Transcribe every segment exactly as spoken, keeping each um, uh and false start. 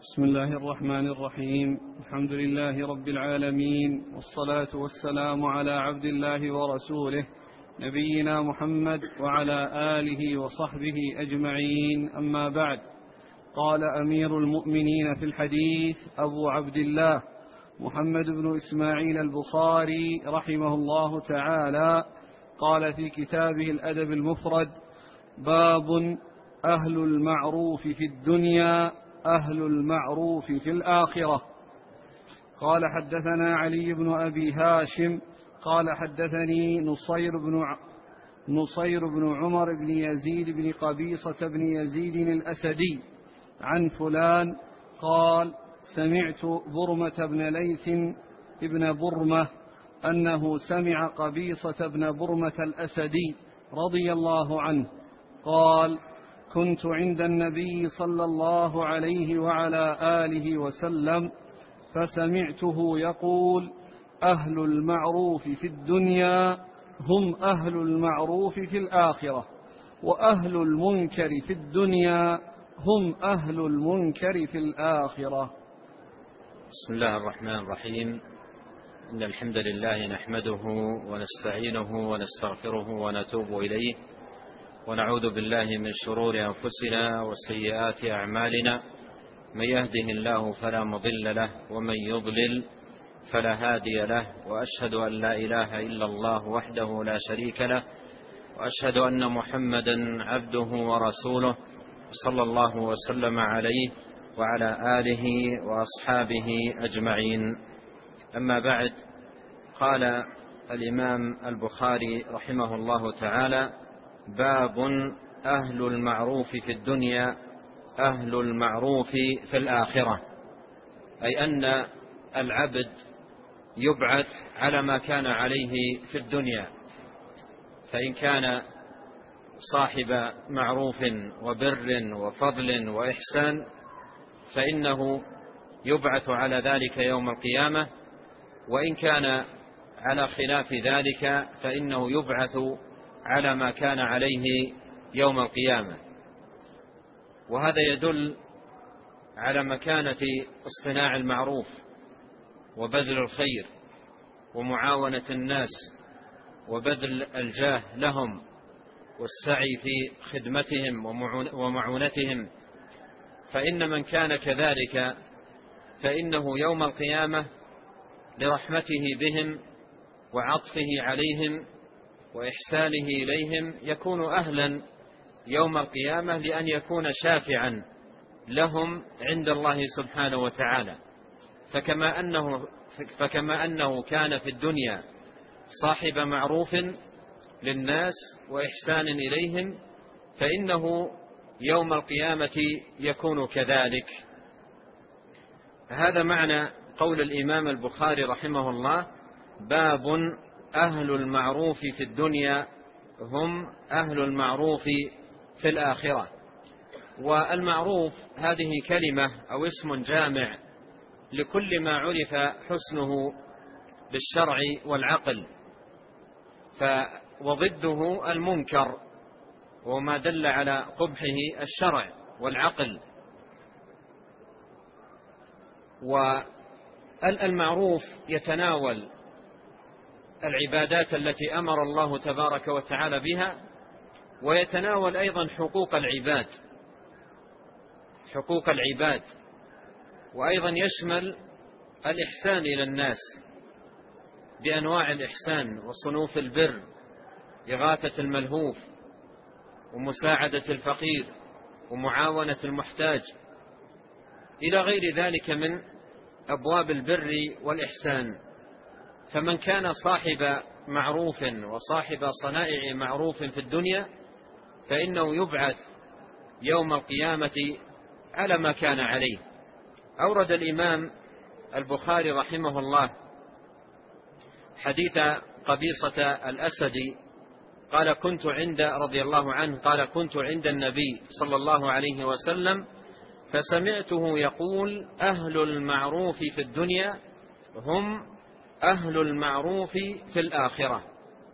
بسم الله الرحمن الرحيم. الحمد لله رب العالمين، والصلاة والسلام على عبد الله ورسوله نبينا محمد وعلى آله وصحبه أجمعين، أما بعد. قال أمير المؤمنين في الحديث أبو عبد الله محمد بن إسماعيل البخاري رحمه الله تعالى، قال في كتابه الأدب المفرد: باب أهل المعروف في الدنيا أهل المعروف في الآخرة. قال حدثنا علي بن أبي هاشم قال حدثني نصير بن ع... نصير بن عمر بن يزيد بن قبيصة بن يزيد الأسدي عن فلان قال: سمعت برمة بن ليث ابن برمة أنه سمع قبيصة بن برمة الأسدي رضي الله عنه قال: كنت عند النبي صلى الله عليه وعلى آله وسلم فسمعته يقول: أهل المعروف في الدنيا هم أهل المعروف في الآخرة، وأهل المنكر في الدنيا هم أهل المنكر في الآخرة. بسم الله الرحمن الرحيم. إن الحمد لله نحمده ونستعينه ونستغفره ونتوب إليه، ونعوذ بالله من شرور أنفسنا وسيئات أعمالنا. من يهده الله فلا مضل له، ومن يضلل فلا هادي له، وأشهد أن لا إله إلا الله وحده لا شريك له، وأشهد أن محمدا عبده ورسوله صلى الله وسلم عليه وعلى آله وأصحابه أجمعين. أما بعد، قال الإمام البخاري رحمه الله تعالى: باب أهل المعروف في الدنيا أهل المعروف في الآخرة، أي أن العبد يبعث على ما كان عليه في الدنيا، فإن كان صاحب معروف وبر وفضل وإحسان فإنه يبعث على ذلك يوم القيامة، وإن كان على خلاف ذلك فإنه يبعث على ما كان عليه يوم القيامة. وهذا يدل على مكانة اصطناع المعروف وبذل الخير ومعاونة الناس وبذل الجاه لهم والسعي في خدمتهم ومعونتهم، فإن من كان كذلك فإنه يوم القيامة لرحمته بهم وعطفه عليهم وإحسانه إليهم يكون أهلا يوم القيامة لأن يكون شافعا لهم عند الله سبحانه وتعالى. فكما أنه, فكما أنه كان في الدنيا صاحب معروف للناس وإحسان إليهم، فإنه يوم القيامة يكون كذلك. هذا معنى قول الإمام البخاري رحمه الله: باب أهل المعروف في الدنيا هم أهل المعروف في الآخرة. والمعروف هذه كلمة أو اسم جامع لكل ما عرف حسنه بالشرع والعقل، وضده المنكر وما دل على قبحه الشرع والعقل. والمعروف يتناول العبادات التي أمر الله تبارك وتعالى بها، ويتناول أيضا حقوق العباد حقوق العباد وأيضا يشمل الإحسان إلى الناس بأنواع الإحسان وصنوف البر، إغاثة الملهوف ومساعدة الفقير ومعاونة المحتاج إلى غير ذلك من أبواب البر والإحسان. فمن كان صاحب معروف وصاحب صنائع معروف في الدنيا فإنه يبعث يوم القيامة على ما كان عليه. أورد الإمام البخاري رحمه الله حديث قبيصة الأسدي قال: كنت عند رضي الله عنه قال كنت عند النبي صلى الله عليه وسلم فسمعته يقول: أهل المعروف في الدنيا هم أهل المعروف في الآخرة.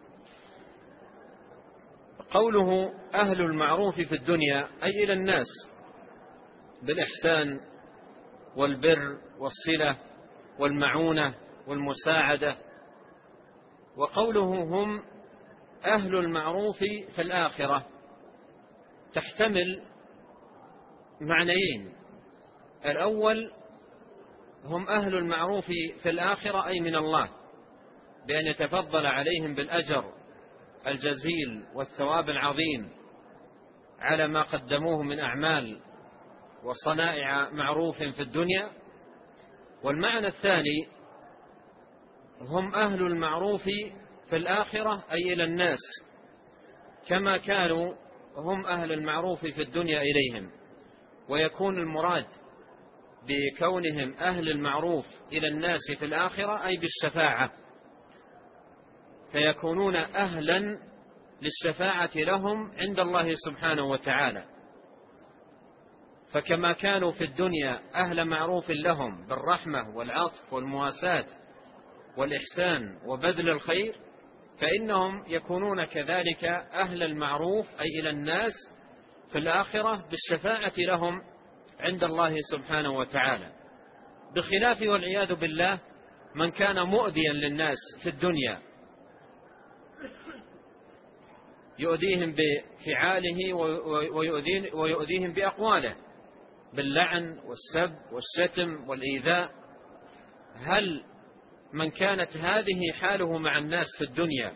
قوله أهل المعروف في الدنيا أي إلى الناس بالإحسان والبر والصلة والمعونة والمساعدة. وقوله هم أهل المعروف في الآخرة تحتمل معنيين: الأول هم أهل المعروف في الآخرة أي من الله، بأن يتفضل عليهم بالأجر الجزيل والثواب العظيم على ما قدموه من أعمال وصنائع معروف في الدنيا. والمعنى الثاني هم أهل المعروف في الآخرة أي إلى الناس، كما كانوا هم أهل المعروف في الدنيا إليهم. ويكون المراد بكونهم أهل المعروف إلى الناس في الآخرة أي بالشفاعة، فيكونون أهلا للشفاعة لهم عند الله سبحانه وتعالى. فكما كانوا في الدنيا أهل معروف لهم بالرحمة والعطف والمواساة والإحسان وبذل الخير، فإنهم يكونون كذلك أهل المعروف أي إلى الناس في الآخرة بالشفاعة لهم عند الله سبحانه وتعالى، بخلاف والعياذ بالله من كان مؤذيا للناس في الدنيا، يؤذيهم بفعاله ويؤذيهم بأقواله باللعن والسب والشتم والإيذاء. هل من كانت هذه حاله مع الناس في الدنيا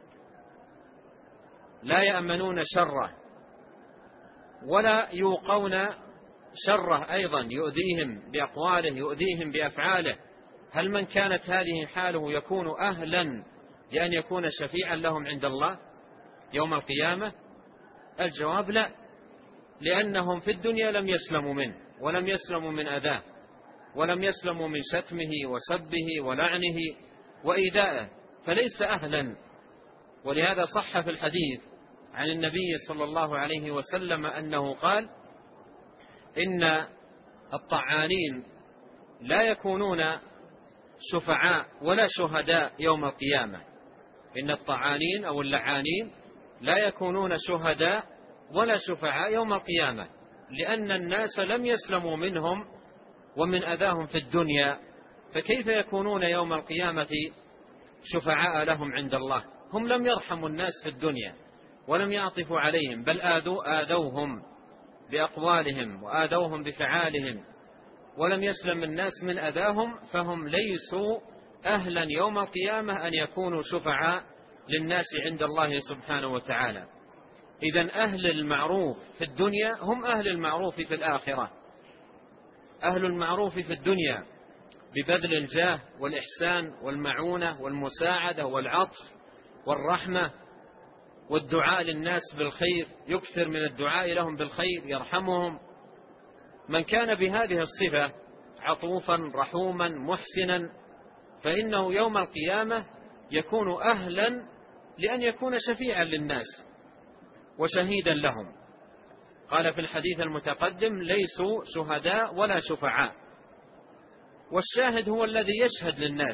لا يأمنون شره ولا يوقون شره أيضا، يؤذيهم بأقواله يؤذيهم بأفعاله، هل من كانت هذه حاله يكون أهلا لأن يكون شفيعا لهم عند الله يوم القيامة؟ الجواب لا، لأنهم في الدنيا لم يسلموا منه ولم يسلموا من أذاه ولم يسلموا من شتمه وسبه ولعنه وإيذائه، فليس أهلا. ولهذا صح في الحديث عن النبي صلى الله عليه وسلم أنه قال: إن الطعانين لا يكونون شفعاء ولا شهداء يوم القيامة. إن الطعانين أو اللعانين لا يكونون شهداء ولا شفعاء يوم القيامة، لأن الناس لم يسلموا منهم ومن أذاهم في الدنيا، فكيف يكونون يوم القيامة شفعاء لهم عند الله؟ هم لم يرحموا الناس في الدنيا ولم يعطفوا عليهم، بل آذوا آذوهم بأقوالهم وآذوهم بفعالهم، ولم يسلم الناس من أذاهم، فهم ليسوا أهلا يوم القيامة أن يكونوا شفعاء للناس عند الله سبحانه وتعالى. إذن أهل المعروف في الدنيا هم أهل المعروف في الآخرة. أهل المعروف في الدنيا ببذل الجاه والإحسان والمعونة والمساعدة والعطف والرحمة والدعاء للناس بالخير، يكثر من الدعاء لهم بالخير يرحمهم. من كان بهذه الصفة عطوفا رحوما محسنا فإنه يوم القيامة يكون أهلا لأن يكون شفيعا للناس وشهيدا لهم. قال في الحديث المتقدم: ليسوا شهداء ولا شفعاء. والشاهد هو الذي يشهد للناس،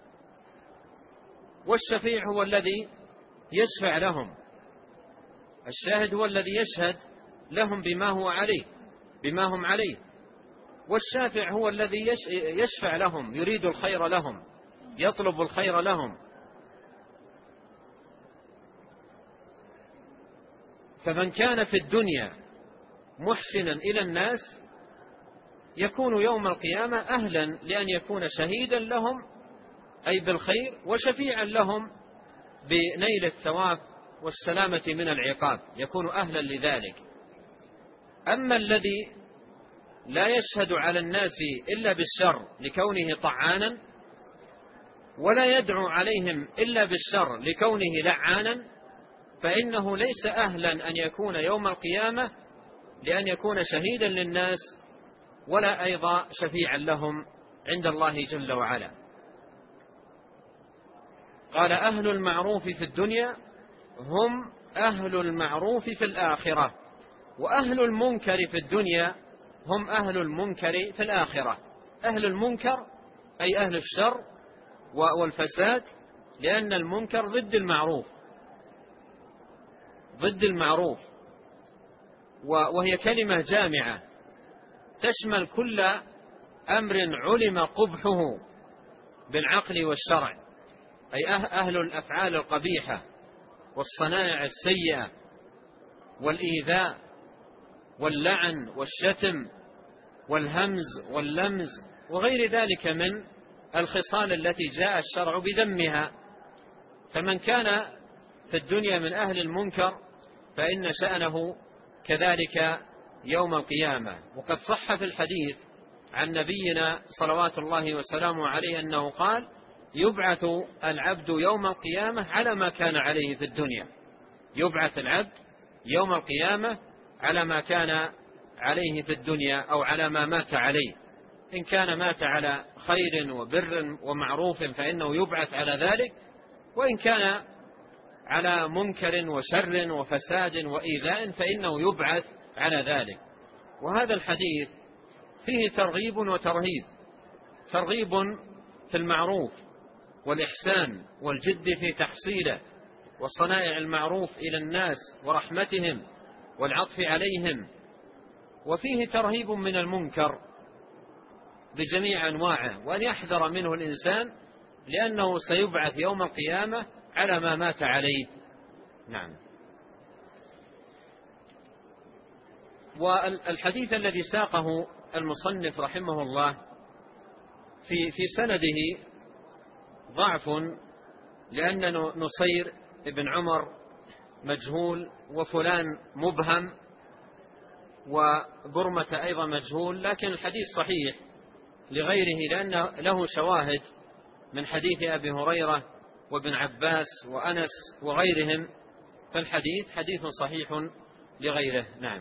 والشفيع هو الذي يشفع لهم. الشاهد هو الذي يشهد لهم بما هو عليه بما هم عليه، والشافع هو الذي يشفع لهم، يريد الخير لهم، يطلب الخير لهم. فمن كان في الدنيا محسنا إلى الناس يكون يوم القيامة أهلا لأن يكون شهيدا لهم أي بالخير، وشفيعا لهم بنيل الثواب والسلامة من العقاب، يكون أهلا لذلك. أما الذي لا يشهد على الناس إلا بالشر لكونه طعانا، ولا يدعو عليهم إلا بالشر لكونه لعانا، فإنه ليس أهلا أن يكون يوم القيامة لأن يكون شهيدا للناس ولا أيضا شفيعا لهم عند الله جل وعلا. قال: أهل المعروف في الدنيا هم أهل المعروف في الآخرة، وأهل المنكر في الدنيا هم أهل المنكر في الآخرة. أهل المنكر أي أهل الشر والفساد، لأن المنكر ضد المعروف ضد المعروف وهي كلمة جامعة تشمل كل أمر علم قبحه بالعقل والشرع، أي أهل الأفعال القبيحة والصنائع السيئة والإيذاء واللعن والشتم والهمز واللمز وغير ذلك من الخصال التي جاء الشرع بذمها. فمن كان في الدنيا من أهل المنكر فإن شأنه كذلك يوم القيامة. وقد صح في الحديث عن نبينا صلوات الله وسلامه عليه أنه قال: يبعث العبد يوم القيامة على ما كان عليه في الدنيا. يبعث العبد يوم القيامة على ما كان عليه في الدنيا أو على ما مات عليه. إن كان مات على خير وبر ومعروف فإنه يبعث على ذلك، وإن كان على منكر وشر وفساد وإيذاء فإنه يبعث على ذلك. وهذا الحديث فيه ترغيب وترهيب: ترغيب في المعروف والإحسان والجد في تحصيله وصنائع المعروف إلى الناس ورحمتهم والعطف عليهم، وفيه ترهيب من المنكر بجميع أنواعه، وأن يحذر منه الإنسان لأنه سيبعث يوم القيامة على ما مات عليه. نعم. والحديث الذي ساقه المصنف رحمه الله في في سنده ضعف، لأن نصير ابن عمر مجهول، وفلان مبهم، وبرمة أيضا مجهول، لكن الحديث صحيح لغيره لأن له شواهد من حديث أبي هريرة وابن عباس وأنس وغيرهم، فالحديث حديث صحيح لغيره. نعم.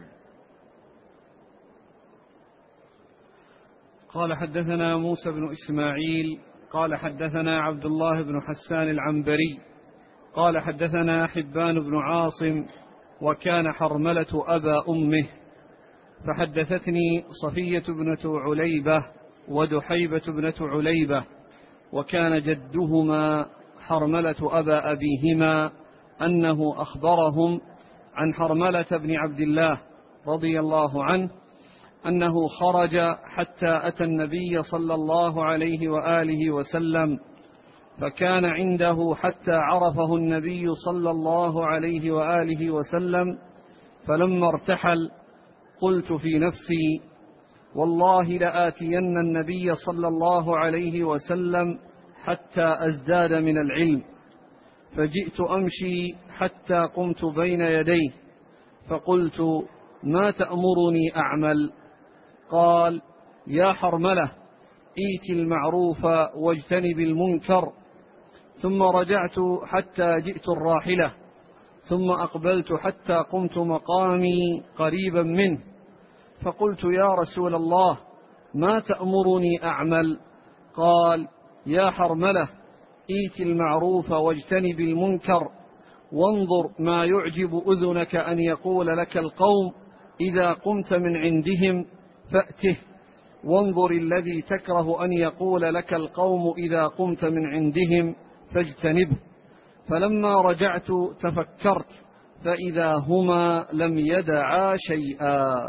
قال: حدثنا موسى بن إسماعيل قال حدثنا عبد الله بن حسان العنبري قال حدثنا حبان بن عاصم وكان حرملة أبا أمه، فحدثتني صفية بنة عليبة ودحيبة بنة عليبة، وكان جدهما حرملة أبا أبيهما، أنه أخبرهم عن حرملة بن عبد الله رضي الله عنه أنه خرج حتى أتى النبي صلى الله عليه وآله وسلم، فكان عنده حتى عرفه النبي صلى الله عليه وآله وسلم، فلما ارتحل قلت في نفسي: والله لآتين النبي صلى الله عليه وسلم حتى أزداد من العلم، فجئت أمشي حتى قمت بين يديه فقلت: ما تأمرني أعمل؟ قال: يا حرملة، إيت المعروف واجتنب المنكر. ثم رجعت حتى جئت الراحلة، ثم أقبلت حتى قمت مقامي قريبا منه، فقلت: يا رسول الله، ما تأمرني أعمل؟ قال: يا حرملة، إيت المعروف واجتنب المنكر، وانظر ما يعجب أذنك أن يقول لك القوم إذا قمت من عندهم فأته، وانظر الذي تكره أن يقول لك القوم إذا قمت من عندهم فاجتنبه. فلما رجعت تفكرت فإذا هما لم يدعا شيئا.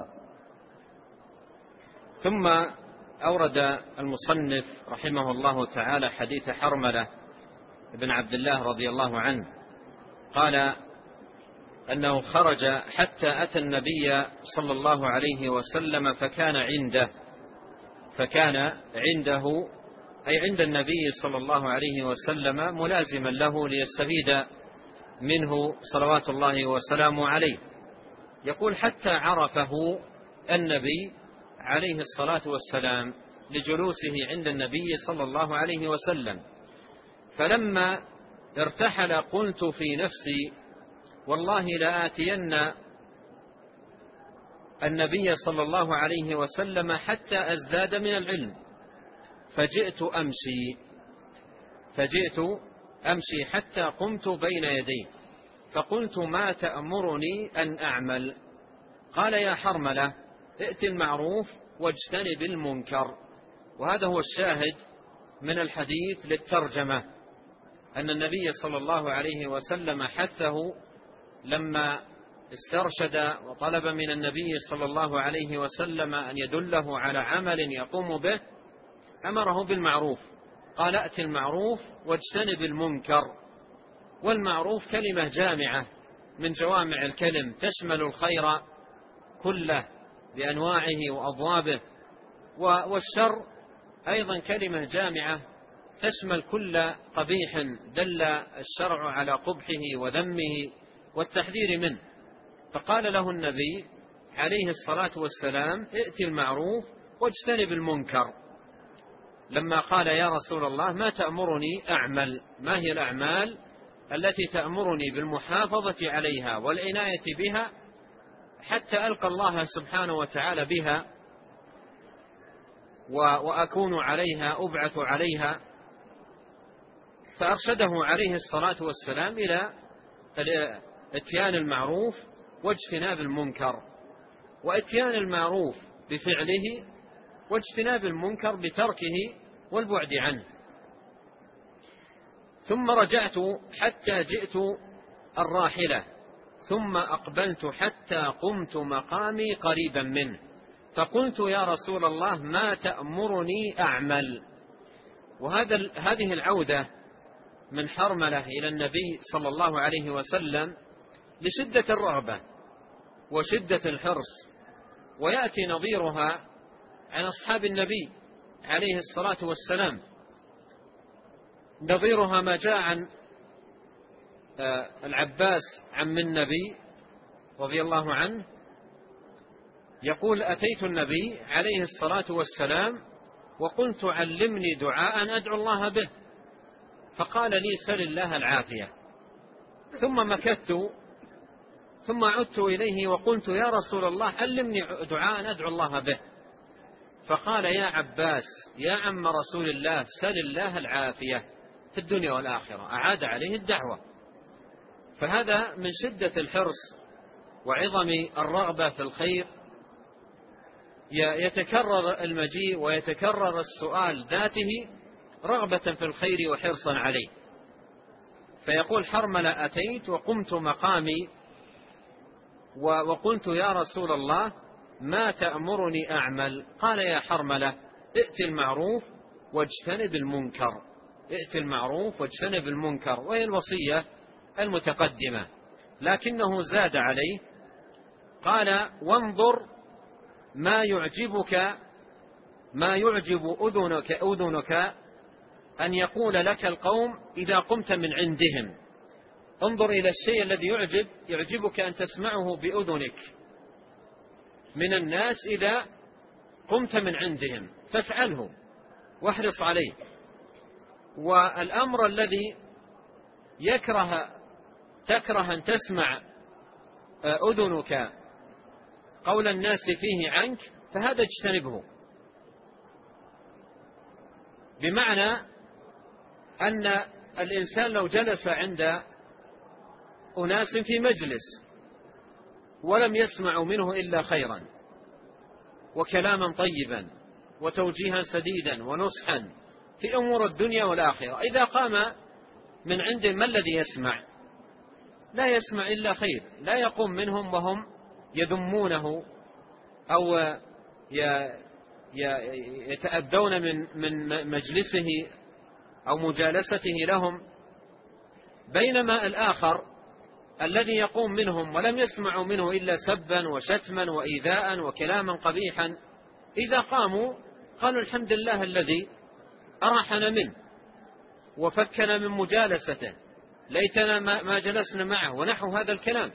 ثم أورد المصنف رحمه الله تعالى حديث حرملة بن عبد الله رضي الله عنه قال أنه خرج حتى أتى النبي صلى الله عليه وسلم فكان عنده فكان عنده أي عند النبي صلى الله عليه وسلم ملازما له ليستفيد منه صلوات الله وسلامه عليه. يقول: حتى عرفه النبي عليه الصلاة والسلام لجلوسه عند النبي صلى الله عليه وسلم، فلما ارتحل قلت في نفسي: والله لآتين النبي صلى الله عليه وسلم حتى أزداد من العلم، فجئت أمشي فجئت أمشي حتى قمت بين يديه فقلت: ما تأمرني أن أعمل؟ قال: يا حرملة، ائت المعروف واجتنب المنكر. وهذا هو الشاهد من الحديث للترجمة، أن النبي صلى الله عليه وسلم حثه لما استرشد وطلب من النبي صلى الله عليه وسلم أن يدله على عمل يقوم به، أمره بالمعروف، قال ائت المعروف واجتنب المنكر. والمعروف كلمة جامعة من جوامع الكلم، تشمل الخير كله بأنواعه وأبوابه، والشر أيضا كلمة جامعة تشمل كل قبيح دل الشرع على قبحه وذمه والتحذير منه. فقال له النبي عليه الصلاة والسلام ائت المعروف واجتنب المنكر. لما قال يا رسول الله ما تأمرني أعمل، ما هي الأعمال التي تأمرني بالمحافظة عليها والعناية بها حتى ألقى الله سبحانه وتعالى بها وأكون عليها أبعث عليها؟ فأرشده عليه الصلاة والسلام إلى اتيان المعروف واجتناب المنكر، واتيان المعروف بفعله واجتناب المنكر بتركه والبعد عنه. ثم رجعت حتى جئت الراحلة، ثم أقبلت حتى قمت مقامي قريبا منه، فقلت يا رسول الله ما تأمرني أعمل؟ وهذا هذه العودة من حرملة إلى النبي صلى الله عليه وسلم لشدة الرغبة وشدة الحرص، ويأتي نظيرها عن أصحاب النبي عليه الصلاة والسلام. نظيرها ما جاء عن العباس عم النبي رضي الله عنه يقول أتيت النبي عليه الصلاة والسلام وقلت علمني دعاء أدعو الله به، فقال لي سل الله العافية. ثم مكثت ثم عدت إليه وقلت يا رسول الله علمني دعاء أدعو الله به، فقال يا عباس يا عم رسول الله سل الله العافية في الدنيا والآخرة، أعاد عليه الدعوة. فهذا من شدة الحرص وعظم الرغبة في الخير يتكرر المجيء ويتكرر السؤال ذاته رغبة في الخير وحرصا عليه. فيقول حرملة أتيت وقمت مقامي وقلت يا رسول الله ما تأمرني أعمل؟ قال يا حرملة ائت المعروف واجتنب المنكر، ائت المعروف واجتنب المنكر، وهي الوصية المتقدمة. لكنه زاد عليه قال وانظر ما يعجبك ما يعجب أذنك أذنك أن يقول لك القوم إذا قمت من عندهم. انظر إلى الشيء الذي يعجب يعجبك أن تسمعه بأذنك من الناس إذا قمت من عندهم، فافعله واحرص عليه. والأمر الذي يكره تكره أن تسمع أذنك قول الناس فيه عنك فهذا اجتنبه، بمعنى أن الإنسان لو جلس عند أناس في مجلس ولم يسمعوا منه إلا خيرا وكلاما طيبا وتوجيها سديدا ونصحا في أمور الدنيا والآخرة، إذا قام من عنده ما الذي يسمع؟ لا يسمع إلا خير، لا يقوم منهم وهم يذمونه أو يتأذون من من مجلسه أو مجالسته لهم. بينما الآخر الذي يقوم منهم ولم يسمعوا منه إلا سبا وشتما وإيذاء وكلاما قبيحا، إذا قاموا قالوا الحمد لله الذي أراحنا منه وفكنا من مجالسته، ليتنا ما جلسنا معه، ونحو هذا الكلام.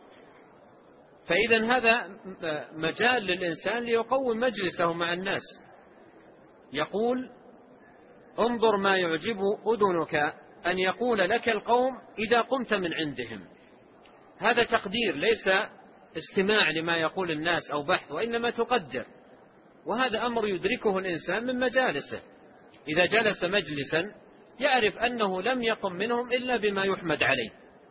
فإذا هذا مجال للإنسان ليقوم مجلسه مع الناس. يقول انظر ما يعجب أذنك أن يقول لك القوم إذا قمت من عندهم. هذا تقدير ليس استماع لما يقول الناس أو بحث، وإنما تقدر، وهذا أمر يدركه الإنسان من مجالسه. إذا جلس مجلسا يعرف أنه لم يقم منهم إلا بما يحمد عليه،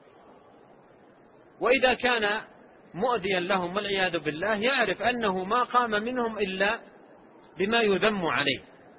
وإذا كان مؤذيا لهم والعياذ بالله يعرف أنه ما قام منهم إلا بما يذم عليه.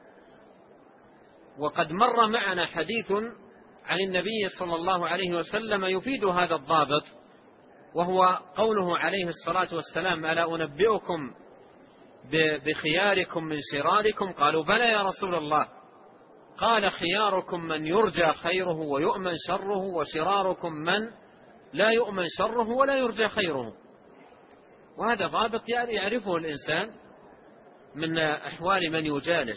وقد مر معنا حديث عن النبي صلى الله عليه وسلم يفيد هذا الضابط، وهو قوله عليه الصلاة والسلام ألا أنبئكم بخياركم من شراركم؟ قالوا بلى يا رسول الله. قال خياركم من يرجى خيره ويؤمن شره، وشراركم من لا يؤمن شره ولا يرجى خيره. وهذا ضابط يعرفه الإنسان من أحوال من يجالس.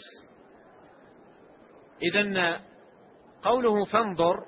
إذن قوله فانظر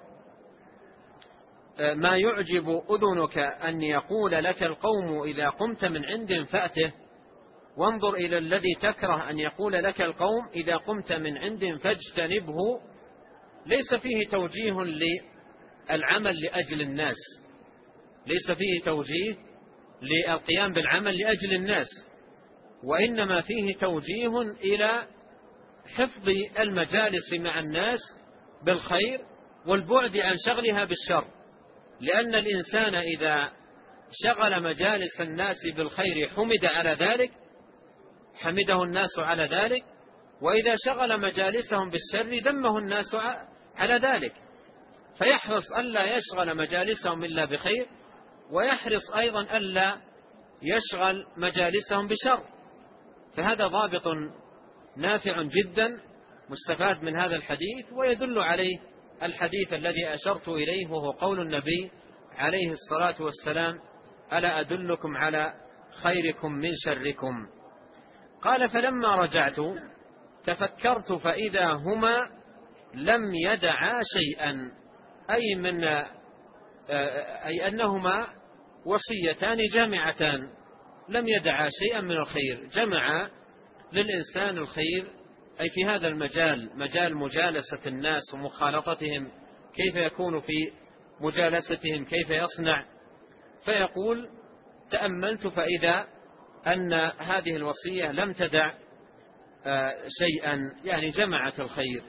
ما يعجب أذنك أن يقول لك القوم إذا قمت من عند فأته، وانظر إلى الذي تكره أن يقول لك القوم إذا قمت من عند فاجتنبه، ليس فيه توجيه للعمل لأجل الناس، ليس فيه توجيه للقيام بالعمل لأجل الناس، وإنما فيه توجيه إلى حفظ المجالس مع الناس بالخير والبعد عن شغلها بالشر. لأن الإنسان إذا شغل مجالس الناس بالخير حمد على ذلك، حمده الناس على ذلك، وإذا شغل مجالسهم بالشر ذمه الناس على ذلك. فيحرص ألا يشغل مجالسهم إلا بخير، ويحرص أيضا ألا يشغل مجالسهم بشر. فهذا ضابط نافع جدا مستفاد من هذا الحديث، ويدل عليه الحديث الذي أشرت إليه، وهو قول النبي عليه الصلاة والسلام: ألا أدلكم على خيركم من شركم؟ قال: فلما رجعت تفكرت فإذا هما لم يدعا شيئا، أي من أي أنهما وصيتان جامعتان، لم يدعا شيئا من الخير، جمع للإنسان الخير أي في هذا المجال، مجال مجالسة الناس ومخالطتهم، كيف يكون في مجالستهم، كيف يصنع. فيقول: تأملت فإذا أن هذه الوصية لم تدع شيئا، يعني جمعت الخير.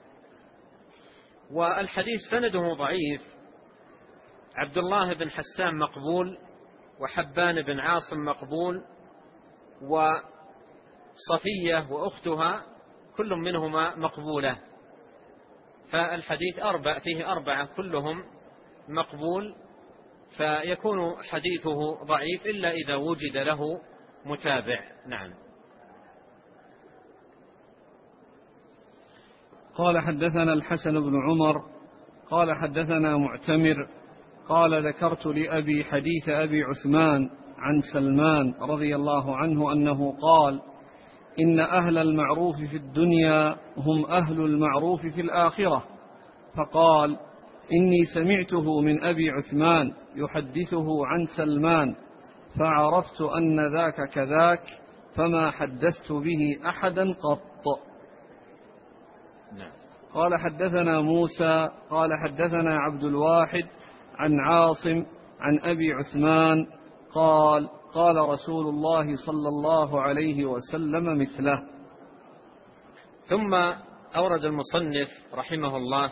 والحديث سنده ضعيف، عبد الله بن حسان مقبول، وحبان بن عاصم مقبول، وصفية وأختها كل منهما مقبولة. فالحديث أربع فيه أربعة كلهم مقبول، فيكون حديثه ضعيف إلا إذا وجد له متابع. نعم. قال: حدثنا الحسن بن عمر قال حدثنا معتمر قال: ذكرت لأبي حديث أبي عثمان عن سلمان رضي الله عنه أنه قال: إن أهل المعروف في الدنيا هم أهل المعروف في الآخرة. فقال: إني سمعته من أبي عثمان يحدثه عن سلمان، فعرفت أن ذاك كذاك، فما حدثت به أحدا قط. قال: حدثنا موسى قال حدثنا عبد الواحد عن عاصم عن أبي عثمان قال: قال رسول الله صلى الله عليه وسلم مثله. ثم أورد المصنف رحمه الله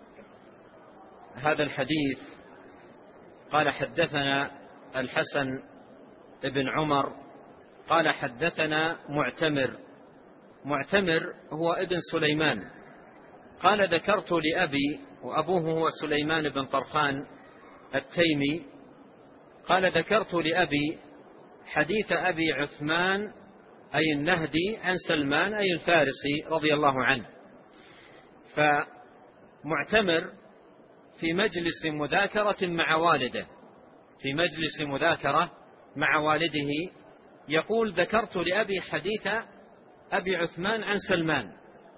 هذا الحديث، قال: حدثنا الحسن بن عمر قال حدثنا معتمر. معتمر هو ابن سليمان. قال: ذكرت لأبي، وأبوه هو سليمان بن طرخان التيمي. قال: ذكرت لأبي حديث أبي عثمان أي النهدي عن سلمان أي الفارسي رضي الله عنه. فمعتمر في مجلس مذاكرة مع والده، في مجلس مذاكرة مع والده يقول: ذكرت لأبي حديث أبي عثمان عن سلمان.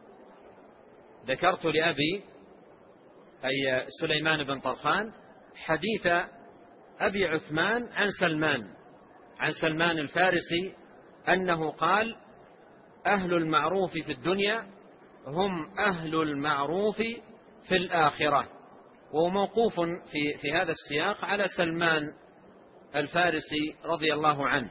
ذكرت لأبي أي سليمان بن طرخان حديث أبي عثمان عن سلمان، عن سلمان الفارسي، أنه قال: أهل المعروف في الدنيا هم أهل المعروف في الآخرة. وهو موقوف في, في هذا السياق على سلمان الفارسي رضي الله عنه.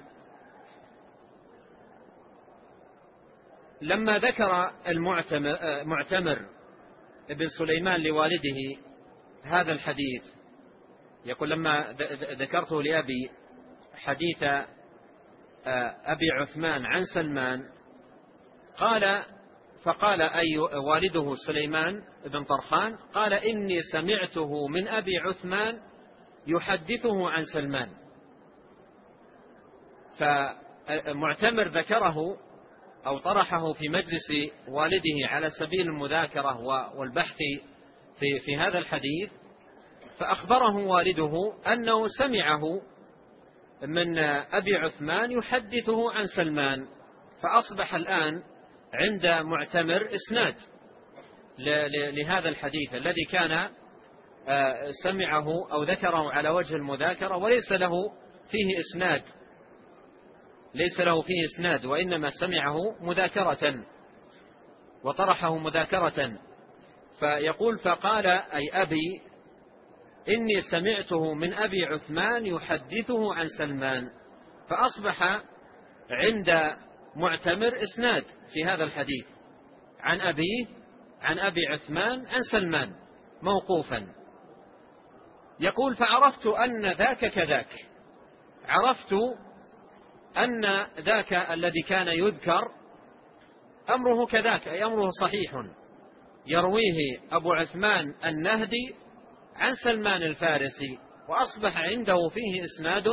لما ذكر المعتمر ابن سليمان لوالده هذا الحديث، يقول: لما ذكرته لأبي حديث أبي عثمان عن سلمان، قال فقال أي والده سليمان بن طرخان قال: إني سمعته من أبي عثمان يحدثه عن سلمان. معتمر ذكره أو طرحه في مجلس والده على سبيل المذاكرة والبحث في, في هذا الحديث، فأخبره والده أنه سمعه من أبي عثمان يحدثه عن سلمان، فأصبح الآن عند معتمر إسناد لهذا الحديث الذي كان سمعه أو ذكره على وجه المذاكرة وليس له فيه إسناد ليس له فيه إسناد وإنما سمعه مذاكرة وطرحه مذاكرة. فيقول فقال أي أبي إني سمعته من أبي عثمان يحدثه عن سلمان، فأصبح عند معتمر إسناد في هذا الحديث عن أبيه عن أبي عثمان عن سلمان موقوفا. يقول فعرفت أن ذاك كذاك، عرفت أن ذاك الذي كان يذكر أمره كذاك، أي أمره صحيح، يرويه أبو عثمان النهدي عن سلمان الفارسي، وأصبح عنده فيه إسناد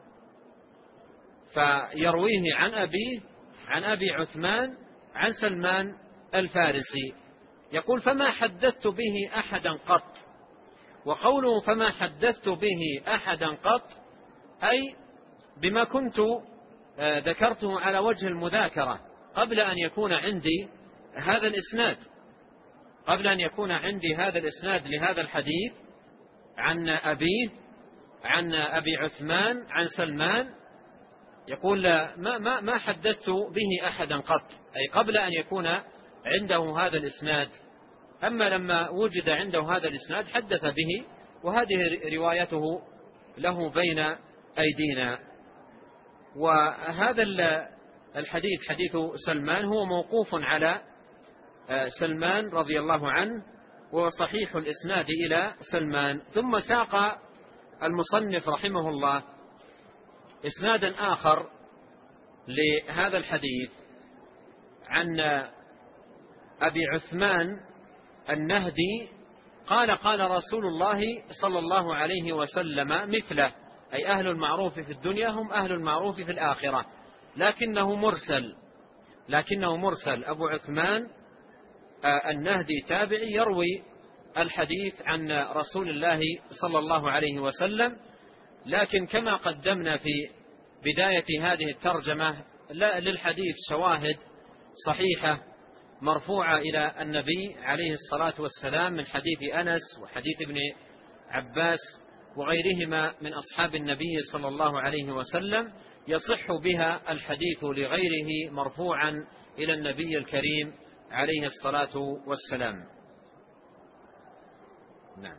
فيرويه عن أبيه عن أبي عثمان عن سلمان الفارسي. يقول فما حدثت به أحدا قط، وقوله فما حدثت به أحدا قط أي بما كنت ذكرته على وجه المذاكرة قبل أن يكون عندي هذا الإسناد قبل أن يكون عندي هذا الإسناد لهذا الحديث عن أبيه عن أبي عثمان عن سلمان. يقول ما, ما, ما حدثت به أحدا قط، أي قبل أن يكون عنده هذا الإسناد، أما لما وجد عنده هذا الإسناد حدث به، وهذه روايته له بين أيدينا. وهذا الحديث حديث سلمان هو موقوف على سلمان رضي الله عنه، وهو صحيح الإسناد إلى سلمان. ثم ساق المصنف رحمه الله إسنادا آخر لهذا الحديث عن أبي عثمان النهدي قال قال رسول الله صلى الله عليه وسلم مثله، أي أهل المعروف في الدنيا هم أهل المعروف في الآخرة، لكنه مرسل لكنه مرسل أبو عثمان النهدي تابعي يروي الحديث عن رسول الله صلى الله عليه وسلم، لكن كما قدمنا في بداية هذه الترجمة للحديث شواهد صحيحة مرفوعة إلى النبي عليه الصلاة والسلام من حديث أنس وحديث ابن عباس وغيرهما من أصحاب النبي صلى الله عليه وسلم، يصح بها الحديث لغيره مرفوعا إلى النبي الكريم عليه الصلاة والسلام. نعم.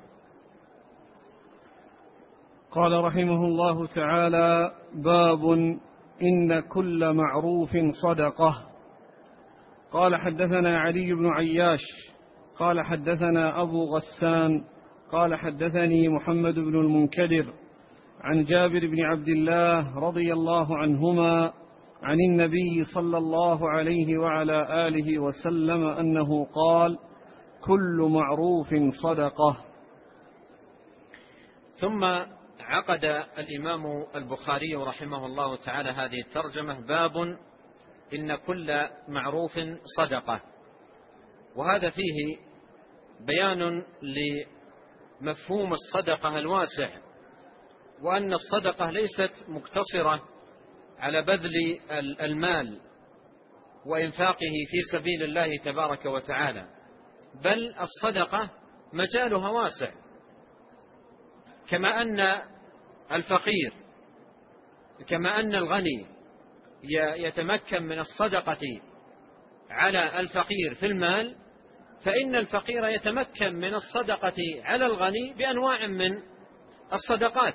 قال رحمه الله تعالى: باب إن كل معروف صدقة. قال حدثنا علي بن عياش قال حدثنا أبو غسان قال حدثني محمد بن المنكدر عن جابر بن عبد الله رضي الله عنهما عن النبي صلى الله عليه وعلى آله وسلم أنه قال: كل معروف صدقة. ثم عقد الإمام البخاري رحمه الله تعالى هذه الترجمة: باب إن كل معروف صدقة. وهذا فيه بيان لمفهوم الصدقة الواسع، وأن الصدقة ليست مقتصرة على بذل المال وإنفاقه في سبيل الله تبارك وتعالى، بل الصدقة مجالها واسع، كما أن الفقير كما أن الغني يتمكن من الصدقة على الفقير في المال، فإن الفقير يتمكن من الصدقة على الغني بأنواع من الصدقات،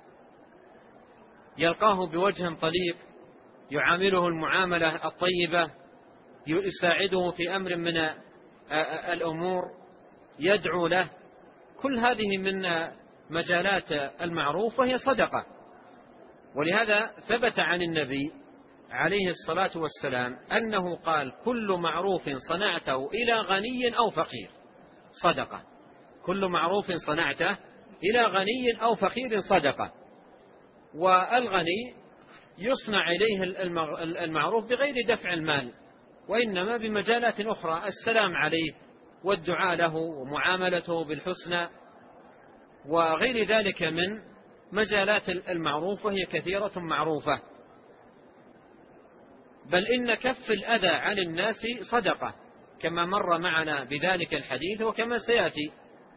يلقاه بوجه طليق، يعامله المعاملة الطيبة، يساعده في أمر من الأمور، يدعو له. كل هذه من مجالات المعروف وهي صدقة. ولهذا ثبت عن النبي عليه الصلاة والسلام أنه قال: كل معروف صنعته إلى غني أو فقير صدقة. كل معروف صنعته إلى غني أو فقير صدقة. والغني يصنع إليه المعروف بغير دفع المال، وإنما بمجالات أخرى، السلام عليه والدعاء له ومعاملته بالحسنى وغير ذلك من مجالات المعروف، وهي كثيرة معروفة. بل إن كف الأذى عن الناس صدقة، كما مر معنا بذلك الحديث وكما سيأتي.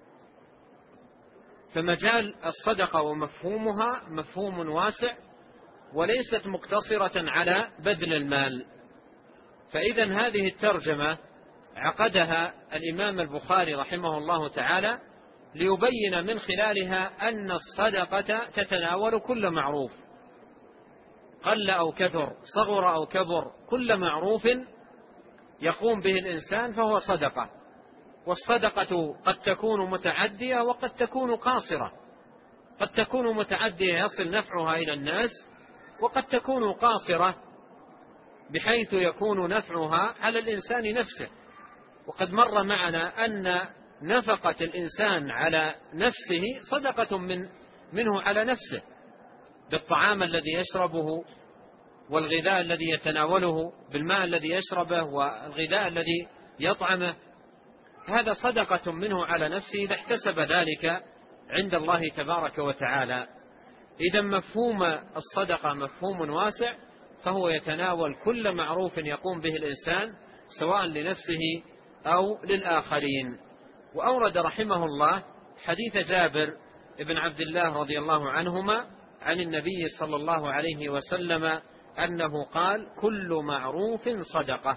فمجال الصدقة ومفهومها مفهوم واسع، وليست مقتصرة على بذل المال. فإذا هذه الترجمة عقدها الإمام البخاري رحمه الله تعالى ليبين من خلالها أن الصدقة تتناول كل معروف، قل أو كثر، صغر أو كبر، كل معروف يقوم به الإنسان فهو صدقة. والصدقة قد تكون متعدية وقد تكون قاصرة، قد تكون متعدية يصل نفعها إلى الناس، وقد تكون قاصرة بحيث يكون نفعها على الإنسان نفسه. وقد مر معنا أن نفقة الإنسان على نفسه صدقة من منه على نفسه، بالطعام الذي يشربه والغذاء الذي يتناوله، بالماء الذي يشربه والغذاء الذي يطعمه، هذا صدقة منه على نفسه إذا احتسب ذلك عند الله تبارك وتعالى. إذا مفهوم الصدقة مفهوم واسع، فهو يتناول كل معروف يقوم به الإنسان سواء لنفسه أو للآخرين. وأورد رحمه الله حديث جابر بن عبد الله رضي الله عنهما عن النبي صلى الله عليه وسلم أنه قال: كل معروف صدقة.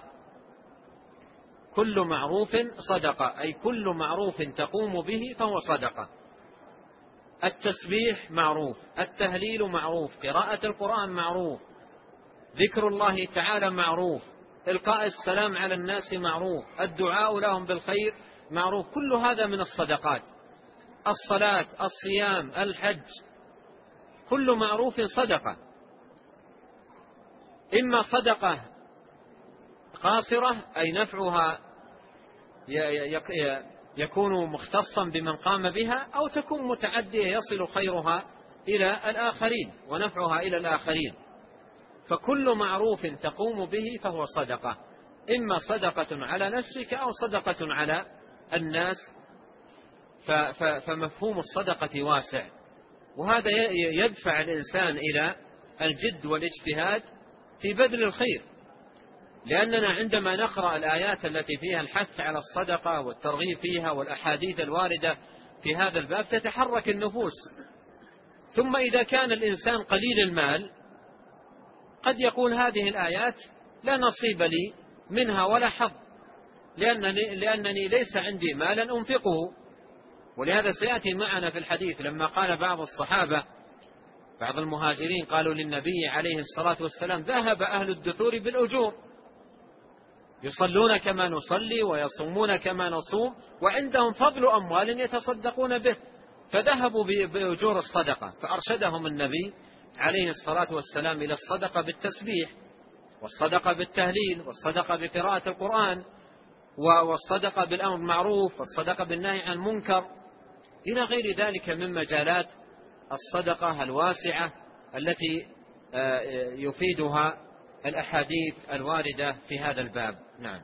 كل معروف صدقة، أي كل معروف تقوم به فهو صدقة. التسبيح معروف، التهليل معروف، قراءة القرآن معروف، ذكر الله تعالى معروف، إلقاء السلام على الناس معروف، الدعاء لهم بالخير معروف، كل هذا من الصدقات. الصلاة، الصيام، الحج، كل معروف صدقة. إما صدقة قاصرة أي نفعها يكون مختصا بمن قام بها، أو تكون متعدية يصل خيرها إلى الآخرين ونفعها إلى الآخرين. فكل معروف تقوم به فهو صدقة، إما صدقة على نفسك أو صدقة على الناس. فمفهوم الصدقة واسع، وهذا يدفع الإنسان إلى الجد والاجتهاد في بذل الخير، لأننا عندما نقرأ الآيات التي فيها الحث على الصدقة والترغيب فيها والأحاديث الواردة في هذا الباب تتحرك النفوس. ثم إذا كان الإنسان قليل المال قد يقول هذه الآيات لا نصيب لي منها ولا حظ، لأنني, لأنني ليس عندي مالا أنفقه. ولهذا سيأتي معنا في الحديث لما قال بعض الصحابة، بعض المهاجرين قالوا للنبي عليه الصلاة والسلام: ذهب أهل الدثور بالأجور، يصلون كما نصلي ويصومون كما نصوم وعندهم فضل أموال يتصدقون به، فذهبوا بأجور الصدقة. فأرشدهم النبي عليه الصلاة والسلام إلى الصدقة بالتسبيح، والصدقة بالتهليل، والصدقة بقراءة القرآن، والصدقة بالأمر بالمعروف، والصدقة بالنهي عن المنكر، إلى غير ذلك من مجالات الصدقة الواسعة التي يفيدها الأحاديث الواردة في هذا الباب. نعم.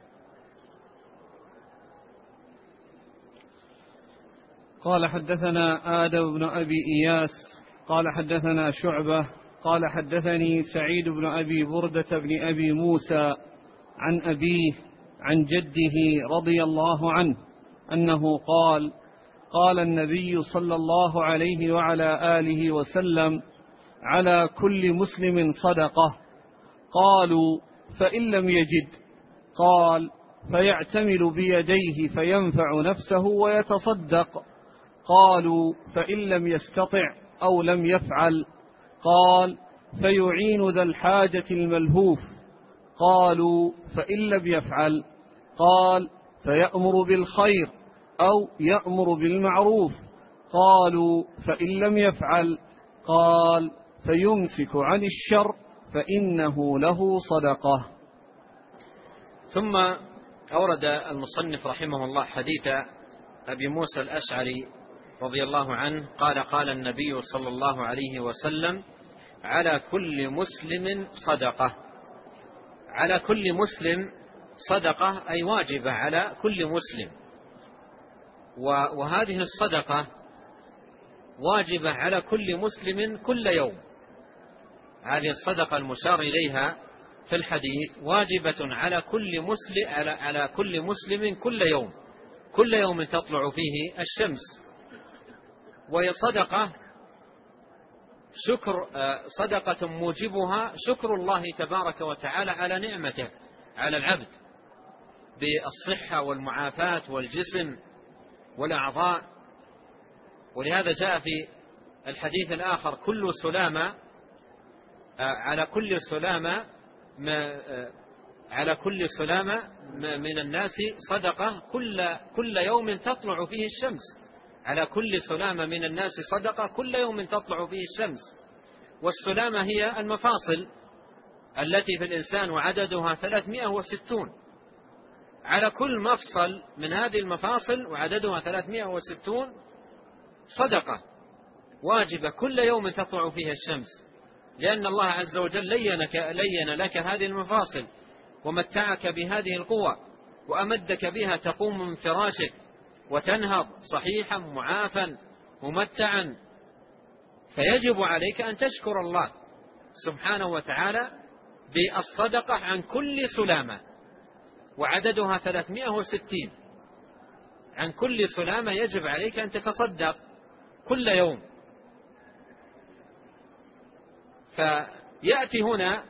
قال: حدثنا آدم بن أبي إياس قال حدثنا شعبة قال حدثني سعيد بن أبي بردة بن أبي موسى عن أبيه عن جده رضي الله عنه أنه قال: قال النبي صلى الله عليه وعلى آله وسلم: على كل مسلم صدقة. قالوا: فإن لم يجد؟ قال: فيعتمل بيديه فينفع نفسه ويتصدق. قالوا: فإن لم يستطع أو لم يفعل؟ قال: فيعين ذا الحاجة الملهوف. قالوا: فإن لم يفعل؟ قال: فيأمر بالخير أو يأمر بالمعروف. قالوا: فإن لم يفعل؟ قال: فيمسك عن الشر فإنه له صدقة. ثم أورد المصنف رحمه الله حديث أبي موسى الأشعري رضي الله عنه قال: قال النبي صلى الله عليه وسلم: على كل مسلم صدقة. على كل مسلم صدقة أي واجبة على كل مسلم، وهذه الصدقة واجبة على كل مسلم كل يوم. هذه الصدقة المشار إليها في الحديث واجبة على كل مسلم على على كل مسلم كل يوم، كل يوم تطلع فيه الشمس. وهي صدقة شكر، صدقة موجبها شكر الله تبارك وتعالى على نعمته على العبد بالصحة والمعافاة والجسم والأعضاء. ولهذا جاء في الحديث الآخر كل سلامة على كل سلامة على كل سلامة من الناس صدقة كل كل يوم تطلع فيه الشمس. على كل سلامة من الناس صدقة كل يوم تطلع فيه الشمس. والسلامة هي المفاصل التي في الإنسان وعددها ثلاثمائة وستون. على كل مفصل من هذه المفاصل وعددها ثلاثمائة وستون صدقة واجبة كل يوم تطلع فيها الشمس، لأن الله عز وجل لينك لين لك هذه المفاصل ومتعك بهذه القوة وأمدك بها تقوم من فراشك وتنهض صحيحا معافا ممتعا. فيجب عليك أن تشكر الله سبحانه وتعالى بالصدقة عن كل سلامة وعددها ثلاثمائة وستين. عن كل سلامة يجب عليك أن تتصدق كل يوم. فيأتي هنا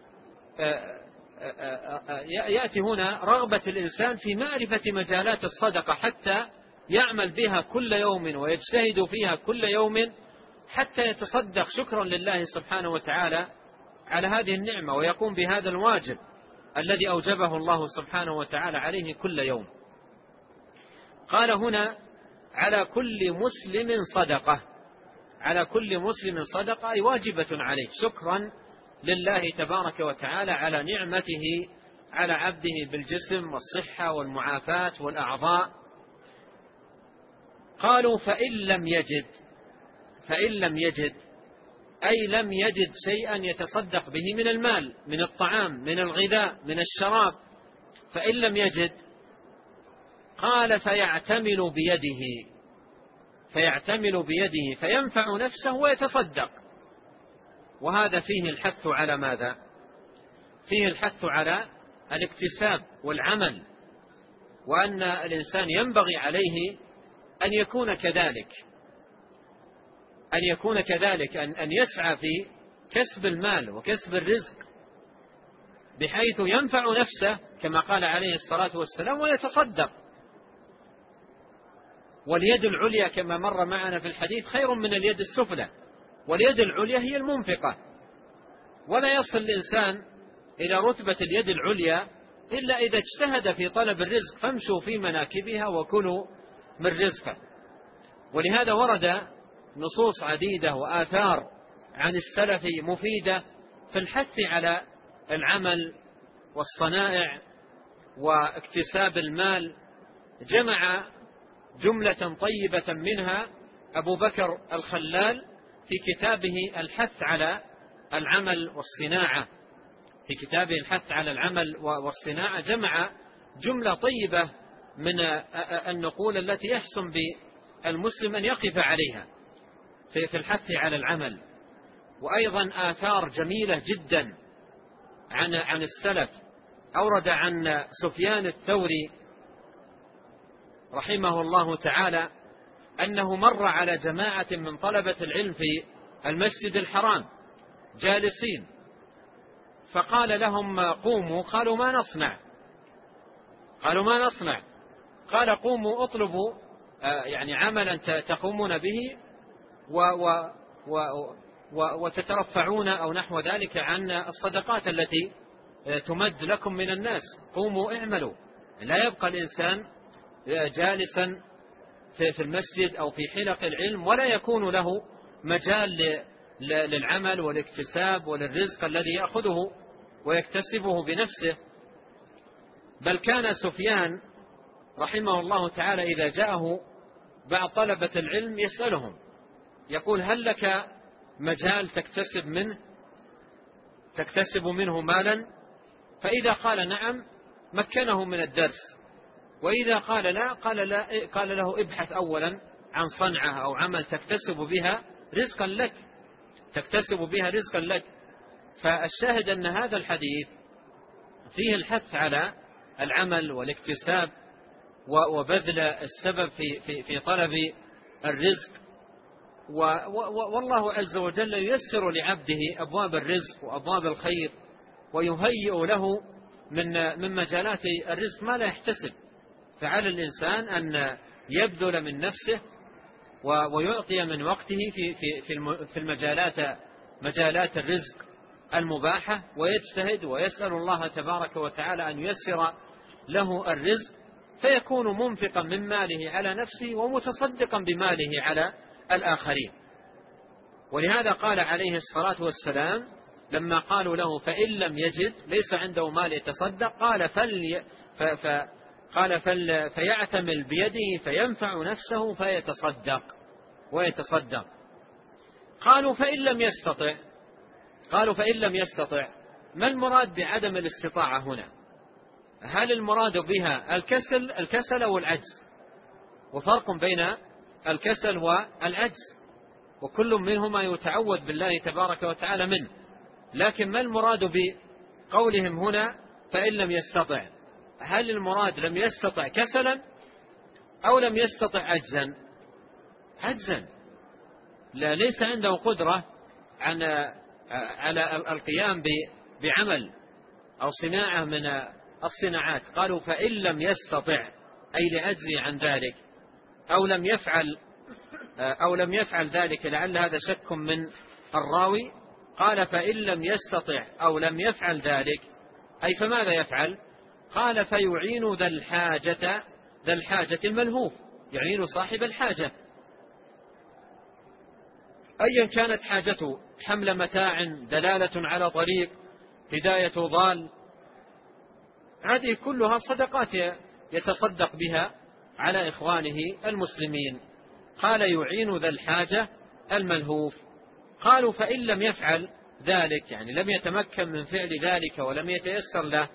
يأتي هنا رغبة الإنسان في معرفة مجالات الصدقة حتى يعمل بها كل يوم ويجتهد فيها كل يوم حتى يتصدق شكرا لله سبحانه وتعالى على هذه النعمة ويقوم بهذا الواجب الذي أوجبه الله سبحانه وتعالى عليه كل يوم. قال هنا على كل مسلم صدقة. على كل مسلم صدقة أي واجبة عليه شكرا لله تبارك وتعالى على نعمته على عبده بالجسم والصحة والمعافاة والأعضاء. قالوا فإن لم يجد فإن لم يجد أي لم يجد شيئا يتصدق به من المال، من الطعام، من الغذاء، من الشراب. فإن لم يجد قال فيعتمل بيده فيعتمل بيده فينفع نفسه ويتصدق. وهذا فيه الحث على ماذا؟ فيه الحث على الاكتساب والعمل، وأن الإنسان ينبغي عليه أن يكون كذلك أن يكون كذلك أن أن يسعى في كسب المال وكسب الرزق بحيث ينفع نفسه كما قال عليه الصلاة والسلام ويتصدق. واليد العليا كما مر معنا في الحديث خير من اليد السفلى، واليد العليا هي المنفقة. ولا يصل الإنسان إلى رتبة اليد العليا إلا إذا اجتهد في طلب الرزق فامشوا في مناكبها وكلوا من رزقه. ولهذا ورد نصوص عديدة وآثار عن السلف مفيدة في الحث على العمل والصنائع واكتساب المال. جمع جملة طيبة منها أبو بكر الخلال في كتابه الحث على العمل والصناعة. في كتابه الحث على العمل والصناعة جمع جملة طيبة من النقول التي يحسن بالمسلم أن يقف عليها في الحث على العمل. وأيضا آثار جميلة جدا عن عن السلف. أورد عن سفيان الثوري رحمه الله تعالى أنه مر على جماعة من طلبة العلم في المسجد الحرام جالسين، فقال لهم قوموا. قالوا ما نصنع قالوا ما نصنع قال قوموا اطلبوا يعني عملا تقومون به و و و و وتترفعون أو نحو ذلك عن الصدقات التي تمد لكم من الناس. قوموا اعملوا. لا يبقى الإنسان جالسا في المسجد أو في حلق العلم ولا يكون له مجال للعمل والاكتساب وللرزق الذي يأخذه ويكتسبه بنفسه. بل كان سفيان رحمه الله تعالى إذا جاءه بعض طلبة العلم يسألهم يقول هل لك مجال تكتسب منه تكتسب منه مالا، فإذا قال نعم مكنه من الدرس، وإذا قال لا قال, لا قال له ابحث أولا عن صنعة أو عمل تكتسب بها رزقا لك تكتسب بها رزقا لك. فالشاهد أن هذا الحديث فيه الحث على العمل والاكتساب وبذل السبب في, في, في طلب الرزق، والله عز وجل ييسر لعبده أبواب الرزق وأبواب الخير، ويهيئ له من من مجالات الرزق ما لا يحتسب. فعلى الإنسان أن يبذل من نفسه ويعطي من وقته في في في المجالات مجالات الرزق المباحة، ويجتهد ويسأل الله تبارك وتعالى أن ييسر له الرزق، فيكون منفقا من ماله على نفسه ومتصدقا بماله على الآخرين. ولهذا قال عليه الصلاة والسلام لما قالوا له فإن لم يجد ليس عنده مال يتصدق قال فل ف... ف... قال فل... فيعتمل بيده فينفع نفسه فيتصدق ويتصدق. قالوا فإن لم يستطع قالوا فإن لم يستطع ما المراد بعدم الاستطاعة هنا؟ هل المراد بها الكسل الكسل أو العجز؟ وفرق بين الكسل والعجز، وكل منهما يتعوذ بالله تبارك وتعالى منه. لكن ما المراد بقولهم هنا فإن لم يستطع؟ هل المراد لم يستطع كسلا أو لم يستطع عجزا؟ عجزا، لا ليس عنده قدرة عن على القيام بعمل أو صناعة من الصناعات. قالوا فإن لم يستطع أي لعجزه عن ذلك، أو لم يفعل أو لم يفعل ذلك، لعل هذا شك من الراوي. قال فإن لم يستطع أو لم يفعل ذلك أي فماذا يفعل؟ قال فيعين ذا الحاجة ذا الحاجة الملهوف، يعين صاحب الحاجة أيا كانت حاجته، حمل متاع، دلالة على طريق، هداية ضال، هذه كلها صدقات يتصدق بها على إخوانه المسلمين. قال يعين ذا الحاجة الملهوف. قالوا فإن لم يفعل ذلك، يعني لم يتمكن من فعل ذلك ولم يتيسر له،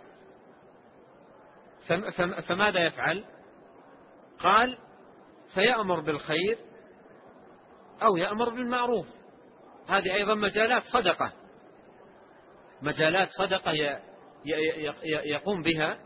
فماذا يفعل؟ قال فيأمر بالخير أو يأمر بالمعروف. هذه أيضا مجالات صدقة مجالات صدقة يقوم بها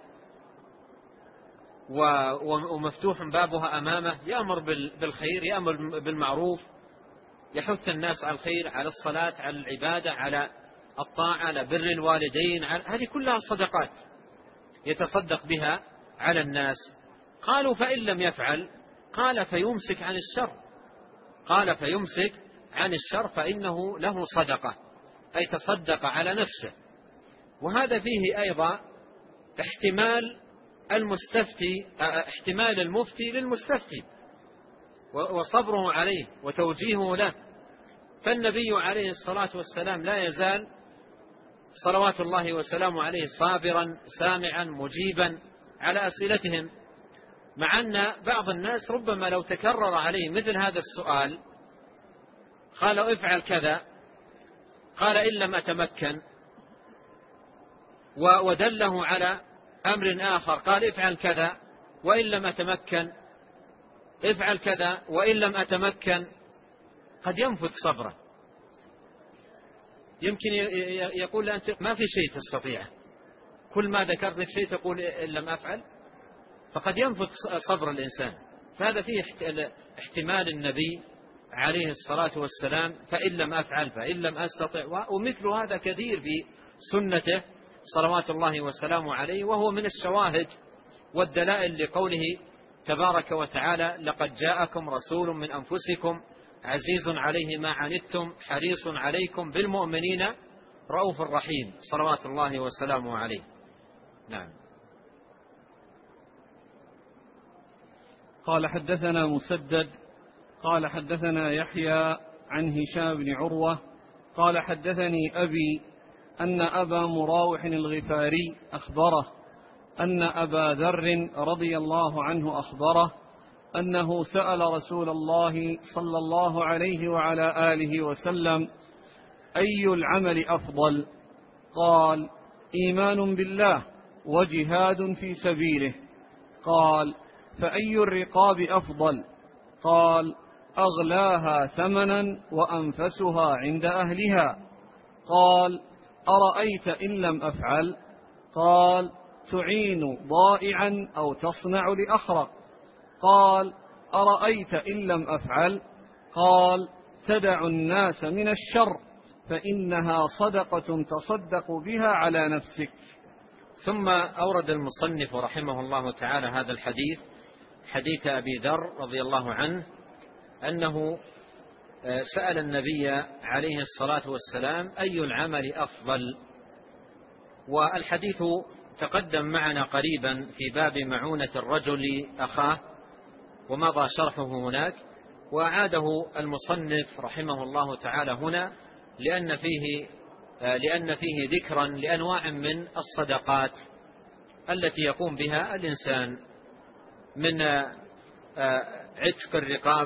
ومفتوح بابها أمامه، يأمر بالخير، يأمر بالمعروف، يحث الناس على الخير، على الصلاة، على العبادة، على الطاعة، على بر الوالدين، هذه كلها صدقات يتصدق بها على الناس. قالوا فإن لم يفعل؟ قال فيمسك عن الشر قال فيمسك عن الشر فإنه له صدقة، أي تصدق على نفسه. وهذا فيه أيضا احتمال المستفتي احتمال المفتي للمستفتي وصبره عليه وتوجيهه له. فالنبي عليه الصلاة والسلام لا يزال صلوات الله وسلامه عليه صابرا سامعا مجيبا على أسئلتهم، مع أن بعض الناس ربما لو تكرر عليه مثل هذا السؤال قال افعل كذا، قال إن لم أتمكن، ودله على أمر آخر قال افعل كذا وإن لم أتمكن، افعل كذا وإن لم أتمكن، قد ينفذ صبره. يمكن يقول أنت ما في شيء تستطيعه، كل ما ذكرت لك شيء تقول إن لم أفعل، فقد ينفذ صبر الإنسان. فهذا فيه احتمال النبي عليه الصلاة والسلام فإن لم أفعل فإن لم أستطع، ومثل هذا كثير في سنته صلوات الله وسلامه عليه، وهو من الشواهد والدلائل لقوله تبارك وتعالى لقد جاءكم رسول من أنفسكم عزيز عليه ما عنتم حريص عليكم بالمؤمنين رؤوف رحيم صلوات الله وسلامه عليه. نعم. قال حدثنا مسدد قال حدثنا يحيى عن هشام بن عروة قال حدثني أبي أن أبا مراوح الغفاري أخبره أن أبا ذر رضي الله عنه أخبره أنه سأل رسول الله صلى الله عليه وعلى آله وسلم: أي العمل أفضل؟ قال: إيمان بالله وجهاد في سبيله. قال: فأي الرقاب أفضل؟ قال: أغلاها ثمنا وأنفسها عند أهلها. قال: أرأيت إن لم أفعل؟ قال: تعين ضائعا أو تصنع لأخرق. قال: أرأيت إن لم أفعل؟ قال: تدع الناس من الشر فإنها صدقة تصدق بها على نفسك. ثم أورد المصنف رحمه الله تعالى هذا الحديث، حديث أبي ذر رضي الله عنه أنه سأل النبي عليه الصلاة والسلام: أي العمل أفضل؟ والحديث تقدم معنا قريبا في باب معونة الرجل أخاه، ومضى شرحه هناك، وأعاده المصنف رحمه الله تعالى هنا لأن فيه لأن فيه ذكرا لأنواع من الصدقات التي يقوم بها الإنسان، من عتق الرقاب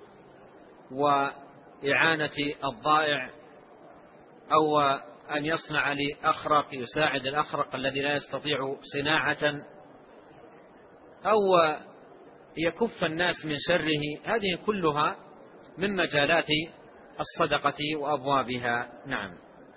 وإعانة الضائع، أو أن يصنع لأخرق يساعد الأخرق الذي لا يستطيع صناعة، أو يكف الناس من شره. هذه كلها من مجالات الصدقة وأبوابها. نعم.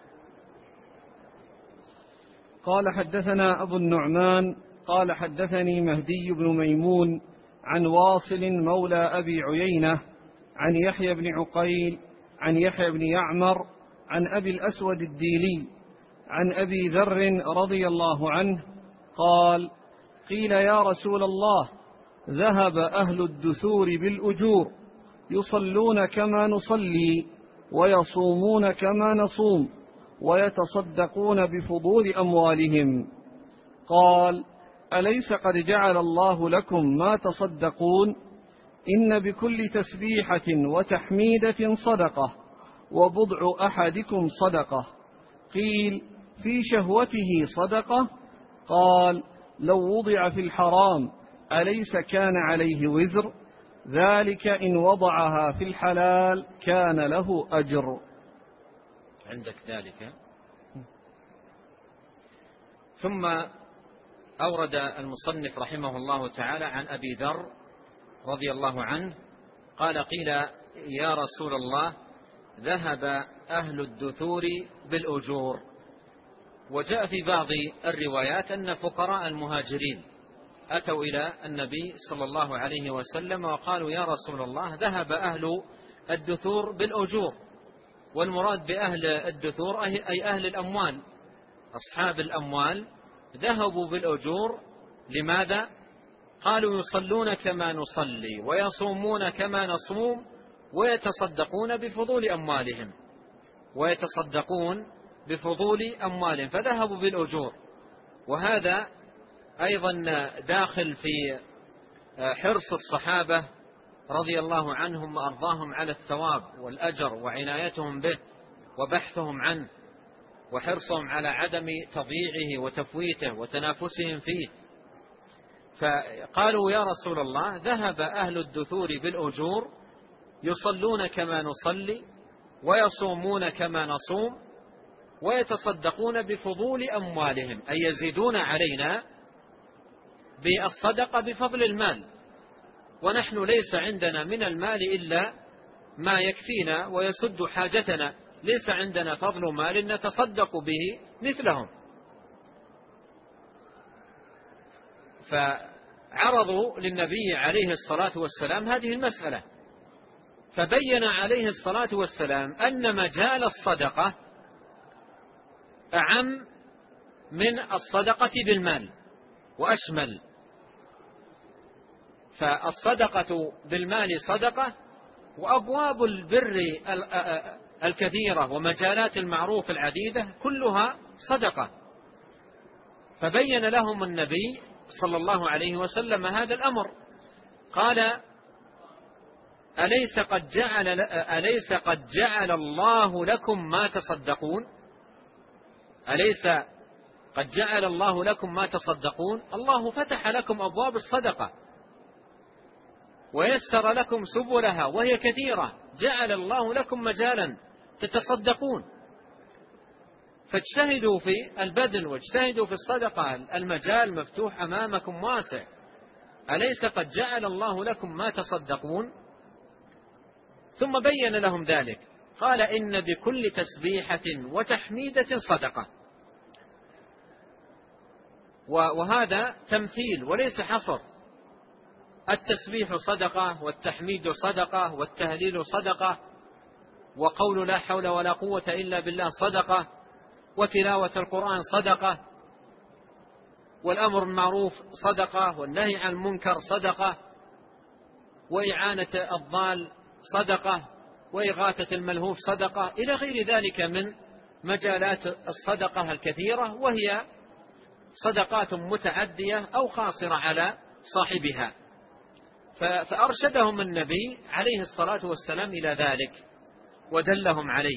قال: حدثنا أبو النعمان قال: حدثني مهدي بن ميمون عن واصل مولى أبي عيينة عن يحيى بن عقيل عن يحيى بن يعمر عن أبي الأسود الديلي عن أبي ذر رضي الله عنه قال: قيل يا رسول الله: ذهب أهل الدثور بالأجور يصلون كما نصلي ويصومون كما نصوم ويتصدقون بفضول أموالهم. قال: أليس قد جعل الله لكم ما تصدقون؟ إن بكل تسبيحة وتحميدة صدقة، وبضع أحدكم صدقة. قيل: في شهوته صدقة؟ قال: لو وضع في الحرام أليس كان عليه وزر؟ ذلك إن وضعها في الحلال كان له أجر. عندك ذلك. ثم أورد المصنف رحمه الله تعالى عن أبي ذر رضي الله عنه قال: قيل يا رسول الله: ذهب أهل الدثور بالأجور. وجاء في بعض الروايات أن فقراء المهاجرين أتوا إلى النبي صلى الله عليه وسلم وقالوا: يا رسول الله، ذهب أهل الدثور بالأجور. والمراد بأهل الدثور أي أهل الأموال، أصحاب الأموال ذهبوا بالأجور. لماذا؟ قالوا: يصلون كما نصلي ويصومون كما نصوم ويتصدقون بفضول أموالهم ويتصدقون بفضول أموالهم فذهبوا بالأجور. وهذا أيضا داخل في حرص الصحابة رضي الله عنهم وأرضاهم على الثواب والأجر وعنايتهم به وبحثهم عنه وحرصهم على عدم تضييعه وتفويته وتنافسهم فيه. فقالوا: يا رسول الله، ذهب أهل الدثور بالأجور يصلون كما نصلي ويصومون كما نصوم ويتصدقون بفضول أموالهم، أي يزيدون علينا بالصدقة بفضل المال، ونحن ليس عندنا من المال إلا ما يكفينا ويسد حاجتنا، ليس عندنا فضل مال نتصدق به مثلهم. فعرضوا للنبي عليه الصلاة والسلام هذه المسألة، فبين عليه الصلاة والسلام أن مجال الصدقة أعم من الصدقة بالمال وأشمل. فالصدقة بالمال صدقة، وأبواب البر الكثيرة ومجالات المعروف العديدة كلها صدقة. فبين لهم النبي صلى الله عليه وسلم هذا الأمر، قال: أليس قد جعل, أليس قد جعل الله لكم ما تصدقون؟ أليس قد جعل الله لكم ما تصدقون؟ الله فتح لكم أبواب الصدقة، ويسر لكم سبلها وهي كثيرة، جعل الله لكم مجالا تتصدقون، فاجتهدوا في البذل واجتهدوا في الصدقة، المجال مفتوح أمامكم واسع، أليس قد جعل الله لكم ما تصدقون؟ ثم بين لهم ذلك، قال إن بكل تسبيحة وتحميدة صدقة. وهذا تمثيل وليس حصر، التسبيح صدقة، والتحميد صدقة، والتهليل صدقة، وقول لا حول ولا قوة إلا بالله صدقة، وتلاوة القرآن صدقة، والأمر بالمعروف صدقة، والنهي عن المنكر صدقة، وإعانة الضال صدقة، وإغاثة الملهوف صدقة، إلى غير ذلك من مجالات الصدقة الكثيرة، وهي صدقات متعدية أو قاصرة على صاحبها. فأرشدهم النبي عليه الصلاة والسلام إلى ذلك ودلهم عليه.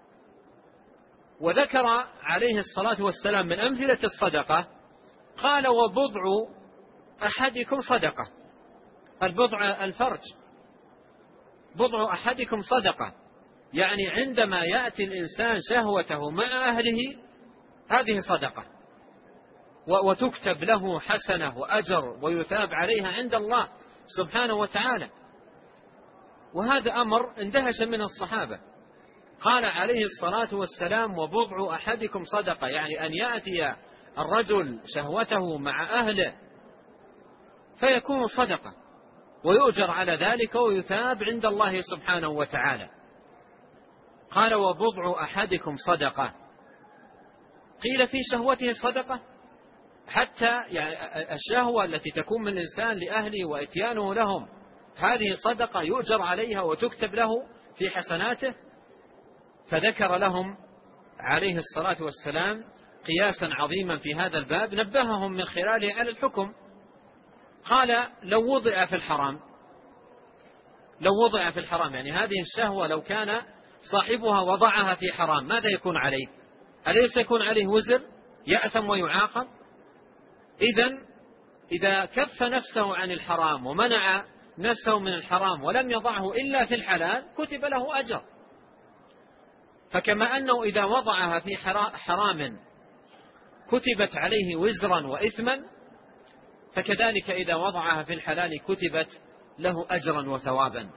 وذكر عليه الصلاة والسلام من أمثلة الصدقة، قال وبضع أحدكم صدقة. البضع الفرج، بضع أحدكم صدقة، يعني عندما يأتي الإنسان شهوته مع أهله هذه صدقة، وتكتب له حسنة وأجر ويثاب عليها عند الله سبحانه وتعالى. وهذا أمر اندهش من الصحابة. قال عليه الصلاة والسلام وبضع أحدكم صدقة، يعني أن يأتي الرجل شهوته مع أهله فيكون صدقة ويؤجر على ذلك ويثاب عند الله سبحانه وتعالى. قال وبضع أحدكم صدقة، قيل في شهوته صدقة، حتى يعني الشهوة التي تكون من الإنسان لأهله وإتيانه لهم هذه صدقة يؤجر عليها وتكتب له في حسناته. فذكر لهم عليه الصلاة والسلام قياسا عظيما في هذا الباب نبههم من خلاله على الحكم. قال لو وضع في الحرام، لو وضع في الحرام يعني هذه الشهوة لو كان صاحبها وضعها في حرام ماذا يكون عليه؟ أليس يكون عليه وزر يأثم ويعاقب؟ إذن إذا كف نفسه عن الحرام ومنع نفسه من الحرام ولم يضعه إلا في الحلال كتب له أجر. فكما أنه إذا وضعها في حرام كتبت عليه وزرا وإثما، فكذلك إذا وضعها في الحلال كتبت له أجرا وثوابا.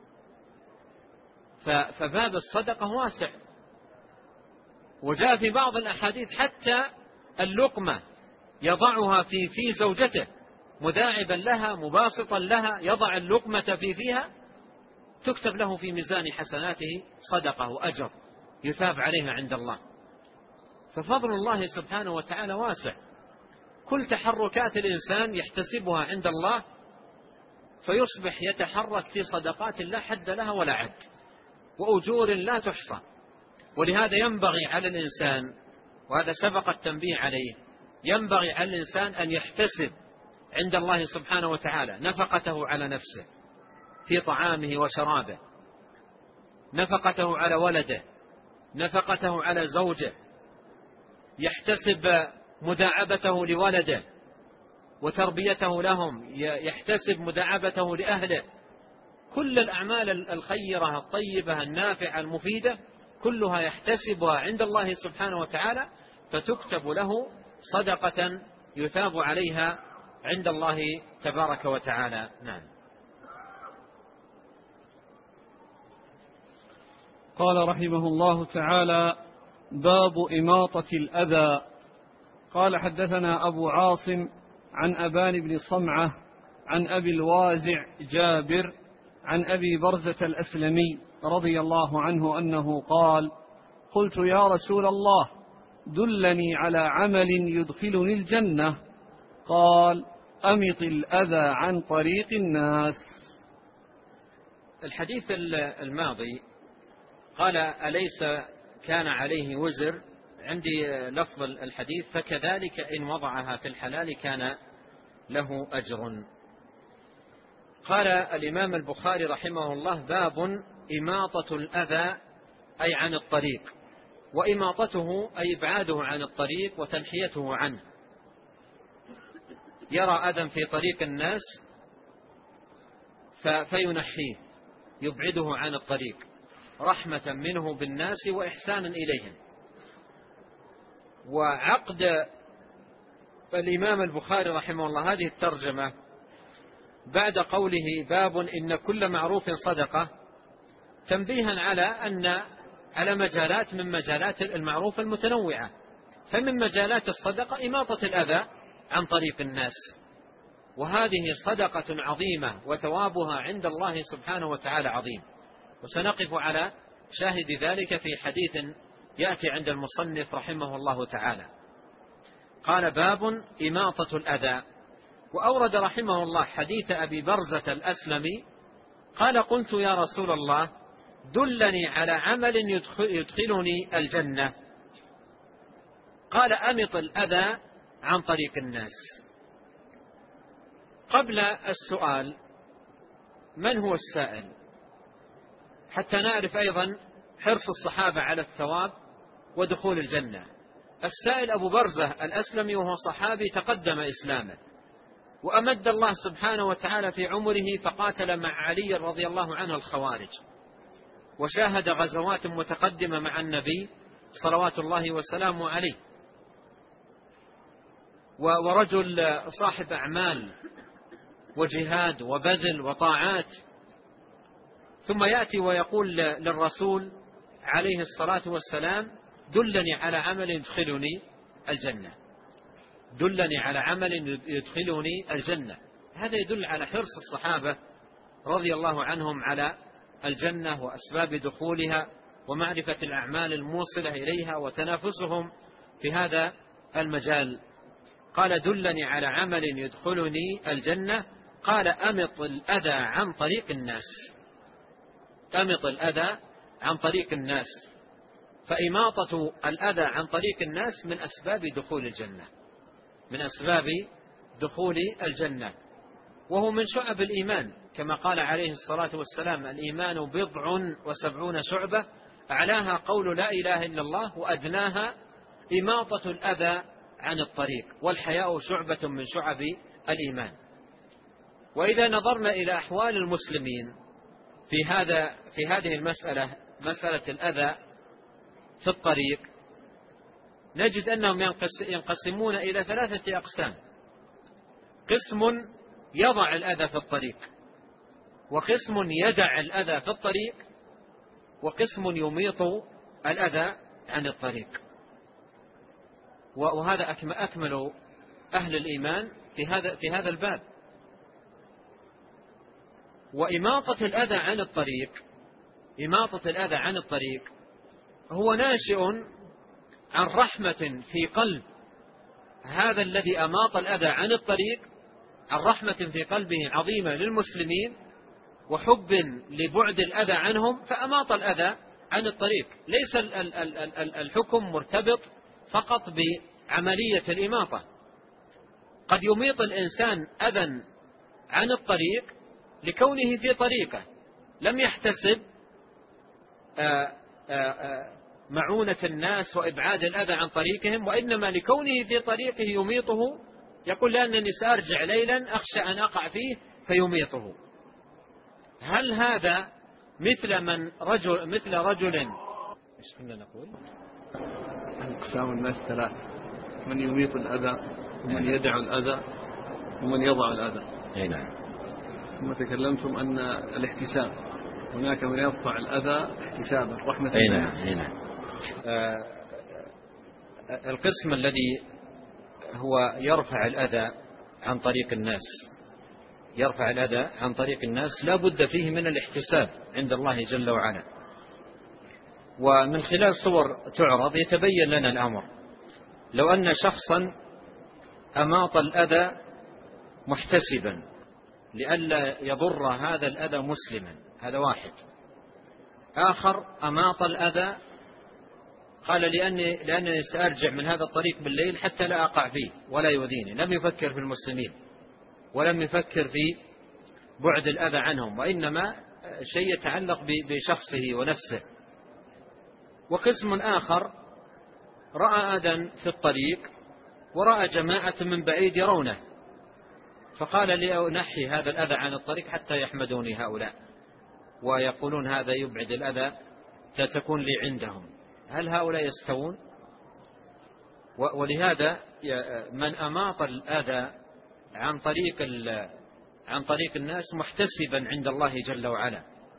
فباب الصدقة واسع. وجاء في بعض الأحاديث حتى اللقمة يضعها في في زوجته مداعبا لها مباسطا لها، يضع اللقمة في فيها تكتب له في ميزان حسناته صدقة وأجر يثاب عليها عند الله. ففضل الله سبحانه وتعالى واسع. كل تحركات الإنسان يحتسبها عند الله فيصبح يتحرك في صدقات لا حد لها ولا عد وأجور لا تحصى. ولهذا ينبغي على الإنسان، وهذا سبق التنبيه عليه، ينبغي على الإنسان أن يحتسب عند الله سبحانه وتعالى نفقته على نفسه في طعامه وشرابه، نفقته على ولده، نفقته على زوجه، يحتسب مداعبته لولده وتربيته لهم، يحتسب مداعبته لأهله. كل الأعمال الخيرة الطيبة النافعة المفيدة كلها يحتسبها عند الله سبحانه وتعالى فتكتب له صدقة يثاب عليها عند الله تبارك وتعالى. نعم. قال رحمه الله تعالى باب إماطة الأذى. قال حدثنا أبو عاصم عن أبان بن صمعة عن أبي الوازع جابر عن أبي برزة الأسلمي رضي الله عنه أنه قال قلت يا رسول الله دلني على عمل يدخلني الجنة. قال أمط الأذى عن طريق الناس. الحديث الماضي قال أليس كان عليه وزر؟ عندي لفظ الحديث فكذلك إن وضعها في الحلال كان له أجر. قال الإمام البخاري رحمه الله باب إماطة الأذى أي عن الطريق، وإماطته أي إبعاده عن الطريق وتنحيته عنه. يرى أذى في طريق الناس فينحيه يبعده عن الطريق رحمة منه بالناس وإحسانا إليهم. وعقد الإمام البخاري رحمه الله هذه الترجمة بعد قوله باب إن كل معروف صدقة تنبيها على أن على مجالات من مجالات المعروف المتنوعة. فمن مجالات الصدقة إماطة الأذى عن طريق الناس، وهذه صدقة عظيمة وثوابها عند الله سبحانه وتعالى عظيم. وسنقف على شاهد ذلك في حديث يأتي عند المصنف رحمه الله تعالى. قال باب إماطة الأذى. وأورد رحمه الله حديث أبي برزة الأسلمي قال قلت يا رسول الله دلني على عمل يدخلني الجنة. قال أمط الأذى عن طريق الناس. قبل السؤال من هو السائل حتى نعرف أيضا حرص الصحابة على الثواب ودخول الجنة. السائل أبو برزة الأسلمي وهو صحابي تقدم إسلامه، وأمد الله سبحانه وتعالى في عمره فقاتل مع علي رضي الله عنه الخوارج، وشاهد غزوات متقدمة مع النبي صلوات الله وسلامه عليه، ورجل صاحب أعمال وجهاد وبذل وطاعات. ثم يأتي ويقول للرسول عليه الصلاة والسلام دلني على عمل يدخلني الجنة، دلني على عمل يدخلني الجنة. هذا يدل على حرص الصحابة رضي الله عنهم على الجنة وأسباب دخولها ومعرفة الأعمال الموصلة إليها وتنافسهم في هذا المجال. قال دلني على عمل يدخلني الجنة. قال أمط الأذى عن طريق الناس، أمط الأذى عن طريق الناس. فإماطة الأذى عن طريق الناس من أسباب دخول الجنة، من أسباب دخول الجنة، وهو من شعب الإيمان كما قال عليه الصلاة والسلام الإيمان بضع وسبعون شعبة أعلاها قول لا إله إلا الله وأدناها إماطة الأذى عن الطريق، والحياء شعبة من شعب الإيمان. وإذا نظرنا إلى أحوال المسلمين في هذا في هذه المسألة، مسألة الأذى في الطريق، نجد أنهم ينقسمون إلى ثلاثة أقسام. قسم يضع الأذى في الطريق، وقسم يدع الأذى في الطريق، وقسم يميط الأذى عن الطريق. وهذا أكمل أهل الإيمان في هذا في هذا الباب. وإماطة الأذى عن الطريق، إماطة الأذى عن الطريق هو ناشئ عن رحمة في قلب هذا الذي أماط الأذى عن الطريق، عن رحمة في قلبه عظيمة للمسلمين وحب لبعد الأذى عنهم فأماط الأذى عن الطريق. ليس الحكم مرتبط فقط بعملية الإماطة، قد يميط الإنسان أذى عن الطريق لكونه في طريقه لم يحتسب آآ آآ معونة الناس وإبعاد الأذى عن طريقهم، وإنما لكونه في طريقه يميطه، يقول لأنني سأرجع ليلا أخشى أن أقع فيه فيميطه. هل هذا مثل من رجل مثل رجل ايش كنا نقول؟ أقسام الناس ثلاث: من يميط الأذى، ومن يدع الأذى، ومن يضع الأذى. أي نعم. ثم تكلمتم أن الاحتساب، هناك من يرفع الأذى احتسابا رحمة. أي نعم. أي نعم. آه القسم الذي هو يرفع الأذى عن طريق الناس، يرفع الأذى عن طريق الناس لا بد فيه من الاحتساب عند الله جل وعلا. ومن خلال صور تعرض يتبين لنا الأمر. لو أن شخصا أماط الأذى محتسبا لئلا يضر هذا الأذى مسلما، هذا واحد. آخر أماط الأذى قال لأني, لأنني سأرجع من هذا الطريق بالليل حتى لا أقع فيه ولا يؤذيني، لم يفكر في المسلمين ولم يفكر في بعد الأذى عنهم، وإنما شيء يتعلق بشخصه ونفسه. وقسم آخر رأى أذى في الطريق ورأى جماعة من بعيد يرونه فقال لأنحي هذا الأذى عن الطريق حتى يحمدوني هؤلاء ويقولون هذا يبعد الأذى تكون لي عندهم. هل هؤلاء يستوون؟ ولهذا من أماط الأذى عن طريق عن طريق الناس محتسبا عند الله جل وعلا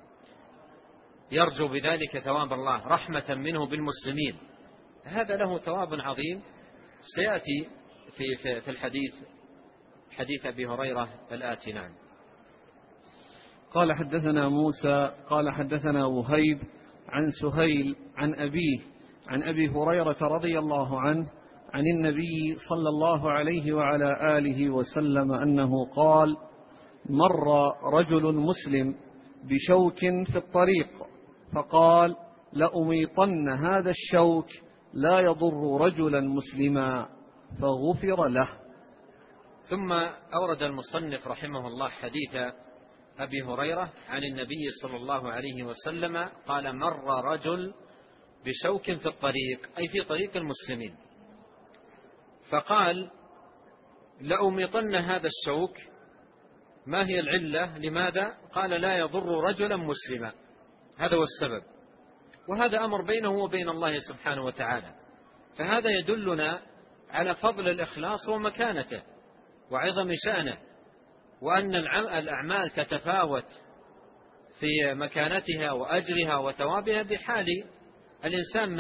يرجو بذلك ثواب الله رحمة منه بالمسلمين، هذا له ثواب عظيم سيأتي في في الحديث حديث أبي هريرة الآتي. نعم. قال حدثنا موسى قال حدثنا وهيب عن سهيل عن أبيه عن أبي هريرة رضي الله عنه عن النبي صلى الله عليه وعلى آله وسلم أنه قال: مر رجل مسلم بشوك في الطريق فقال: لأميطن هذا الشوك لا يضر رجلا مسلما، فغفر له. ثم أورد المصنف رحمه الله حديث أبي هريرة عن النبي صلى الله عليه وسلم قال: مر رجل بشوك في الطريق، أي في طريق المسلمين، فقال: لأميطن هذا الشوك. ما هي العلة؟ لماذا؟ قال: لا يضر رجلا مسلما، هذا هو السبب، وهذا أمر بينه وبين الله سبحانه وتعالى. فهذا يدلنا على فضل الإخلاص ومكانته وعظم شأنه، وأن الأعمال تتفاوت في مكانتها وأجرها وثوابها بحال الإنسان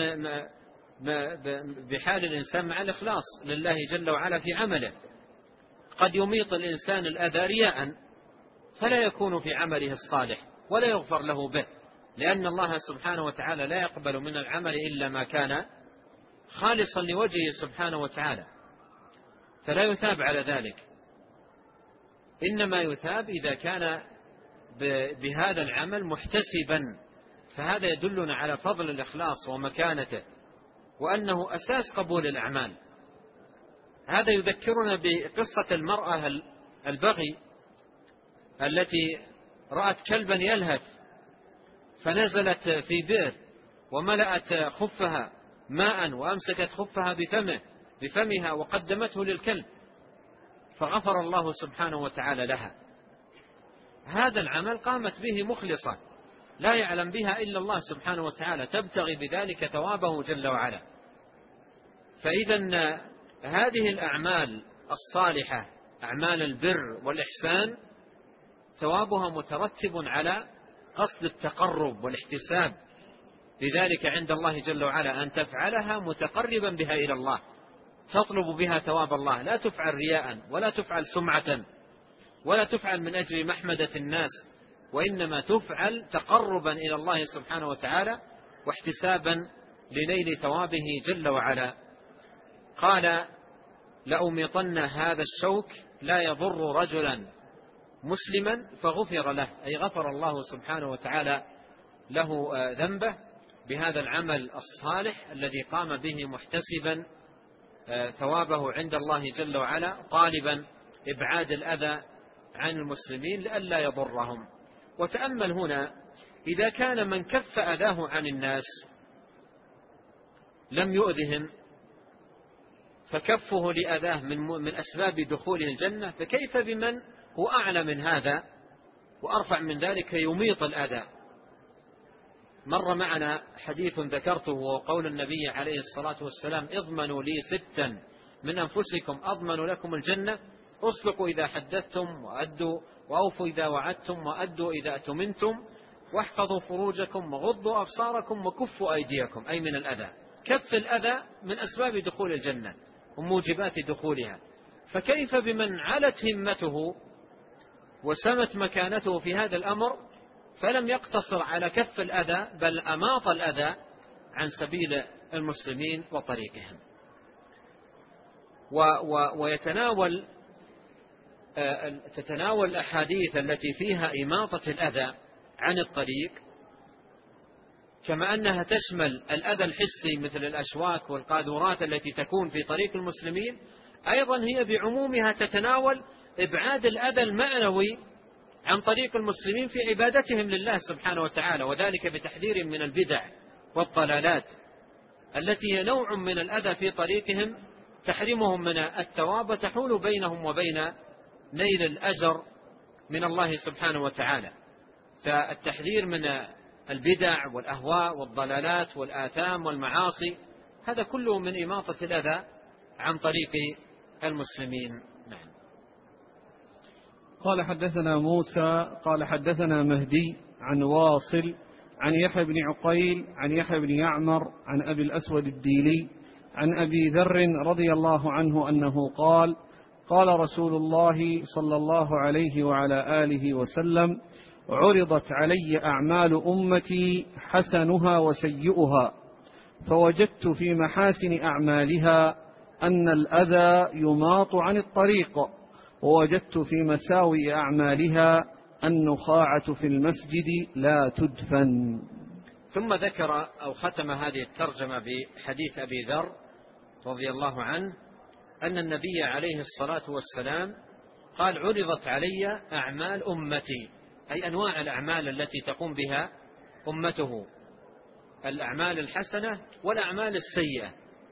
بحال الإنسان مع الإخلاص لله جل وعلا في عمله. قد يميط الإنسان الأذى رياء فلا يكون في عمله الصالح ولا يغفر له به، لأن الله سبحانه وتعالى لا يقبل من العمل إلا ما كان خالصا لوجهه سبحانه وتعالى، فلا يثاب على ذلك، إنما يثاب إذا كان بهذا العمل محتسبا. فهذا يدلنا على فضل الإخلاص ومكانته وأنه أساس قبول الأعمال. هذا يذكرنا بقصة المرأة البغي التي رأت كلبا يلهث فنزلت في بئر وملأت خفها ماء وأمسكت خفها بفمه بفمها وقدمته للكلب، فغفر الله سبحانه وتعالى لها. هذا العمل قامت به مخلصة لا يعلم بها إلا الله سبحانه وتعالى، تبتغي بذلك ثوابه جل وعلا. فإذا هذه الأعمال الصالحة أعمال البر والإحسان ثوابها مترتب على قصد التقرب والاحتساب لذلك عند الله جل وعلا، أن تفعلها متقربا بها إلى الله، تطلب بها ثواب الله، لا تفعل رياء ولا تفعل سمعة ولا تفعل من أجل محمدة الناس، وإنما تفعل تقربا إلى الله سبحانه وتعالى واحتسابا لنيل ثوابه جل وعلا. قال: لأميطن هذا الشوك لا يضر رجلا مسلما فغفر له، أي غفر الله سبحانه وتعالى له ذنبه بهذا العمل الصالح الذي قام به محتسبا ثوابه عند الله جل وعلا، طالبا إبعاد الأذى عن المسلمين لئلا يضرهم. وتأمل هنا، إذا كان من كف أذاه عن الناس لم يؤذهم فكفه لأذاه من من أسباب دخوله الجنة، فكيف بمن هو أعلى من هذا وأرفع من ذلك يميط الأذى؟ مر معنا حديث ذكرته وقول النبي عليه الصلاة والسلام: اضمنوا لي ستا من أنفسكم أضمن لكم الجنة: اصدقوا إذا حدثتم، وأدوا وأوفوا إذا وعدتم، وأدوا إذا أتمنتم، واحفظوا فروجكم، وغضوا أبصاركم، وكفوا أيديكم، أي من الأذى. كف الأذى من أسباب دخول الجنة وموجبات دخولها، فكيف بمن علت همته وسمت مكانته في هذا الأمر فلم يقتصر على كف الأذى بل أماط الأذى عن سبيل المسلمين وطريقهم. و و ويتناول تتناول الأحاديث التي فيها إماطة الأذى عن الطريق، كما أنها تشمل الأذى الحسي مثل الأشواك والقاذورات التي تكون في طريق المسلمين، أيضا هي بعمومها تتناول إبعاد الأذى المعنوي عن طريق المسلمين في عبادتهم لله سبحانه وتعالى، وذلك بتحذير من البدع والضلالات التي هي نوع من الأذى في طريقهم تحرمهم من الثواب وتحول بينهم وبين نيل الأجر من الله سبحانه وتعالى. فالتحذير من البدع والأهواء والضلالات والآثام والمعاصي هذا كله من إماطة الأذى عن طريق المسلمين. نعم. قال حدثنا موسى قال حدثنا مهدي عن واصل عن يحيى بن عقيل عن يحيى بن يعمر عن أبي الأسود الديلي عن أبي ذر رضي الله عنه أنه قال قال رسول الله صلى الله عليه وعلى آله وسلم عرضت علي أعمال أمتي حسنها وسيئها فوجدت في محاسن أعمالها أن الأذى يماط عن الطريق ووجدت في مساوئ أعمالها النخاعة في المسجد لا تدفن. ثم ذكر أو ختم هذه الترجمة بحديث أبي ذر رضي الله عنه أن النبي عليه الصلاة والسلام قال عرضت علي أعمال أمتي، أي أنواع الأعمال التي تقوم بها أمته، الأعمال الحسنة والأعمال السيئة.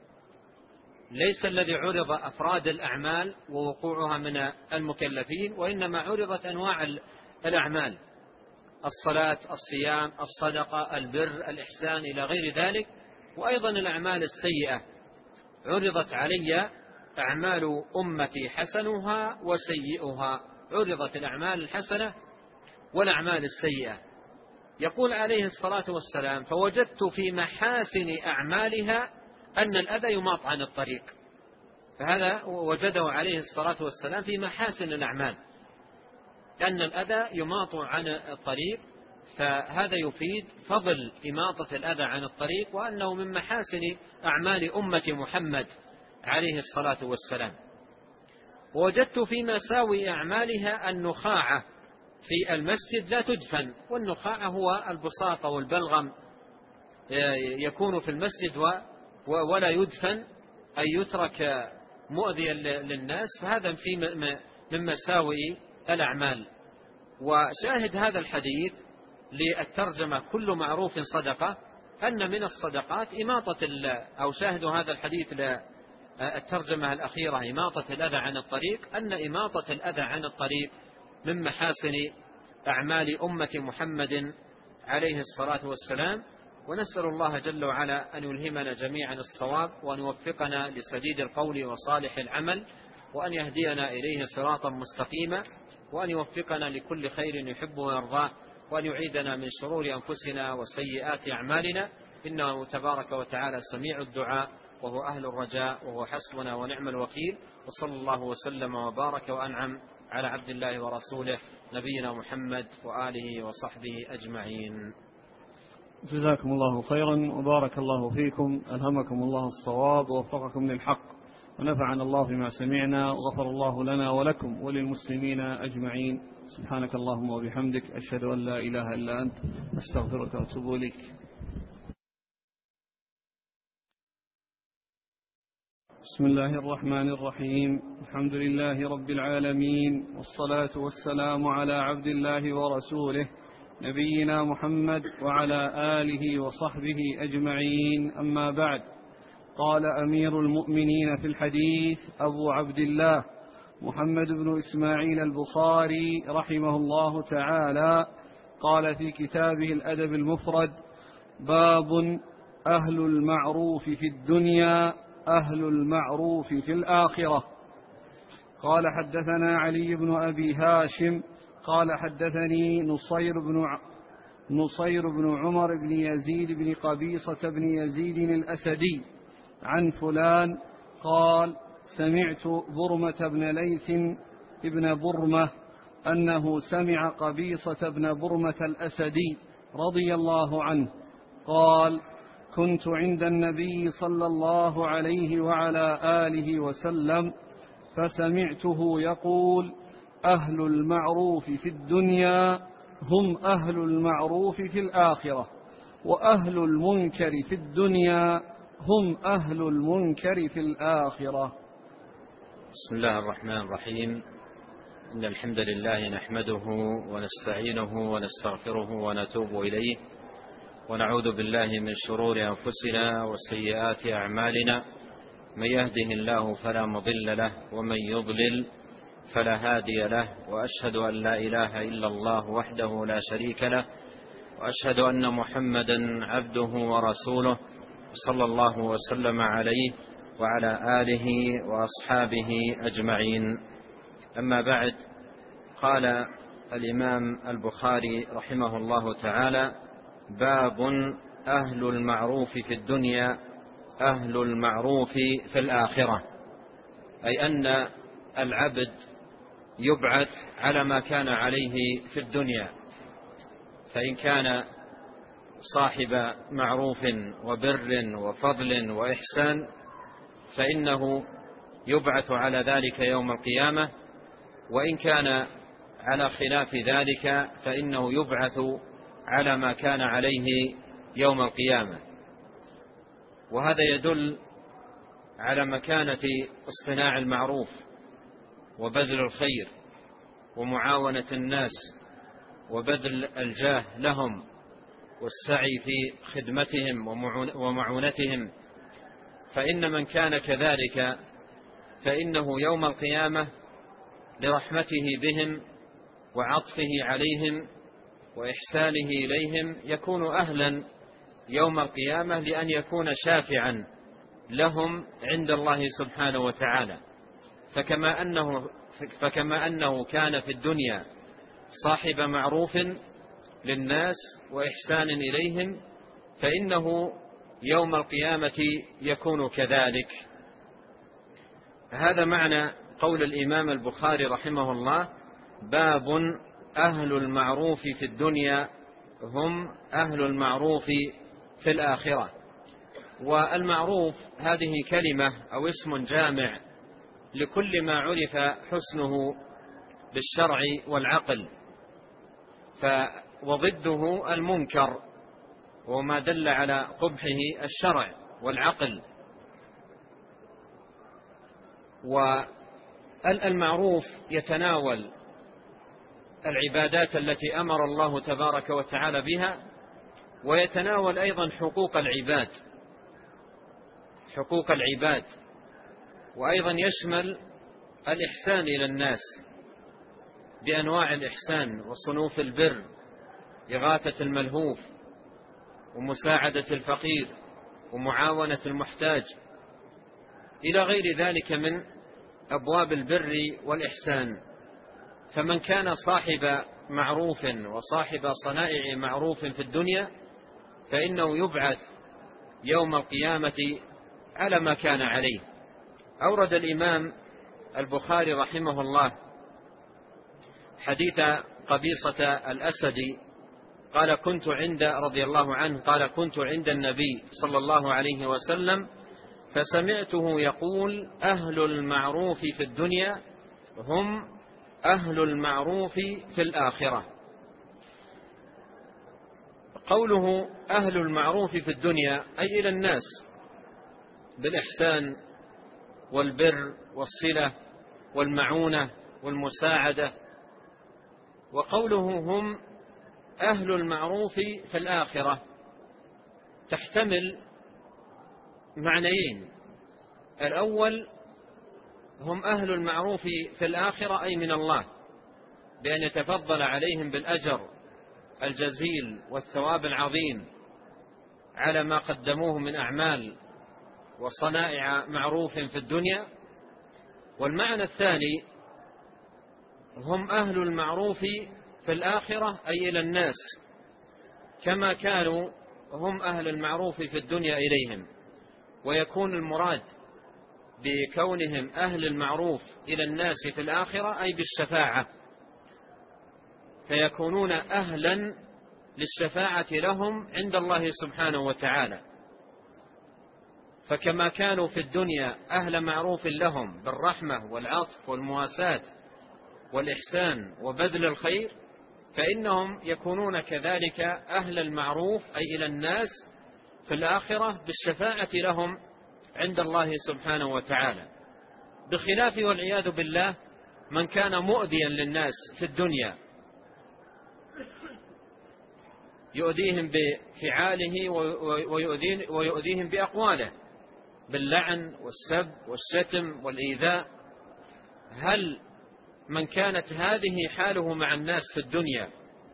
ليس الذي عرض أفراد الأعمال ووقوعها من المكلفين، وإنما عرضت أنواع الأعمال، الصلاة، الصيام، الصدقة، البر، الإحسان إلى غير ذلك، وأيضا الأعمال السيئة. عرضت علي أعمال أمتي حسنها وسيئها، عرضت الأعمال الحسنة والأعمال السيئة. يقول عليه الصلاة والسلام فوجدت في محاسن أعمالها أن الأذى يماط عن الطريق. فهذا وجده عليه الصلاة والسلام في محاسن الأعمال أن الأذى يماط عن الطريق، فهذا يفيد فضل إماطة الأذى عن الطريق، وأنه من محاسن أعمال أمة محمد عليه الصلاة والسلام. ووجدت في مساوئ أعمالها النخاعة في المسجد لا تدفن، والنخاعة هو البساط والبلغم يكون في المسجد ولا يدفن، أي يترك مؤذيا للناس، فهذا في من مساوئ الأعمال. وشاهد هذا الحديث للترجمة كل معروف صدقة، أن من الصدقات إماطة أو شاهد هذا الحديث للترجمة الأخيرة إماطة الأذى عن الطريق، أن إماطة الأذى عن الطريق من محاسن أعمال أمة محمد عليه الصلاة والسلام. ونسأل الله جل وعلا أن يلهمنا جميعا الصواب، وأن يوفقنا لسديد القول وصالح العمل، وأن يهدينا إليه صراطا مستقيما، وأن يوفقنا لكل خير يحبه ويرضاه، وأن يعيدنا من شرور أنفسنا وسيئات أعمالنا، إنه تبارك وتعالى سميع الدعاء وهو أهل الرجاء وهو حسبنا ونعم الوكيل. وصلى الله وسلم وبارك وأنعم على عبد الله ورسوله نبينا محمد وآله وصحبه أجمعين. جزاكم الله خيرا وبارك الله فيكم، ألهمكم الله الصواب ووفقكم للحق، ونفعنا الله بما سمعنا، وغفر الله لنا ولكم وللمسلمين أجمعين. سبحانك اللهم وبحمدك، أشهد أن لا إله إلا أنت، أستغفرك وأتوب إليك. بسم الله الرحمن الرحيم، الحمد لله رب العالمين، والصلاة والسلام على عبد الله ورسوله نبينا محمد وعلى آله وصحبه أجمعين، أما بعد. قال أمير المؤمنين في الحديث أبو عبد الله محمد بن إسماعيل البخاري رحمه الله تعالى، قال في كتابه الأدب المفرد: باب أهل المعروف في الدنيا أهل المعروف في الآخرة. قال حدثنا علي بن أبي هاشم قال حدثني نصير بن ع... نصير بن عمر بن يزيد بن قبيصة بن يزيد الأسدي عن فلان قال: سمعت برمة بن ليث ابن برمة أنه سمع قبيصة بن برمة الأسدي رضي الله عنه قال: كنت عند النبي صلى الله عليه وعلى آله وسلم فسمعته يقول: أهل المعروف في الدنيا هم أهل المعروف في الآخرة، وأهل المنكر في الدنيا هم أهل المنكر في الآخرة. بسم الله الرحمن الرحيم. إن الحمد لله نحمده ونستعينه ونستغفره ونتوب إليه، ونعوذ بالله من شرور أنفسنا وسيئات أعمالنا، من يهده الله فلا مضل له، ومن يضلل فلا هادي له، وأشهد أن لا إله إلا الله وحده لا شريك له، وأشهد أن محمدا عبده ورسوله صلى الله وسلم عليه وعلى آله وأصحابه أجمعين. أما بعد، قال الإمام البخاري رحمه الله تعالى: باب أهل المعروف في الدنيا أهل المعروف في الآخرة، أي أن العبد يبعث على ما كان عليه في الدنيا، فإن كان صاحب معروف وبر وفضل وإحسان فإنه يبعث على ذلك يوم القيامة، وإن كان على خلاف ذلك فإنه يبعث على ما كان عليه يوم القيامة. وهذا يدل على مكانة اصطناع المعروف وبذل الخير ومعاونة الناس وبذل الجاه لهم والسعي في خدمتهم ومعونتهم، فإن من كان كذلك فإنه يوم القيامة لرحمته بهم وعطفه عليهم وإحسانه إليهم يكون أهلا يوم القيامة لأن يكون شافعا لهم عند الله سبحانه وتعالى. فكما أنه, فكما أنه كان في الدنيا صاحب معروف للناس وإحسان إليهم، فإنه يوم القيامة يكون كذلك. هذا معنى قول الإمام البخاري رحمه الله: باب أهل المعروف في الدنيا هم أهل المعروف في الآخرة. والمعروف هذه كلمة أو اسم جامع لكل ما عرف حسنه بالشرع والعقل، وضده المنكر وما دل على قبحه الشرع والعقل. والمعروف يتناول العبادات التي أمر الله تبارك وتعالى بها، ويتناول أيضا حقوق العباد حقوق العباد وأيضا يشمل الإحسان إلى الناس بأنواع الإحسان وصنوف البر، إغاثة الملهوف ومساعدة الفقير ومعاونة المحتاج إلى غير ذلك من أبواب البر والإحسان. فمن كان صاحب معروف وصاحب صنائع معروف في الدنيا فإنه يبعث يوم القيامة على ما كان عليه. أورد الإمام البخاري رحمه الله حديث قبيصة الأسدي قال كنت عند رضي الله عنه قال كنت عند النبي صلى الله عليه وسلم فسمعته يقول: أهل المعروف في الدنيا هم أهل المعروف في الآخرة. قوله أهل المعروف في الدنيا أي إلى الناس بالإحسان والبر والصلة والمعونة والمساعدة. وقوله هم أهل المعروف في الآخرة تحتمل معنيين: الأول هم أهل المعروف في الآخرة أي من الله، بأن يتفضل عليهم بالأجر الجزيل والثواب العظيم على ما قدموه من أعمال وصنائع معروف في الدنيا. والمعنى الثاني هم أهل المعروف في الآخرة أي إلى الناس كما كانوا هم أهل المعروف في الدنيا إليهم. ويكون المراد بكونهم أهل المعروف إلى الناس في الآخرة أي بالشفاعة، فيكونون أهلا للشفاعة لهم عند الله سبحانه وتعالى. فكما كانوا في الدنيا أهل معروف لهم بالرحمة والعطف والمواساة والإحسان وبذل الخير، فإنهم يكونون كذلك أهل المعروف أي إلى الناس في الآخرة بالشفاعة لهم عند الله سبحانه وتعالى، بخلاف والعياذ بالله من كان مؤذيا للناس في الدنيا يؤذيهم بفعاله ويؤذيهم بأقواله باللعن والسب والشتم والإيذاء. هل من كانت هذه حاله مع الناس في الدنيا،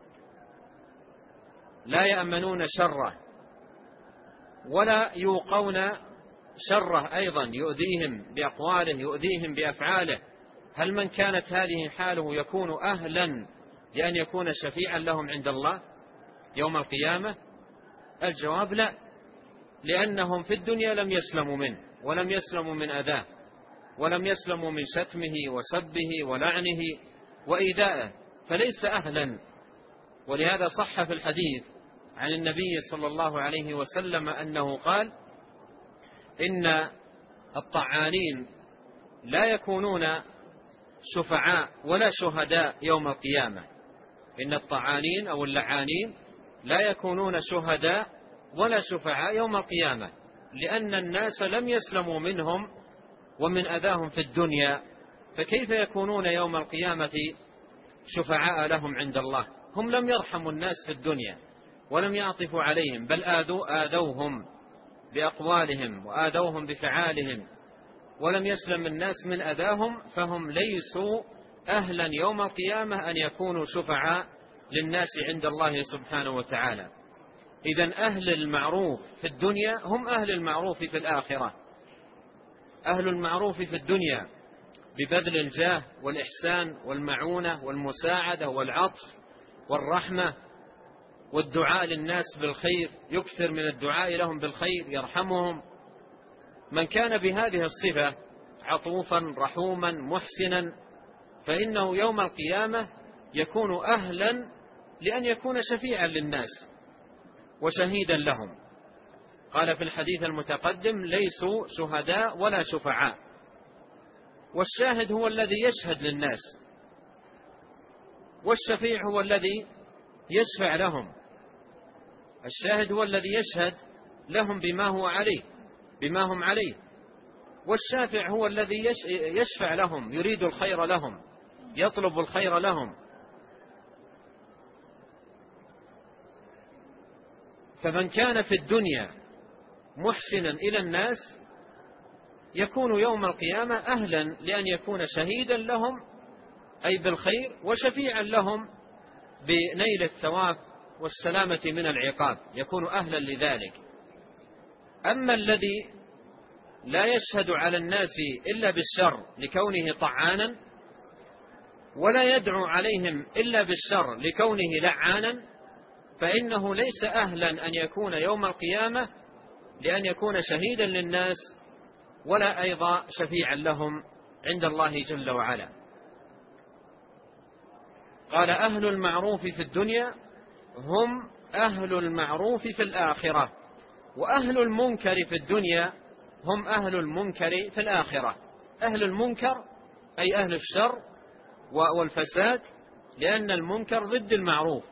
لا يأمنون شره ولا يوقون شره، أيضا يؤذيهم بأقواله يؤذيهم بأفعاله، هل من كانت هذه حاله يكون أهلا لأن يكون شفيعا لهم عند الله يوم القيامة؟ الجواب لا، لأنهم في الدنيا لم يسلموا منه ولم يسلموا من أذاه ولم يسلموا من شتمه وسبه ولعنه وإيذائه، فليس أهلا. ولهذا صح في الحديث عن النبي صلى الله عليه وسلم أنه قال: إن الطعانين لا يكونون شفعاء ولا شهداء يوم القيامة. إن الطعانين أو اللعانين لا يكونون شهداء ولا شفعاء يوم القيامة، لأن الناس لم يسلموا منهم ومن أذاهم في الدنيا، فكيف يكونون يوم القيامة شفعاء لهم عند الله؟ هم لم يرحموا الناس في الدنيا ولم يعطفوا عليهم، بل آذوا آذوهم بأقوالهم وآذوهم بفعالهم، ولم يسلم الناس من أذاهم، فهم ليسوا أهلا يوم القيامة أن يكونوا شفعاء للناس عند الله سبحانه وتعالى. إذن أهل المعروف في الدنيا هم أهل المعروف في الآخرة. أهل المعروف في الدنيا ببذل الجاه والإحسان والمعونة والمساعدة والعطف والرحمة والدعاء للناس بالخير، يكثر من الدعاء لهم بالخير يرحمهم. من كان بهذه الصفة عطوفا رحوما محسنا، فإنه يوم القيامة يكون أهلا لأن يكون شفيعا للناس وشهيدا لهم. قال في الحديث المتقدم: ليسوا شهداء ولا شفعاء. والشاهد هو الذي يشهد للناس، والشفيع هو الذي يشفع لهم. الشاهد هو الذي يشهد لهم بما هو عليه بما هم عليه، والشافع هو الذي يشفع لهم، يريد الخير لهم، يطلب الخير لهم. فمن كان في الدنيا محسنا إلى الناس يكون يوم القيامة أهلا لأن يكون شهيدا لهم أي بالخير، وشفيعا لهم بنيل الثواب والسلامة من العقاب، يكون أهلا لذلك. أما الذي لا يشهد على الناس إلا بالشر لكونه طعانا، ولا يدعو عليهم إلا بالشر لكونه لعانا، فإنه ليس أهلا أن يكون يوم القيامة لأن يكون شهيدا للناس، ولا أيضا شفيعا لهم عند الله جل وعلا. قال: أهل المعروف في الدنيا هم أهل المعروف في الآخرة، وأهل المنكر في الدنيا هم أهل المنكر في الآخرة. أهل المنكر أي أهل الشر والفساد، لأن المنكر ضد المعروف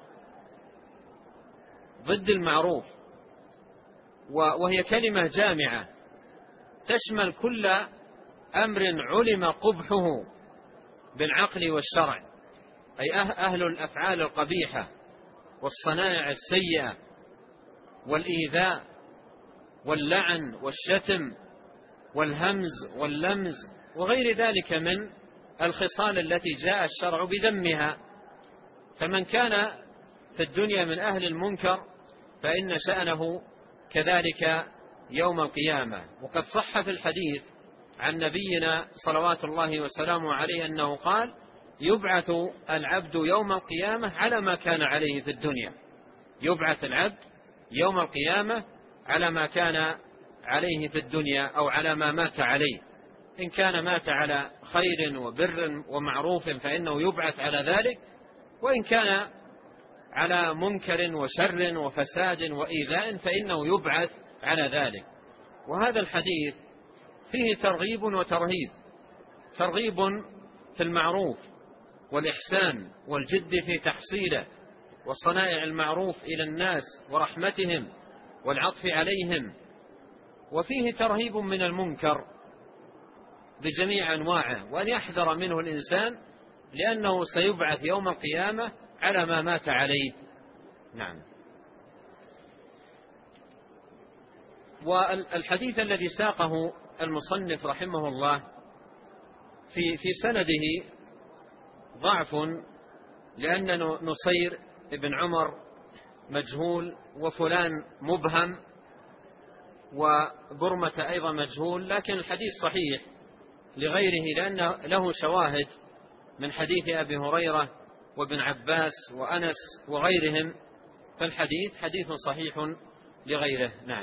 ضد المعروف وهي كلمة جامعة تشمل كل أمر علم قبحه بالعقل والشرع، أي أهل الأفعال القبيحة والصنائع السيئة والإيذاء واللعن والشتم والهمز واللمز وغير ذلك من الخصال التي جاء الشرع بذمها. فمن كان في الدنيا من أهل المنكر فإن شأنه كذلك يوم القيامة. وقد صح في الحديث عن نبينا صلوات الله وسلامه عليه أنه قال: يبعث العبد يوم القيامة على ما كان عليه في الدنيا. يبعث العبد يوم القيامة على ما كان عليه في الدنيا أو على ما مات عليه. إن كان مات على خير وبر ومعروف فإنه يبعث على ذلك، وإن كان على منكر وشر وفساد وإيذاء فإنه يبعث على ذلك. وهذا الحديث فيه ترغيب وترهيب: ترغيب في المعروف والإحسان والجد في تحصيله وصنائع المعروف إلى الناس ورحمتهم والعطف عليهم، وفيه ترهيب من المنكر بجميع أنواعه، وأن يحذر منه الإنسان لأنه سيبعث يوم القيامة على ما مات عليه. نعم. والحديث الذي ساقه المصنف رحمه الله في في سنده ضعف لأن نصير ابن عمر مجهول، وفلان مبهم، وبرمة أيضا مجهول، لكن الحديث صحيح لغيره لأن له شواهد من حديث أبي هريرة وابن عباس وأنس وغيرهم، فالحديث حديث صحيح لغيره. نعم.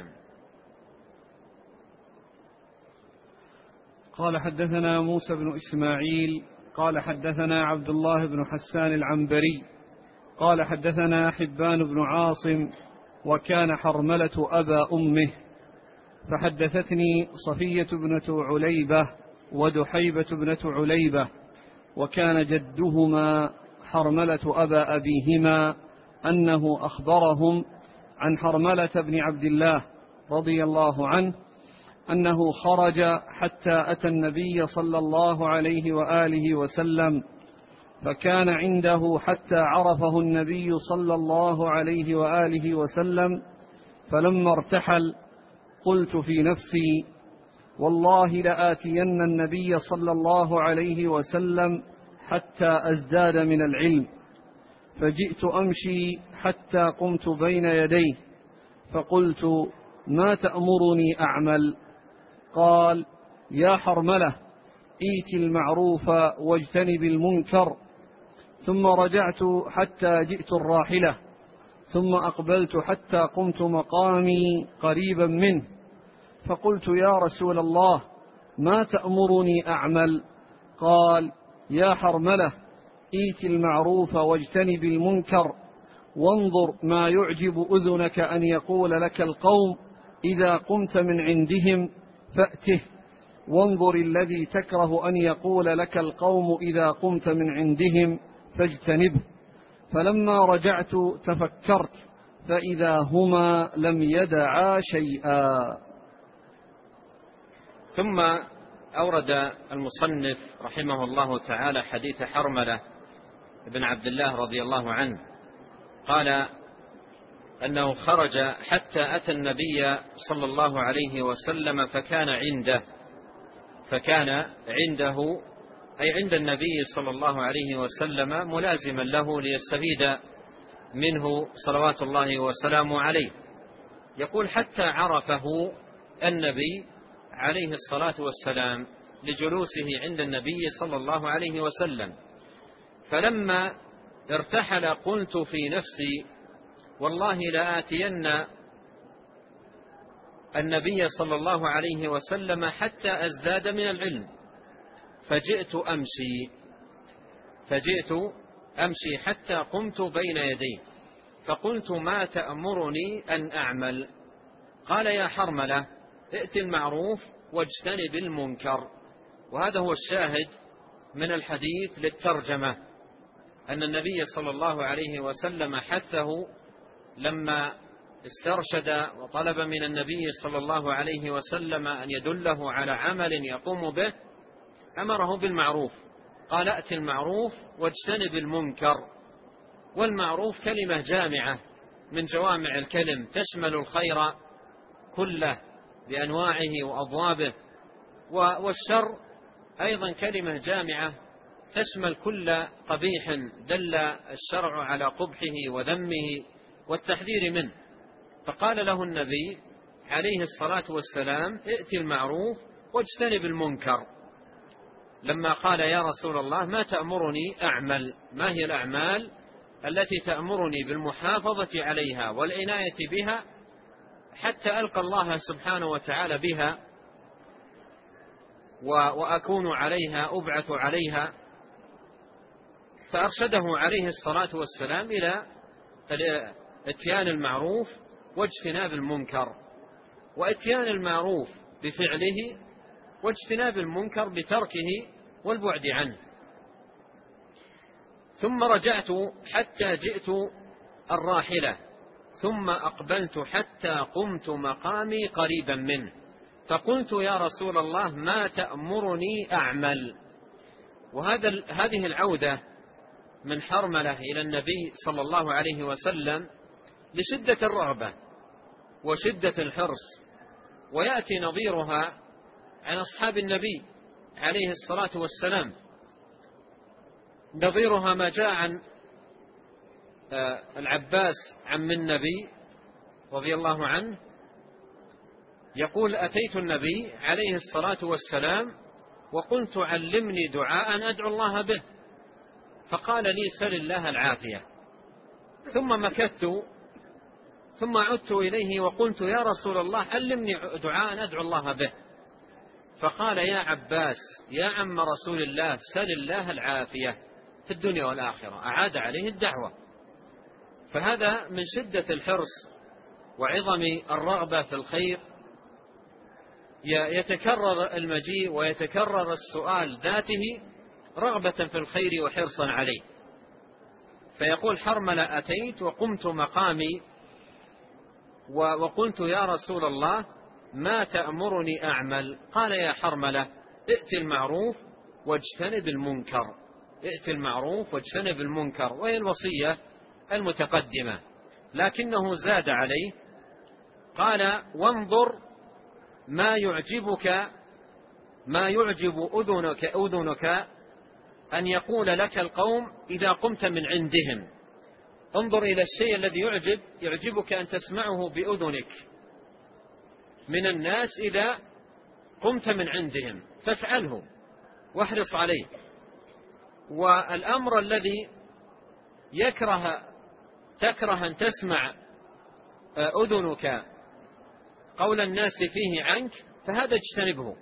قال حدثنا موسى بن إسماعيل قال حدثنا عبد الله بن حسان العنبري قال حدثنا حبان بن عاصم وكان حرملة أبا أمه، فحدثتني صفية بنت عليبة ودحيبة بنت عليبة، وكان جدهما حرملة أبا أبيهما، أنه أخبرهم عن حرملة بن عبد الله رضي الله عنه أنه خرج حتى أتى النبي صلى الله عليه وآله وسلم، فكان عنده حتى عرفه النبي صلى الله عليه وآله وسلم، فلما ارتحل قلت في نفسي والله لآتين النبي صلى الله عليه وسلم حتى أزداد من العلم، فجئت أمشي حتى قمت بين يديه فقلت ما تأمرني أعمل؟ قال يا حرملة إيت المعروف واجتنب المنكر. ثم رجعت حتى جئت الراحلة، ثم أقبلت حتى قمت مقامي قريبا منه، فقلت يا رسول الله ما تأمرني أعمل؟ قال يا حرملة إيت المعروف واجتنب المنكر، وانظر ما يعجب أذنك أن يقول لك القوم إذا قمت من عندهم فأته، وانظر الذي تكره أن يقول لك القوم إذا قمت من عندهم فاجتنبه. فلما رجعت تفكرت فإذا هما لم يدعا شيئا. ثم أورد المصنف رحمه الله تعالى حديث حرملة بن عبد الله رضي الله عنه قال أنه خرج حتى أتى النبي صلى الله عليه وسلم فكان عنده فكان عنده أي عند النبي صلى الله عليه وسلم ملازما له ليستفيد منه صلوات الله وسلامه عليه. يقول حتى عرفه النبي عليه الصلاة والسلام لجلوسه عند النبي صلى الله عليه وسلم، فلما ارتحل قلت في نفسي والله لآتين النبي صلى الله عليه وسلم حتى أزداد من العلم، فجئت أمشي فجئت أمشي حتى قمت بين يديه فقلت ما تأمرني أن أعمل؟ قال يا حرملة ائت المعروف واجتنب المنكر. وهذا هو الشاهد من الحديث للترجمة، أن النبي صلى الله عليه وسلم حثه لما استرشد وطلب من النبي صلى الله عليه وسلم أن يدله على عمل يقوم به، أمره بالمعروف، قال ائت المعروف واجتنب المنكر. والمعروف كلمة جامعة من جوامع الكلم تشمل الخير كله بأنواعه وأبوابه، والشر أيضا كلمة جامعة تشمل كل قبيح دل الشرع على قبحه وذمه والتحذير منه. فقال له النبي عليه الصلاة والسلام ائت المعروف واجتنب المنكر. لما قال يا رسول الله ما تأمرني أعمل؟ ما هي الأعمال التي تأمرني بالمحافظة عليها والعناية بها حتى ألقى الله سبحانه وتعالى بها وأكون عليها أبعث عليها؟ فأرشده عليه الصلاة والسلام إلى اتيان المعروف واجتناب المنكر، واتيان المعروف بفعله واجتناب المنكر بتركه والبعد عنه. ثم رجعت حتى جئت الراحلة، ثم أقبلت حتى قمت مقامي قريبا منه، فقلت يا رسول الله ما تأمرني أعمل؟ وهذا هذه العودة من حرملة إلى النبي صلى الله عليه وسلم لشدة الرغبة وشدة الحرص، ويأتي نظيرها عن أصحاب النبي عليه الصلاة والسلام. نظيرها ما جاء عن العباس عم النبي رضي الله عنه يقول: أتيت النبي عليه الصلاة والسلام وقلت: علمني دعاء أدعو الله به، فقال لي: سل الله العافية. ثم مكثت ثم عدت إليه وقلت: يا رسول الله علمني دعاء أدعو الله به، فقال: يا عباس يا عم رسول الله سل الله العافية في الدنيا والآخرة. أعاد عليه الدعوة. فهذا من شدة الحرص وعظم الرغبة في الخير يتكرر المجيء ويتكرر السؤال ذاته رغبة في الخير وحرصا عليه. فيقول حرملة: أتيت وقمت مقامي وقلت: يا رسول الله ما تأمرني أعمل؟ قال: يا حرملة ائت المعروف واجتنب المنكر. ائت المعروف واجتنب المنكر، وهي الوصية المتقدمة. لكنه زاد عليه قال: وانظر ما يعجبك ما يعجب أذنك أذنك أن يقول لك القوم إذا قمت من عندهم. انظر إلى الشيء الذي يعجب يعجبك أن تسمعه بأذنك من الناس إذا قمت من عندهم، فافعله واحرص عليه. والأمر الذي يكره تكره أن تسمع أذنك قول الناس فيه عنك، فهذا اجتنبه.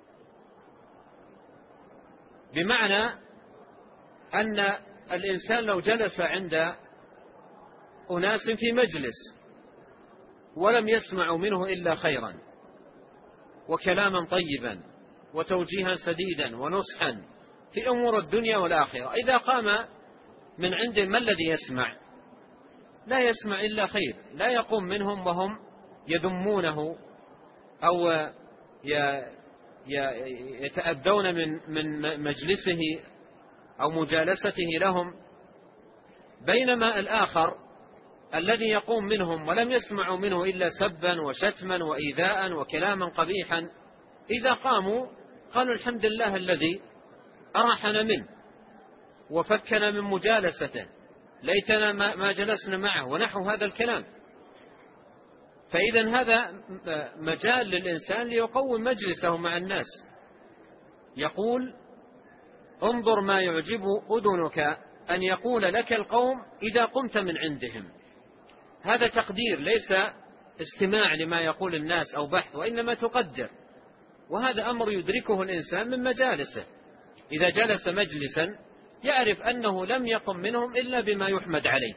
بمعنى أن الإنسان لو جلس عند أناس في مجلس ولم يسمعوا منه إلا خيرا وكلاما طيبا وتوجيها سديدا ونصحا في أمور الدنيا والآخرة، إذا قام من عنده ما الذي يسمع؟ لا يسمع إلا خير. لا يقوم منهم وهم يذمونه أو يتأذون من من مجلسه أو مجالسته لهم. بينما الآخر الذي يقوم منهم ولم يسمعوا منه إلا سبا وشتما وإيذاء وكلاما قبيحا، إذا قاموا قالوا: الحمد لله الذي أراحنا منه وفكنا من مجالسته، ليتنا ما جلسنا معه، ونحو هذا الكلام. فإذا هذا مجال للإنسان ليقوم مجلسه مع الناس. يقول: انظر ما يعجب أذنك أن يقول لك القوم إذا قمت من عندهم. هذا تقدير، ليس استماع لما يقول الناس أو بحث، وإنما تقدر. وهذا أمر يدركه الإنسان من مجالسه. إذا جلس مجلسا يعرف أنه لم يقم منهم إلا بما يحمد عليه،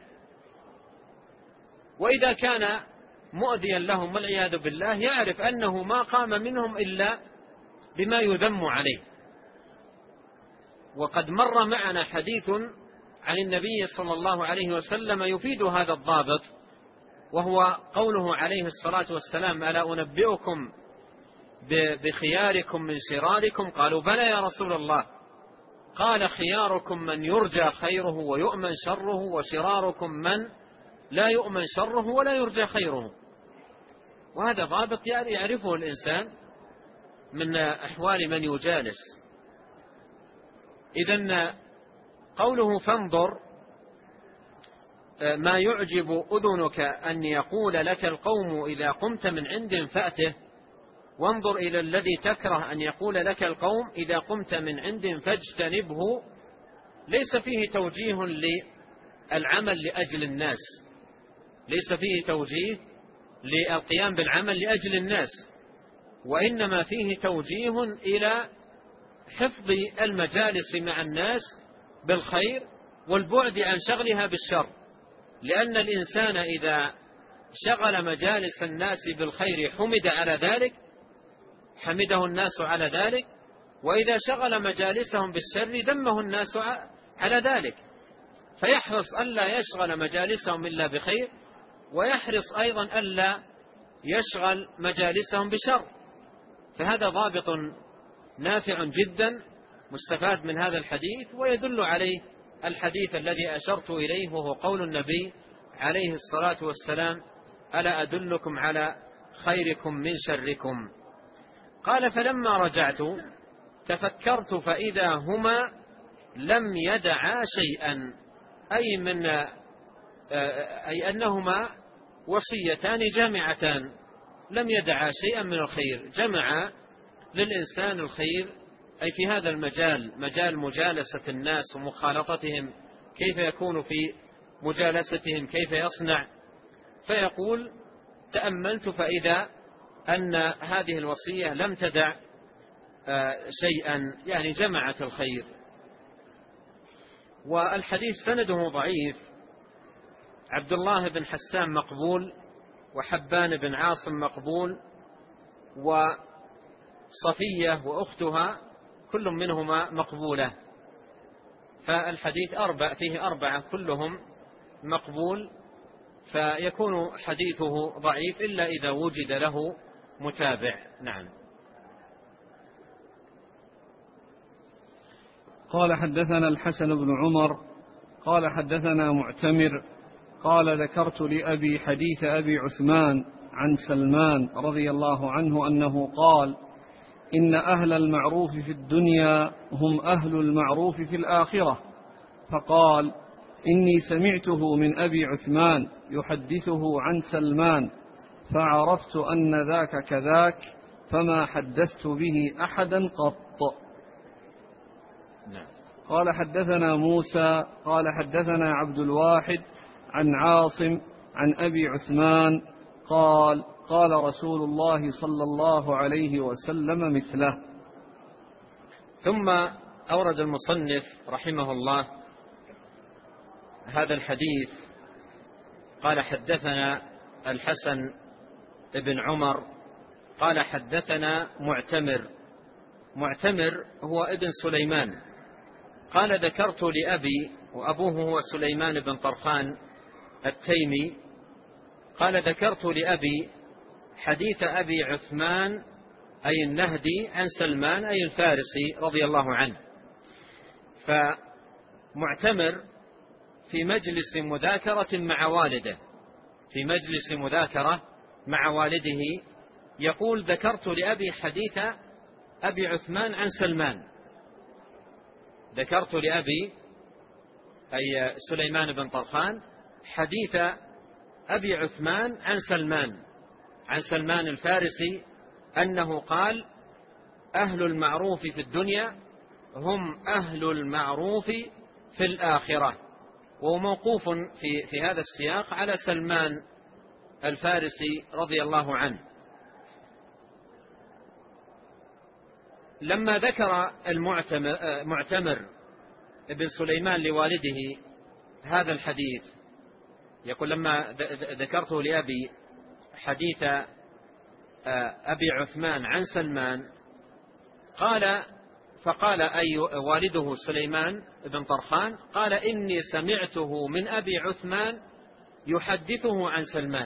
وإذا كان مؤذيا لهم والعياذ بالله يعرف أنه ما قام منهم إلا بما يذم عليه. وقد مر معنا حديث عن النبي صلى الله عليه وسلم يفيد هذا الضابط، وهو قوله عليه الصلاة والسلام: ألا أنبئكم بخياركم من شراركم؟ قالوا: بلى يا رسول الله. قال: خياركم من يرجى خيره ويؤمن شره، وشراركم من لا يؤمن شره ولا يرجى خيره. وهذا ضابط يعرفه الإنسان من أحوال من يجالس. إذن قوله: فانظر ما يعجب أذنك أن يقول لك القوم إذا قمت من عندهم فأته، وانظر إلى الذي تكره أن يقول لك القوم إذا قمت من عندهم فاجتنبه، ليس فيه توجيه للعمل لأجل الناس، ليس فيه توجيه للقيام بالعمل لأجل الناس، وإنما فيه توجيه إلى حفظ المجالس مع الناس بالخير والبعد عن شغلها بالشر. لأن الإنسان إذا شغل مجالس الناس بالخير حمد على ذلك حمده الناس على ذلك، وإذا شغل مجالسهم بالشر ذمه الناس على ذلك. فيحرص ألا يشغل مجالسهم إلا بخير، ويحرص أيضا ألا يشغل مجالسهم بشر. فهذا ضابط نافع جدا مستفاد من هذا الحديث، ويدل عليه الحديث الذي أشرت إليه، وهو قول النبي عليه الصلاة والسلام: ألا أدلكم على خيركم من شركم؟ قال: فلما رجعت تفكرت فإذا هما لم يدعا شيئا، أي من أي أنهما وصيتان جامعتان، لم يدعا شيئا من الخير، جمع للإنسان الخير أي في هذا المجال، مجال مجالسة الناس ومخالطتهم، كيف يكون في مجالستهم، كيف يصنع. فيقول: تأملت فإذا أن هذه الوصية لم تدع شيئا، يعني جمعت الخير. والحديث سنده ضعيف، عبد الله بن حسان مقبول، وحبان بن عاصم مقبول، وصفية وأختها كل منهما مقبولة، فالحديث أربع فيه أربعة كلهم مقبول، فيكون حديثه ضعيف إلا إذا وجد له متابع. نعم. قال: حدثنا الحسن بن عمر قال حدثنا معتمر قال: ذكرت لأبي حديث أبي عثمان عن سلمان رضي الله عنه أنه قال: إن أهل المعروف في الدنيا هم أهل المعروف في الآخرة. فقال: إني سمعته من أبي عثمان يحدثه عن سلمان، فعرفت أن ذاك كذاك، فما حدثت به أحدا قط. قال: حدثنا موسى قال حدثنا عبد الواحد عن عاصم عن أبي عثمان قال: قال رسول الله صلى الله عليه وسلم مثله. ثم أورد المصنف رحمه الله هذا الحديث، قال: حدثنا الحسن بن عمر قال حدثنا معتمر. معتمر هو ابن سليمان. قال: ذكرت لأبي، وأبوه هو سليمان بن طرخان التيمي. قال: ذكرت لأبي حديث أبي عثمان أي النهدي عن سلمان أي الفارسي رضي الله عنه. فمعتمر في مجلس مذاكرة مع والده، في مجلس مذاكرة مع والده يقول: ذكرت لأبي حديث أبي عثمان عن سلمان. ذكرت لأبي أي سليمان بن طرخان حديث أبي عثمان عن سلمان، عن سلمان الفارسي، أنه قال: أهل المعروف في الدنيا هم أهل المعروف في الآخرة. وموقوف في, في هذا السياق على سلمان الفارسي رضي الله عنه. لما ذكر المعتمر ابن سليمان لوالده هذا الحديث، يقول: لما ذكرته لأبي حديث أبي عثمان عن سلمان، قال فقال أي والده سليمان بن طرخان قال: إني سمعته من أبي عثمان يحدثه عن سلمان.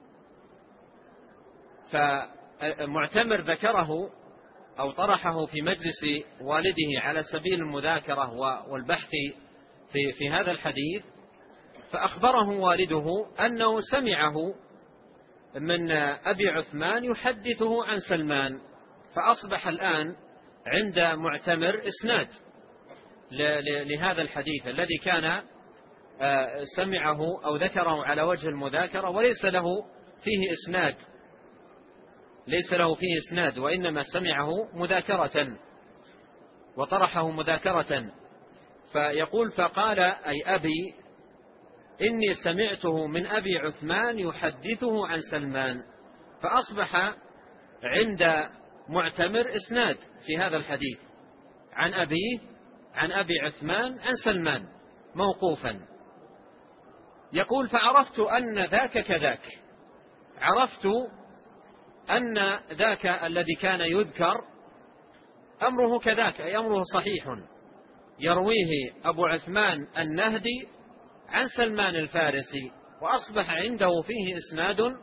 فمعتمر ذكره أو طرحه في مجلس والده على سبيل المذاكرة والبحث في, في هذا الحديث، فأخبره والده أنه سمعه من أبي عثمان يحدثه عن سلمان، فأصبح الآن عند معتمر إسناد لهذا الحديث الذي كان سمعه أو ذكره على وجه المذاكرة، وليس له فيه إسناد، ليس له فيه إسناد، وإنما سمعه مذاكرة وطرحه مذاكرة. فيقول: فقال أي أبي إني سمعته من أبي عثمان يحدثه عن سلمان، فأصبح عند معتمر إسناد في هذا الحديث عن أبيه عن أبي عثمان عن سلمان موقوفا. يقول: فعرفت أن ذاك كذاك، عرفت أن ذاك الذي كان يذكر أمره كذاك، أي أمره صحيح، يرويه أبو عثمان النهدي عن سلمان الفارسي، وأصبح عنده فيه إسناد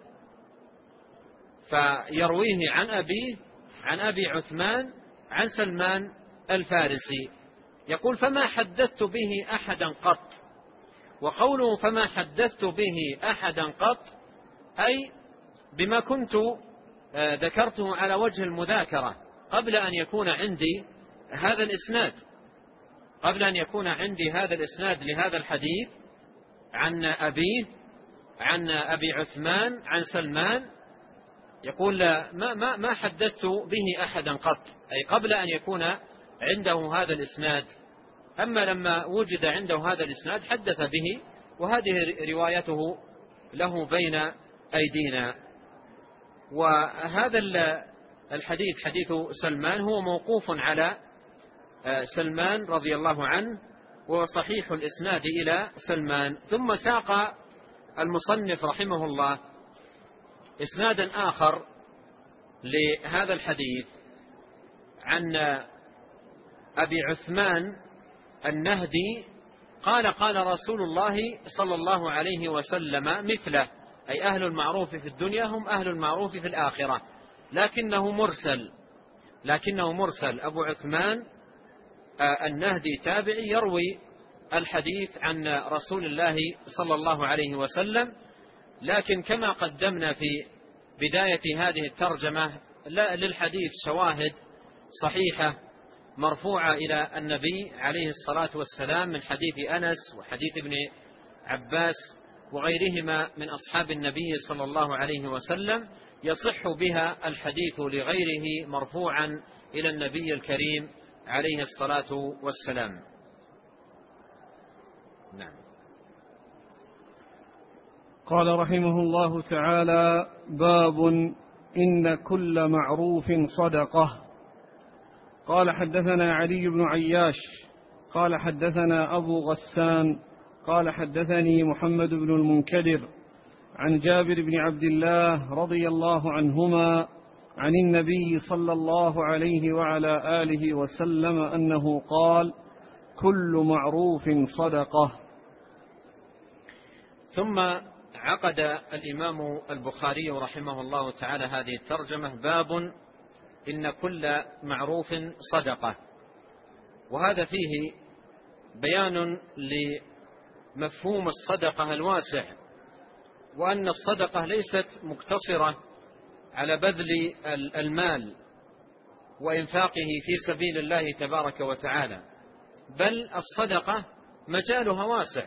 فيرويه عن أبيه عن أبي عثمان عن سلمان الفارسي. يقول: فما حدثت به أحدا قط. وقوله فما حدثت به أحدا قط أي بما كنت ذكرته على وجه المذاكرة قبل أن يكون عندي هذا الإسناد. قبل أن يكون عندي هذا الإسناد لهذا الحديث عن أبيه عن أبي عثمان عن سلمان، يقول ما, ما, ما حدثت به أحدا قط، أي قبل أن يكون عنده هذا الإسناد. أما لما وجد عنده هذا الإسناد حدث به، وهذه روايته له بين أيدينا. وهذا الحديث حديث سلمان هو موقوف على سلمان رضي الله عنه، وصحيح الإسناد إلى سلمان. ثم ساق المصنف رحمه الله إسنادا آخر لهذا الحديث عن أبي عثمان النهدي قال قال رسول الله صلى الله عليه وسلم مثله، أي أهل المعروف في الدنيا هم أهل المعروف في الآخرة، لكنه مرسل لكنه مرسل أبو عثمان النهدي تابعي يروي الحديث عن رسول الله صلى الله عليه وسلم. لكن كما قدمنا في بداية هذه الترجمة للحديث شواهد صحيحة مرفوعة إلى النبي عليه الصلاة والسلام من حديث أنس وحديث ابن عباس وغيرهما من أصحاب النبي صلى الله عليه وسلم، يصح بها الحديث لغيره مرفوعا إلى النبي الكريم عليه الصلاة والسلام. نعم. قال رحمه الله تعالى: باب إن كل معروف صدقة. قال حدثنا علي بن عياش قال حدثنا أبو غسان قال حدثني محمد بن المنكدر عن جابر بن عبد الله رضي الله عنهما عن النبي صلى الله عليه وعلى آله وسلم أنه قال: كل معروف صدقة. ثم عقد الإمام البخاري رحمه الله تعالى هذه الترجمة: باب إن كل معروف صدقة. وهذا فيه بيان لمفهوم الصدقة الواسع، وأن الصدقة ليست مقتصرة على بذل المال وإنفاقه في سبيل الله تبارك وتعالى، بل الصدقة مجالها واسع.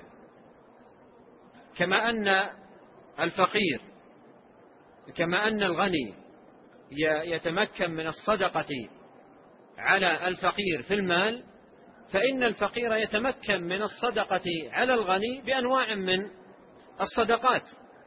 كما أن الفقير كما أن الغني يتمكن من الصدقة على الفقير في المال، فإن الفقير يتمكن من الصدقة على الغني بأنواع من الصدقات،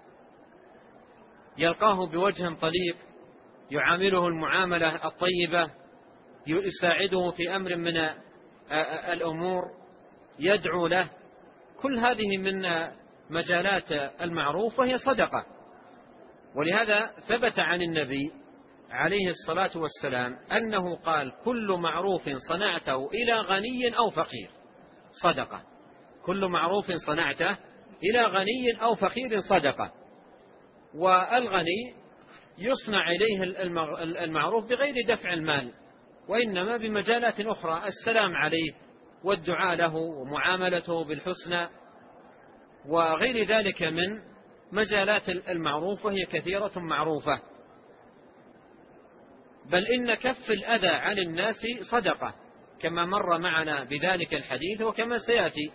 يلقاه بوجه طليق، يعامله المعاملة الطيبة، يساعده في أمر من الأمور، يدعو له. كل هذه من مجالات المعروف وهي صدقة. ولهذا ثبت عن النبي عليه الصلاة والسلام أنه قال: كل معروف صنعته إلى غني أو فقير صدقة. كل معروف صنعته إلى غني أو فقير صدقة. والغني يصنع إليه المعروف بغير دفع المال، وإنما بمجالات أخرى: السلام عليه والدعاء له ومعاملته بالحسنى وغير ذلك من مجالات المعروف، وهي كثيرة معروفة. بل إن كف الأذى عن الناس صدقة، كما مر معنا بذلك الحديث وكما سيأتي.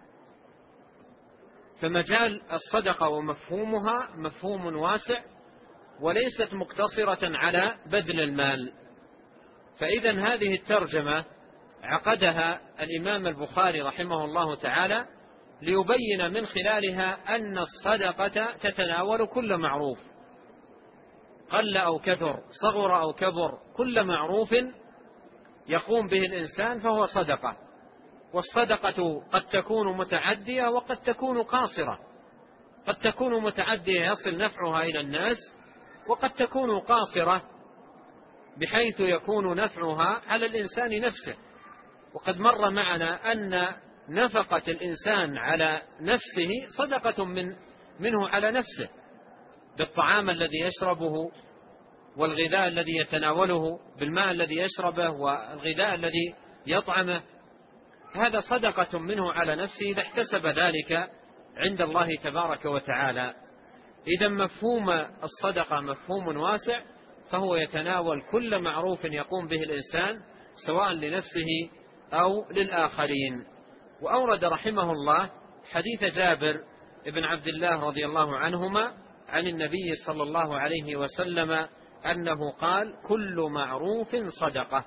فمجال الصدقة ومفهومها مفهوم واسع، وليست مقتصرة على بذل المال. فإذا هذه الترجمة عقدها الإمام البخاري رحمه الله تعالى ليبين من خلالها أن الصدقة تتناول كل معروف، قل أو كثر، صغر أو كبر، كل معروف يقوم به الإنسان فهو صدقة. والصدقة قد تكون متعدية وقد تكون قاصرة، قد تكون متعدية يصل نفعها إلى الناس، وقد تكون قاصرة بحيث يكون نفعها على الإنسان نفسه. وقد مر معنا أن نفقة الإنسان على نفسه صدقة من منه على نفسه، بالطعام الذي يشربه والغذاء الذي يتناوله، بالماء الذي يشربه والغذاء الذي يطعمه، هذا صدقة منه على نفسه إذا احتسب ذلك عند الله تبارك وتعالى. إذا مفهوم الصدقة مفهوم واسع، فهو يتناول كل معروف يقوم به الإنسان سواء لنفسه أو للآخرين. وأورد رحمه الله حديث جابر بن عبد الله رضي الله عنهما عن النبي صلى الله عليه وسلم أنه قال: كل معروف صدقة.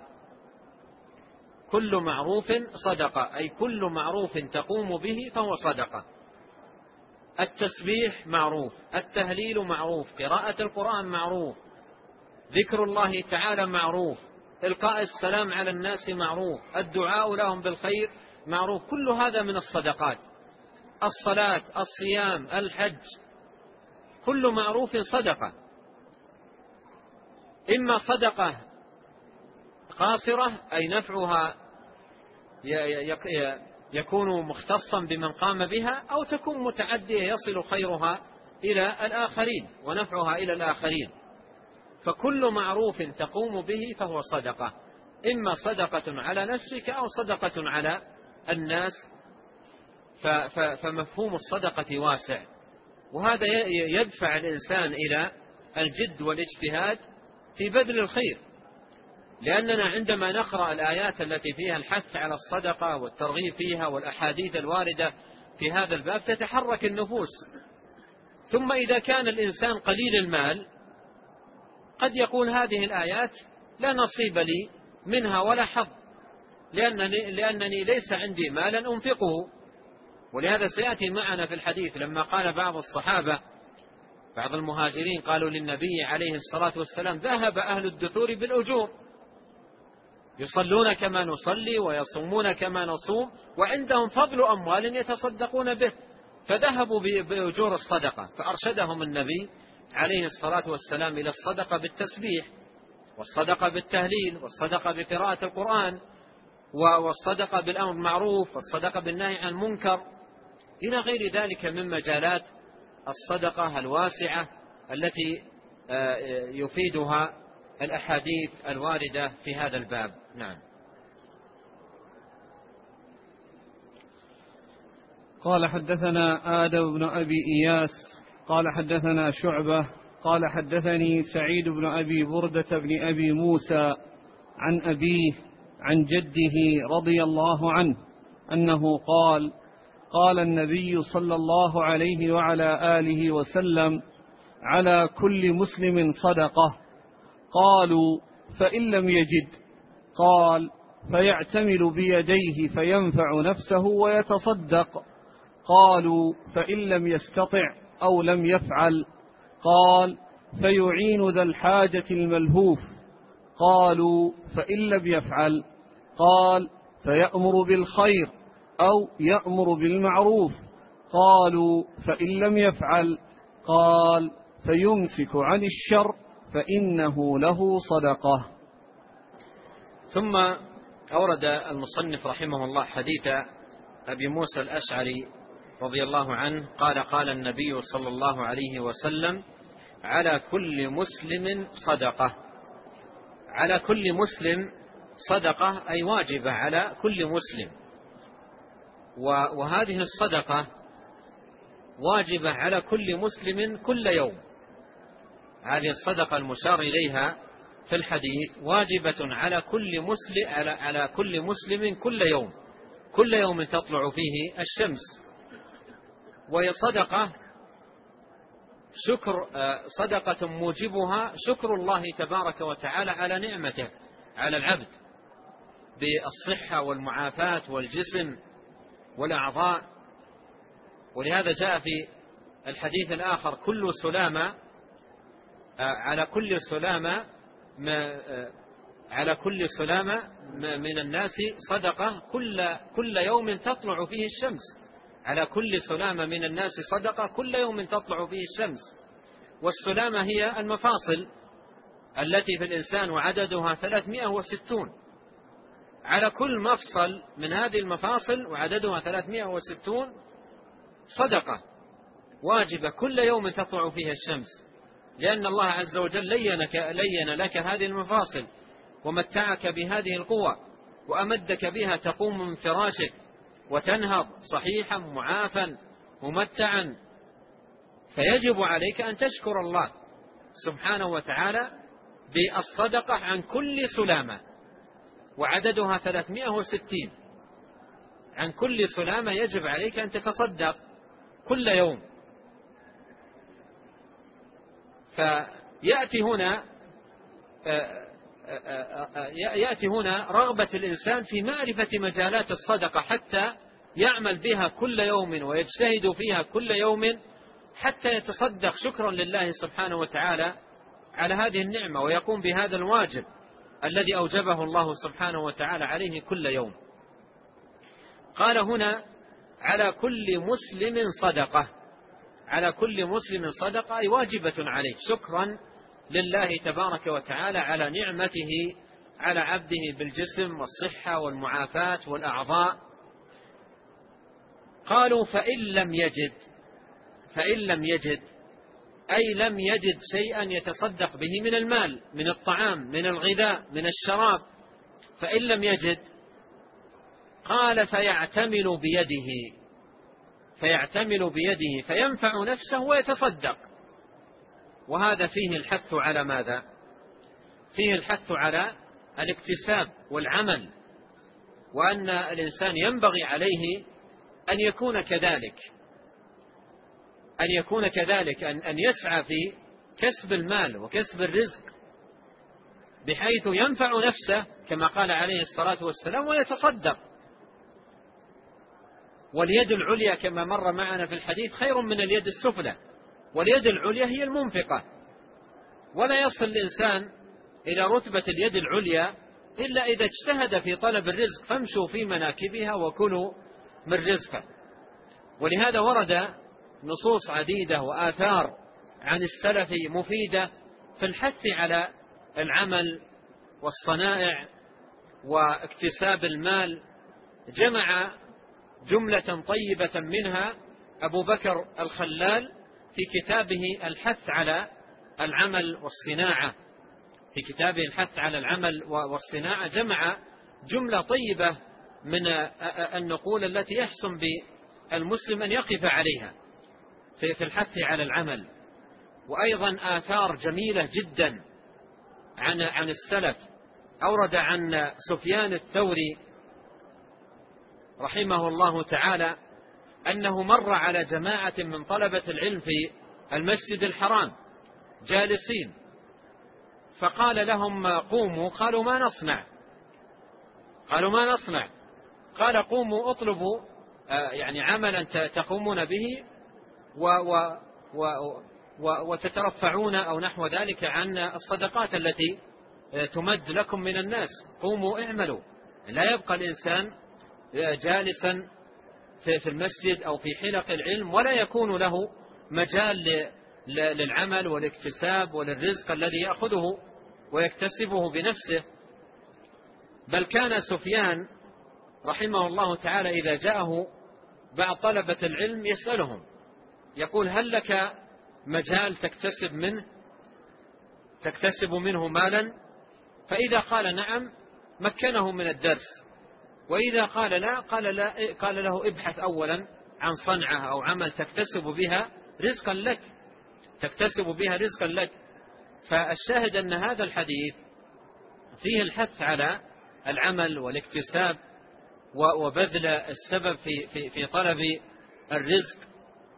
كل معروف صدقة، أي كل معروف تقوم به فهو صدقة. التسبيح معروف، التهليل معروف، قراءة القرآن معروف، ذكر الله تعالى معروف، إلقاء السلام على الناس معروف، الدعاء لهم بالخير معروف، كل هذا من الصدقات. الصلاة، الصيام، الحج، كل معروف صدقة. إما صدقة قاصرة أي نفعها يكون مختصا بمن قام بها، أو تكون متعدية يصل خيرها إلى الآخرين ونفعها إلى الآخرين. فكل معروف تقوم به فهو صدقة، إما صدقة على نفسك أو صدقة على الناس. فمفهوم الصدقة واسع، وهذا يدفع الإنسان إلى الجد والاجتهاد في بذل الخير، لأننا عندما نقرأ الآيات التي فيها الحث على الصدقة والترغيب فيها والأحاديث الواردة في هذا الباب تتحرك النفوس. ثم إذا كان الإنسان قليل المال قد يقول هذه الآيات لا نصيب لي منها ولا حظ، لأنني, لأنني ليس عندي مالا أنفقه. ولهذا سيأتي معنا في الحديث لما قال بعض الصحابة، بعض المهاجرين قالوا للنبي عليه الصلاة والسلام: ذهب أهل الدثور بالأجور، يصلون كما نصلي ويصومون كما نصوم وعندهم فضل أموال يتصدقون به، فذهبوا بأجور الصدقة. فأرشدهم النبي عليه الصلاة والسلام إلى الصدقة بالتسبيح، والصدقة بالتهليل، والصدقة بقراءة القرآن، والصدقة بالأمر بالمعروف، والصدقة بالنهي عن المنكر، إلى غير ذلك من مجالات الصدقة الواسعة التي يفيدها الأحاديث الواردة في هذا الباب. نعم. قال: حدثنا آدم بن أبي إياس قال حدثنا شعبة قال حدثني سعيد بن أبي بردة بن أبي موسى عن أبيه عن جده رضي الله عنه أنه قال: قال النبي صلى الله عليه وعلى آله وسلم: على كل مسلم صدقة. قالوا: فإن لم يجد؟ قال: فيعتمل بيديه فينفع نفسه ويتصدق. قالوا: فإن لم يستطع أو لم يفعل؟ قال: فيعين ذا الحاجة الملهوف. قالوا: فإن لم يفعل؟ قال: فيأمر بالخير أو يأمر بالمعروف. قالوا: فإن لم يفعل؟ قال: فيمسك عن الشر فإنه له صدقة. ثم أورد المصنف رحمه الله حديث أبي موسى الأشعري رضي الله عنه قال: قال النبي صلى الله عليه وسلم: على كل مسلم صدقة. على كل مسلم صدقة أي واجبة على كل مسلم، وهذه الصدقة واجبة على كل مسلم كل يوم. هذه الصدقة المشار إليها في الحديث واجبة على كل مسلم على على كل مسلم كل يوم، كل يوم تطلع فيه الشمس. وهي صدقة شكر، صدقة موجبها شكر الله تبارك وتعالى على نعمته على العبد بالصحة والمعافاة والجسم والأعضاء. ولهذا جاء في الحديث الآخر: كل سلامة على كل سلامة على كل سلامة من الناس صدقة كل كل يوم تطلع فيه الشمس. على كل سلامة من الناس صدقة كل يوم تطلع فيه الشمس. والسلامة هي المفاصل التي في الإنسان وعددها ثلاثمائة وستون. على كل مفصل من هذه المفاصل وعددها ثلاثمائة وستون صدقة واجبة كل يوم تطلع فيها الشمس، لأن الله عز وجل لينك لين لك هذه المفاصل ومتعك بهذه القوة وأمدك بها تقوم من فراشك وتنهض صحيحا معافا ممتعا. فيجب عليك أن تشكر الله سبحانه وتعالى بالصدقة عن كل سلامة. وعددها ثلاثمائة وستين. عن كل سلامة يجب عليك أن تتصدق كل يوم. فيأتي هنا يأتي هنا رغبة الإنسان في معرفة مجالات الصدقة حتى يعمل بها كل يوم ويجتهد فيها كل يوم حتى يتصدق شكرا لله سبحانه وتعالى على هذه النعمة، ويقوم بهذا الواجب الذي أوجبه الله سبحانه وتعالى عليه كل يوم. قال هنا على كل مسلم صدقة، على كل مسلم صدقة أي واجبة عليه شكرا لله تبارك وتعالى على نعمته على عبده بالجسم والصحة والمعافاة والأعضاء. قالوا فإن لم يجد، فإن لم يجد أي لم يجد شيئا يتصدق به من المال، من الطعام، من الغذاء، من الشراب، فإن لم يجد قال فيعتمل بيده، فيعتمل بيده فينفع نفسه ويتصدق. وهذا فيه الحث على ماذا؟ فيه الحث على الاكتساب والعمل، وأن الإنسان ينبغي عليه أن يكون كذلك، أن يكون كذلك أن أن يسعى في كسب المال وكسب الرزق بحيث ينفع نفسه كما قال عليه الصلاة والسلام ويتصدق. واليد العليا كما مر معنا في الحديث خير من اليد السفلى، واليد العليا هي المنفقة، ولا يصل الإنسان إلى رتبة اليد العليا إلا إذا اجتهد في طلب الرزق، فامشوا في مناكبها وكلوا من رزقه. ولهذا ورد نصوص عديدة وآثار عن السلف مفيدة في الحث على العمل والصنائع واكتساب المال. جمع جملة طيبة منها أبو بكر الخلال في كتابه الحث على العمل والصناعة، في كتابه الحث على العمل والصناعة جمع جملة طيبة من النقول التي يحسن بالمسلم أن يقف عليها في الحث على العمل. وأيضا آثار جميلة جدا عن عن السلف. أورد عن سفيان الثوري رحمه الله تعالى أنه مر على جماعة من طلبة العلم في المسجد الحرام جالسين، فقال لهم قوموا، قالوا ما نصنع، قالوا ما نصنع قال قوموا اطلبوا يعني عملا تقومون به و و و و وتترفعون أو نحو ذلك عن الصدقات التي تمد لكم من الناس، قوموا اعملوا. لا يبقى الإنسان جالسا في المسجد أو في حلق العلم ولا يكون له مجال للعمل والاكتساب وللرزق الذي يأخذه ويكتسبه بنفسه. بل كان سفيان رحمه الله تعالى إذا جاءه بعض طلبة العلم يسألهم يقول هل لك مجال تكتسب منه تكتسب منه مالا؟ فإذا قال نعم مكنه من الدرس، وإذا قال لا قال, لا قال له ابحث أولا عن صنعة أو عمل تكتسب بها رزقا لك تكتسب بها رزقا لك. فالشاهد أن هذا الحديث فيه الحث على العمل والاكتساب وبذل السبب في, في, في طلب الرزق.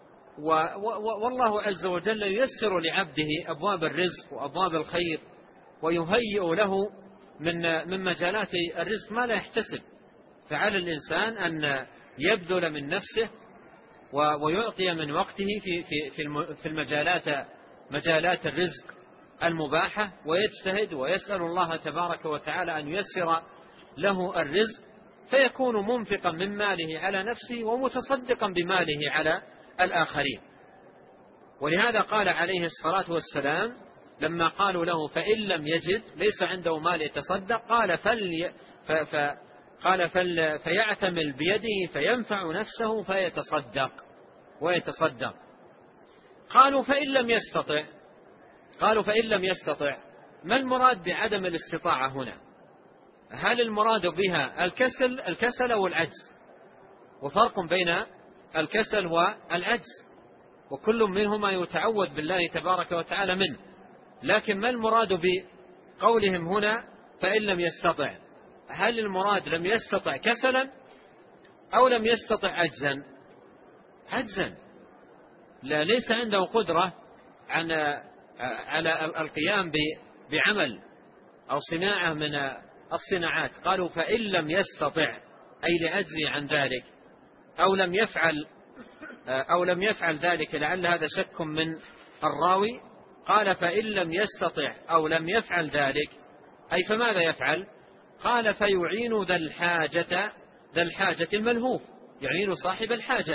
والله عز وجل ييسر لعبده أبواب الرزق وأبواب الخير ويهيئ له من من مجالات الرزق ما لا يحتسب. فعلى الإنسان أن يبذل من نفسه ويعطي من وقته في في في المجالات مجالات الرزق المباحة، ويجتهد ويسأل الله تبارك وتعالى أن ييسر له الرزق، فيكون منفقا من ماله على نفسه ومتصدقا بماله على الآخرين. ولهذا قال عليه الصلاة والسلام لما قالوا له فإن لم يجد ليس عنده مال يتصدق قال فل ف ف قال فل فيعتمل بيده فينفع نفسه فيتصدق ويتصدق. قالوا فإن لم يستطع قالوا فإن لم يستطع ما المراد بعدم الاستطاعة هنا؟ هل المراد بها الكسل الكسل والعجز؟ وفرق بين الكسل والعجز، وكل منهما يتعوذ بالله تبارك وتعالى منه. لكن ما المراد بقولهم هنا فإن لم يستطع؟ هل المراد لم يستطع كسلا أو لم يستطع عجزا؟ عجزا، لا ليس عنده قدرة عن على القيام بعمل أو صناعة من الصناعات. قالوا فإن لم يستطع أي لعجزه عن ذلك، أو لم يفعل أو لم يفعل ذلك، لعل هذا شك من الراوي. قال فإن لم يستطع أو لم يفعل ذلك أي فماذا يفعل؟ قال فيعين ذا الحاجة ذا الحاجة الملهوف، يعين صاحب الحاجة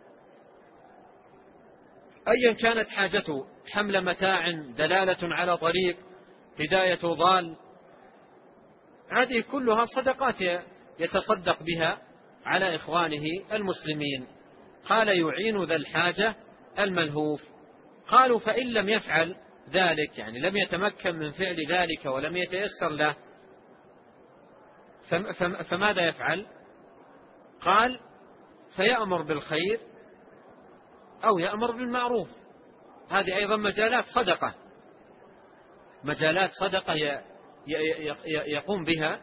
أيا كانت حاجته، حمل متاع، دلالة على طريق، هداية ضال، هذه كلها صدقات يتصدق بها على إخوانه المسلمين. قال يعين ذا الحاجة الملهوف. قالوا فإن لم يفعل ذلك، يعني لم يتمكن من فعل ذلك ولم يتيسر له، فماذا يفعل؟ قال فيأمر بالخير أو يأمر بالمعروف. هذه أيضا مجالات صدقة، مجالات صدقة يقوم بها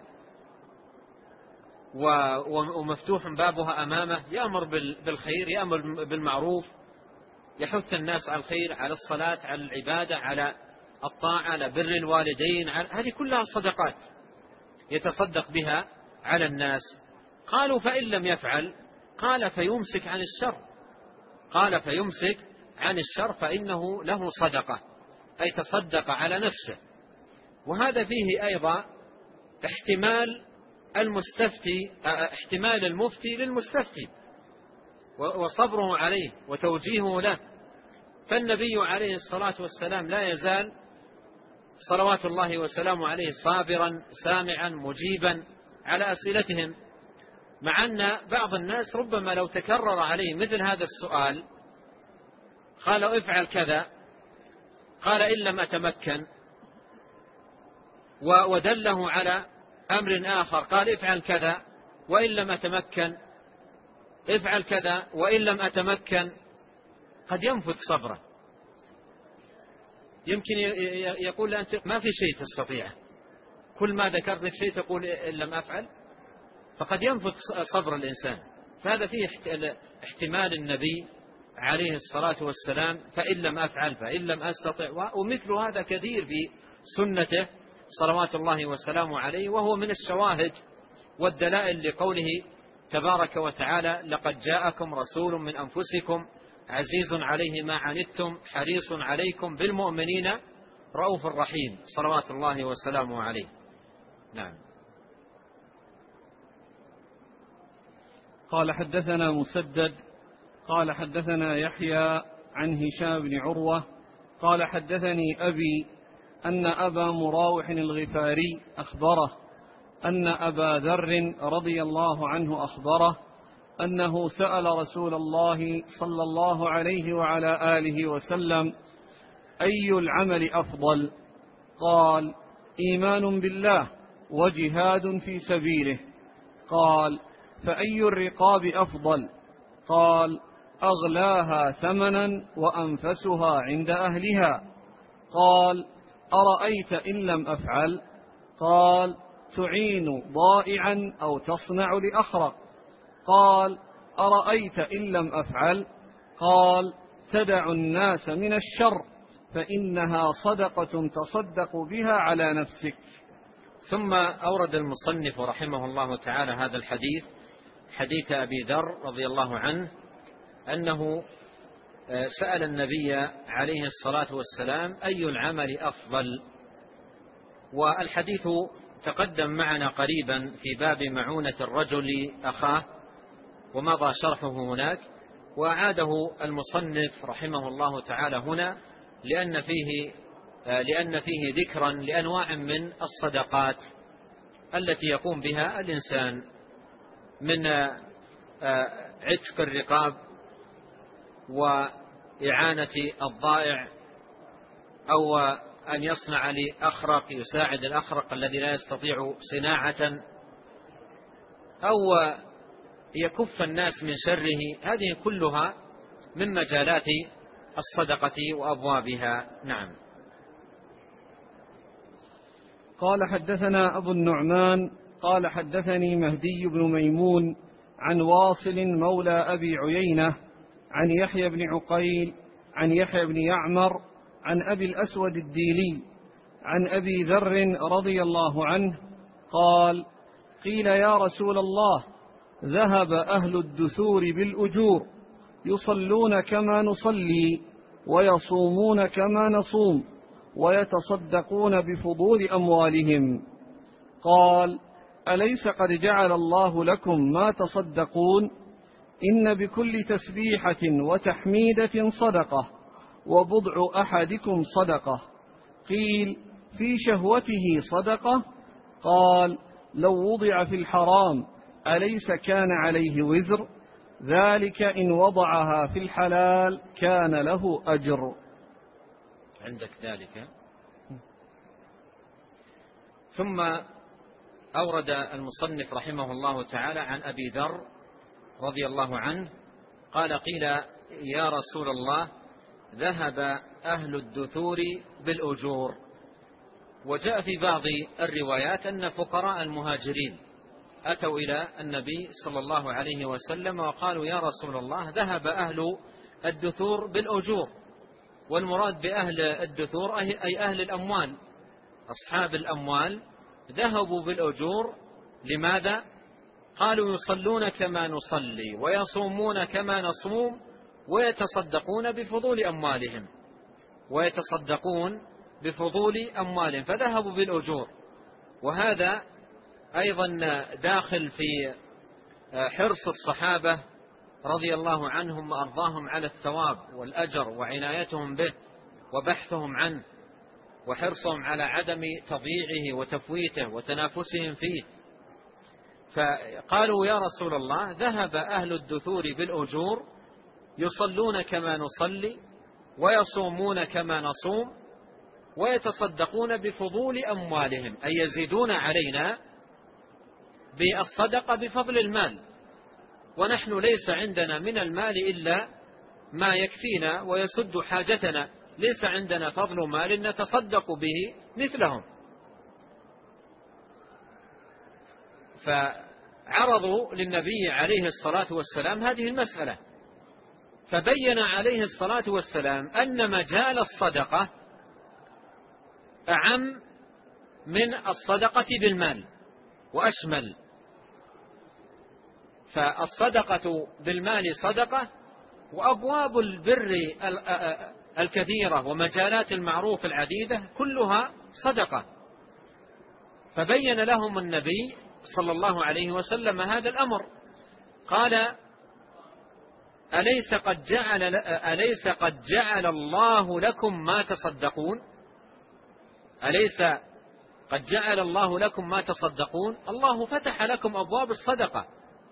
ومفتوح بابها أمامه، يأمر بالخير، يأمر بالمعروف، يحث الناس على الخير، على الصلاة، على العبادة، على الطاعة، على بر الوالدين، هذه كلها صدقات يتصدق بها على الناس. قالوا فإن لم يفعل، قال فيمسك عن الشر. قال فيمسك عن الشر فإنه له صدقة، أي تصدق على نفسه. وهذا فيه أيضا احتمال المستفتي احتمال المفتي للمستفتي وصبره عليه وتوجيهه له. فالنبي عليه الصلاة والسلام لا يزال صلوات الله وسلامه عليه صابرا سامعا مجيبا على أسئلتهم، مع أن بعض الناس ربما لو تكرر عليه مثل هذا السؤال قال افعل كذا، قال إن لم أتمكن، ودله على أمر آخر قال افعل كذا وإن لم أتمكن، افعل كذا وإن لم أتمكن، قد ينفذ صبره. يمكن يقول أنت ما في شيء تستطيعه، كل ما ذكرت لك شيء تقول إن لم أفعل، فقد ينفذ صبر الإنسان. فهذا فيه احتمال النبي عليه الصلاة والسلام فإن لم أفعل فإن لم أستطع، ومثل هذا كثير في سنته صلوات الله وسلامه عليه، وهو من الشواهد والدلائل لقوله تبارك وتعالى لقد جاءكم رسول من أنفسكم عزيز عليه ما عنتم حريص عليكم بالمؤمنين رؤوف رحيم صلوات الله وسلامه عليه. نعم. قال حدثنا مسدد قال حدثنا يحيى عن هشام بن عروة قال حدثني أبي أن أبا مراوح الغفاري أخبره أن أبا ذر رضي الله عنه أخبره أنه سأل رسول الله صلى الله عليه وعلى آله وسلم أي العمل أفضل؟ قال إيمان بالله وجهاد في سبيله. قال فأي الرقاب أفضل؟ قال أغلاها ثمنا وأنفسها عند أهلها. قال أرأيت إن لم أفعل؟ قال تعين ضائعا أو تصنع لأخرق. قال أرأيت إن لم أفعل؟ قال تدع الناس من الشر فإنها صدقة تصدق بها على نفسك. ثم أورد المصنف رحمه الله تعالى هذا الحديث، حديث أبي ذر رضي الله عنه أنه سأل النبي عليه الصلاة والسلام أي العمل أفضل. والحديث تقدم معنا قريبا في باب معونة الرجل أخاه ومضى شرحه هناك، وأعاده المصنف رحمه الله تعالى هنا لأن فيه لأن فيه ذكرا لأنواع من الصدقات التي يقوم بها الإنسان، من عتق الرقاب وإعانة الضائع، أو أن يصنع لأخرق يساعد الأخرق الذي لا يستطيع صناعة، أو يكف الناس من شره. هذه كلها من مجالات الصدقة وأبوابها. نعم. قال حدثنا أبو النعمان قال حدثني مهدي بن ميمون عن واصل مولى أبي عيينة عن يحيى بن عقيل عن يحيى بن يعمر عن أبي الأسود الديلي عن أبي ذر رضي الله عنه قال قيل يا رسول الله ذهب أهل الدثور بالأجور يصلون كما نصلي ويصومون كما نصوم ويتصدقون بفضول أموالهم. قال أليس قد جعل الله لكم ما تصدقون؟ إن بكل تسبيحة وتحميدة صدقة وبضع أحدكم صدقة. قيل في شهوته صدقة؟ قال لو وضع في الحرام أليس كان عليه وزر؟ ذلك إن وضعها في الحلال كان له أجر. عندك ذلك. ثم أورد المصنف رحمه الله تعالى عن أبي ذر رضي الله عنه قال قيل يا رسول الله ذهب أهل الدثور بالأجور. وجاء في بعض الروايات أن فقراء المهاجرين أتوا إلى النبي صلى الله عليه وسلم وقالوا يا رسول الله ذهب أهل الدثور بالأجور. والمراد بأهل الدثور أي أهل الأموال، أصحاب الأموال ذهبوا بالأجور. لماذا؟ قالوا يصلون كما نصلي ويصومون كما نصوم ويتصدقون بفضول أموالهم ويتصدقون بفضول أموالهم فذهبوا بالأجور. وهذا أيضا داخل في حرص الصحابة رضي الله عنهم وأرضاهم على الثواب والأجر وعنايتهم به وبحثهم عنه وحرصهم على عدم تضييعه وتفويته وتنافسهم فيه. فقالوا يا رسول الله ذهب أهل الدثور بالأجور يصلون كما نصلي ويصومون كما نصوم ويتصدقون بفضول أموالهم، أي يزيدون علينا بالصدقة بفضل المال، ونحن ليس عندنا من المال إلا ما يكفينا ويسد حاجتنا، ليس عندنا فضل مال نتصدق به مثلهم. فعرضوا للنبي عليه الصلاة والسلام هذه المسألة، فبين عليه الصلاة والسلام أن مجال الصدقة أعم من الصدقة بالمال وأشمل. فالصدقة بالمال صدقة، وأبواب البر الكثيرة ومجالات المعروف العديدة كلها صدقة. فبين لهم النبي صلى الله عليه وسلم هذا الأمر، قال أليس قد جعل, أليس قد جعل الله لكم ما تصدقون؟ أليس قد جعل الله لكم ما تصدقون؟ الله فتح لكم أبواب الصدقة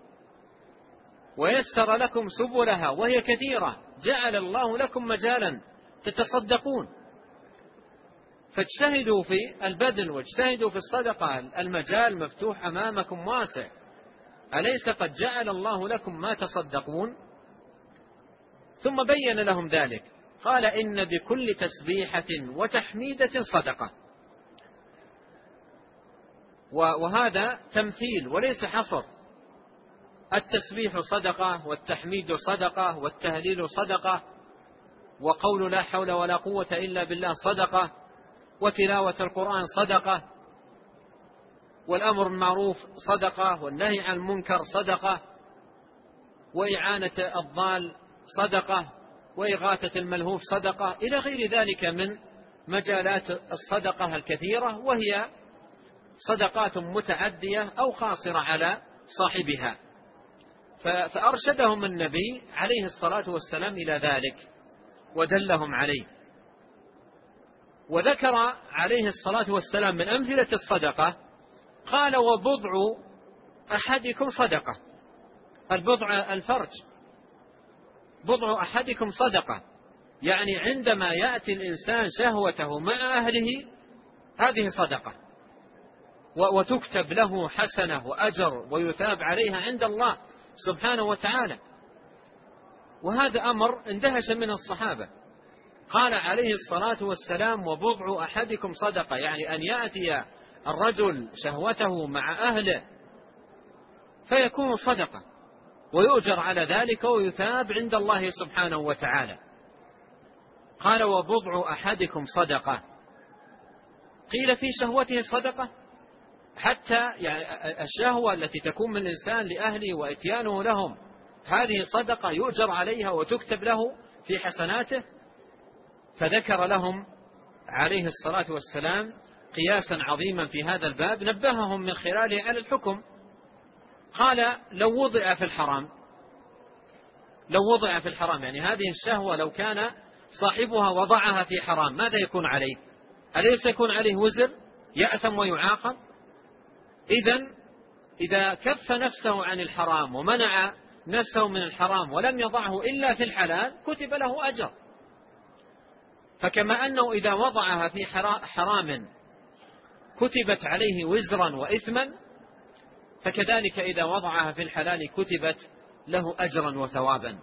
ويسر لكم سبلها وهي كثيرة، جعل الله لكم مجالا تتصدقون، فاجتهدوا في البذل واجتهدوا في الصدقة، المجال مفتوح أمامكم واسع. أليس قد جعل الله لكم ما تصدقون؟ ثم بين لهم ذلك، قال إن بكل تسبيحة وتحميدة صدقة. وهذا تمثيل وليس حصر، التسبيح صدقة والتحميد صدقة والتهليل صدقة وقول لا حول ولا قوة إلا بالله صدقة وتلاوة القرآن صدقة والأمر المعروف صدقة والنهي عن المنكر صدقة وإعانة الضال صدقة وإغاثة الملهوف صدقة إلى غير ذلك من مجالات الصدقة الكثيرة، وهي صدقات متعدية أو قاصرة على صاحبها. فأرشدهم النبي عليه الصلاة والسلام إلى ذلك ودلهم عليه. وذكر عليه الصلاة والسلام من أمثلة الصدقة، قال وبضع أحدكم صدقة. البضع الفرج، بضع أحدكم صدقة، يعني عندما يأتي الإنسان شهوته مع أهله هذه صدقة، وتكتب له حسنة وأجر ويثاب عليها عند الله سبحانه وتعالى. وهذا أمر اندهش من الصحابة. قال عليه الصلاة والسلام وبضع أحدكم صدقة، يعني أن يأتي الرجل شهوته مع أهله فيكون صدقة ويؤجر على ذلك ويثاب عند الله سبحانه وتعالى. قال وبضع أحدكم صدقة. قيل في شهوته صدقة، حتى يعني الشهوة التي تكون من الإنسان لأهله وإتيانه لهم هذه صدقة يؤجر عليها وتكتب له في حسناته. فذكر لهم عليه الصلاة والسلام قياسا عظيما في هذا الباب نبههم من خلاله على الحكم. قال لو وضع في الحرام، لو وضع في الحرام يعني هذه الشهوة لو كان صاحبها وضعها في حرام ماذا يكون عليه؟ أليس يكون عليه وزر يأثم ويعاقب؟ إذن إذا كف نفسه عن الحرام ومنع نفسه من الحرام ولم يضعه إلا في الحلال كتب له أجر. فكما أنه إذا وضعها في حرام كتبت عليه وزرا وإثما، فكذلك إذا وضعها في الحلال كتبت له أجرا وثوابا.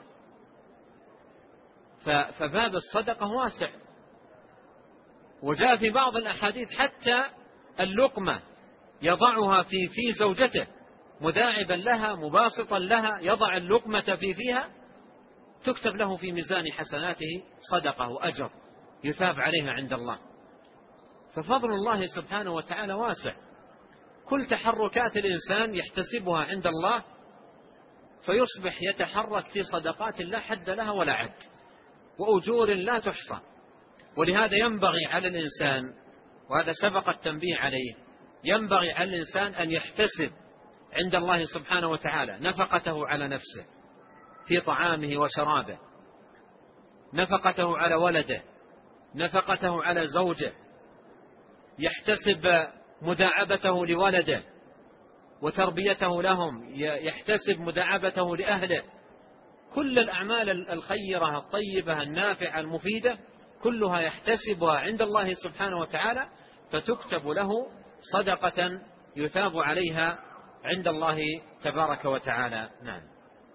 فباب الصدقة واسع، وجاء في بعض الأحاديث حتى اللقمة يضعها في في زوجته مداعبا لها مباسطا لها، يضع اللقمة في فيها تكتب له في ميزان حسناته صدقة وأجر يثاب عليها عند الله. ففضل الله سبحانه وتعالى واسع، كل تحركات الإنسان يحتسبها عند الله فيصبح يتحرك في صدقات لا حد لها ولا عد وأجور لا تحصى. ولهذا ينبغي على الإنسان، وهذا سبق التنبيه عليه، ينبغي على الإنسان أن يحتسب عند الله سبحانه وتعالى نفقته على نفسه في طعامه وشرابه، نفقته على ولده، نفقته على زوجه، يحتسب مداعبته لولده وتربيته لهم، يحتسب مداعبته لأهله. كل الأعمال الخيرة الطيبة النافعة المفيدة كلها يحتسبها عند الله سبحانه وتعالى فتكتب له صدقة يثاب عليها عند الله تبارك وتعالى. نعم.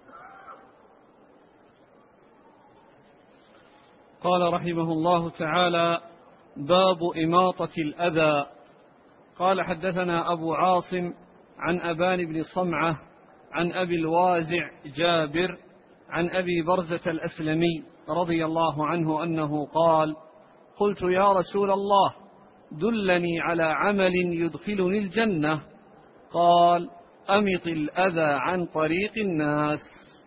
قال رحمه الله تعالى: باب إماطة الأذى. قال حدثنا أبو عاصم عن أبان بن صمعة عن أبي الوازع جابر عن أبي برزة الأسلمي رضي الله عنه أنه قال: قلت يا رسول الله دلني على عمل يدخلني الجنة. قال: أمط الأذى عن طريق الناس.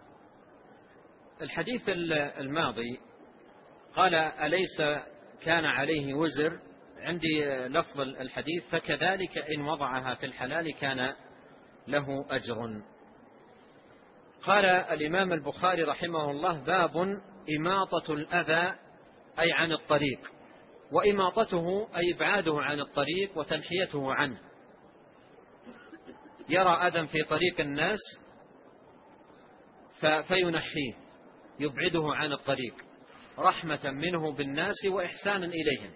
الحديث الماضي قال: أليس كان عليه وزر؟ عندي لفظ الحديث: فكذلك إن وضعها في الحلال كان له أجر. قال الإمام البخاري رحمه الله: باب إماطة الأذى أي عن الطريق، وإماطته أي إبعاده عن الطريق وتنحيته عنه. يرى أذى في طريق الناس فينحيه يبعده عن الطريق رحمة منه بالناس وإحسانا إليهم.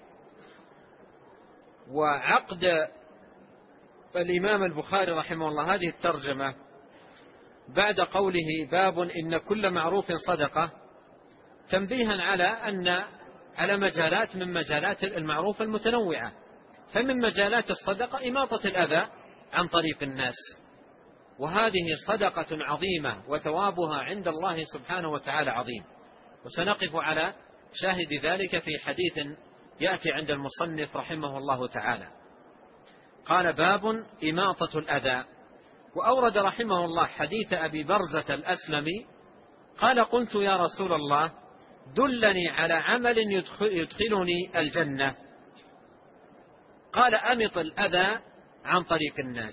وعقد الإمام البخاري رحمه الله هذه الترجمة بعد قوله: باب إن كل معروف صدقة، تنبيها على أن على مجالات من مجالات المعروف المتنوعة. فمن مجالات الصدقة إماطة الأذى عن طريق الناس، وهذه صدقة عظيمة وثوابها عند الله سبحانه وتعالى عظيم. وسنقف على شاهد ذلك في حديث يأتي عند المصنف رحمه الله تعالى. قال: باب إماطة الأذى. وأورد رحمه الله حديث أبي برزة الأسلمي قال: قلت يا رسول الله دلني على عمل يدخلني الجنة. قال: أمط الأذى عن طريق الناس.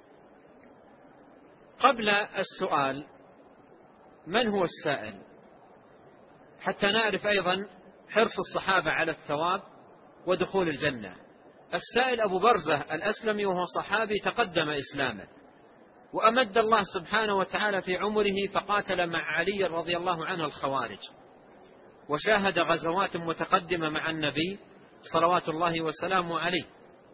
قبل السؤال من هو السائل، حتى نعرف أيضا حرص الصحابة على الثواب ودخول الجنة. السائل أبو برزة الأسلمي وهو صحابي تقدم إسلامه، وأمد الله سبحانه وتعالى في عمره فقاتل مع علي رضي الله عنه الخوارج، وشاهد غزوات متقدمة مع النبي صلوات الله وسلامه عليه،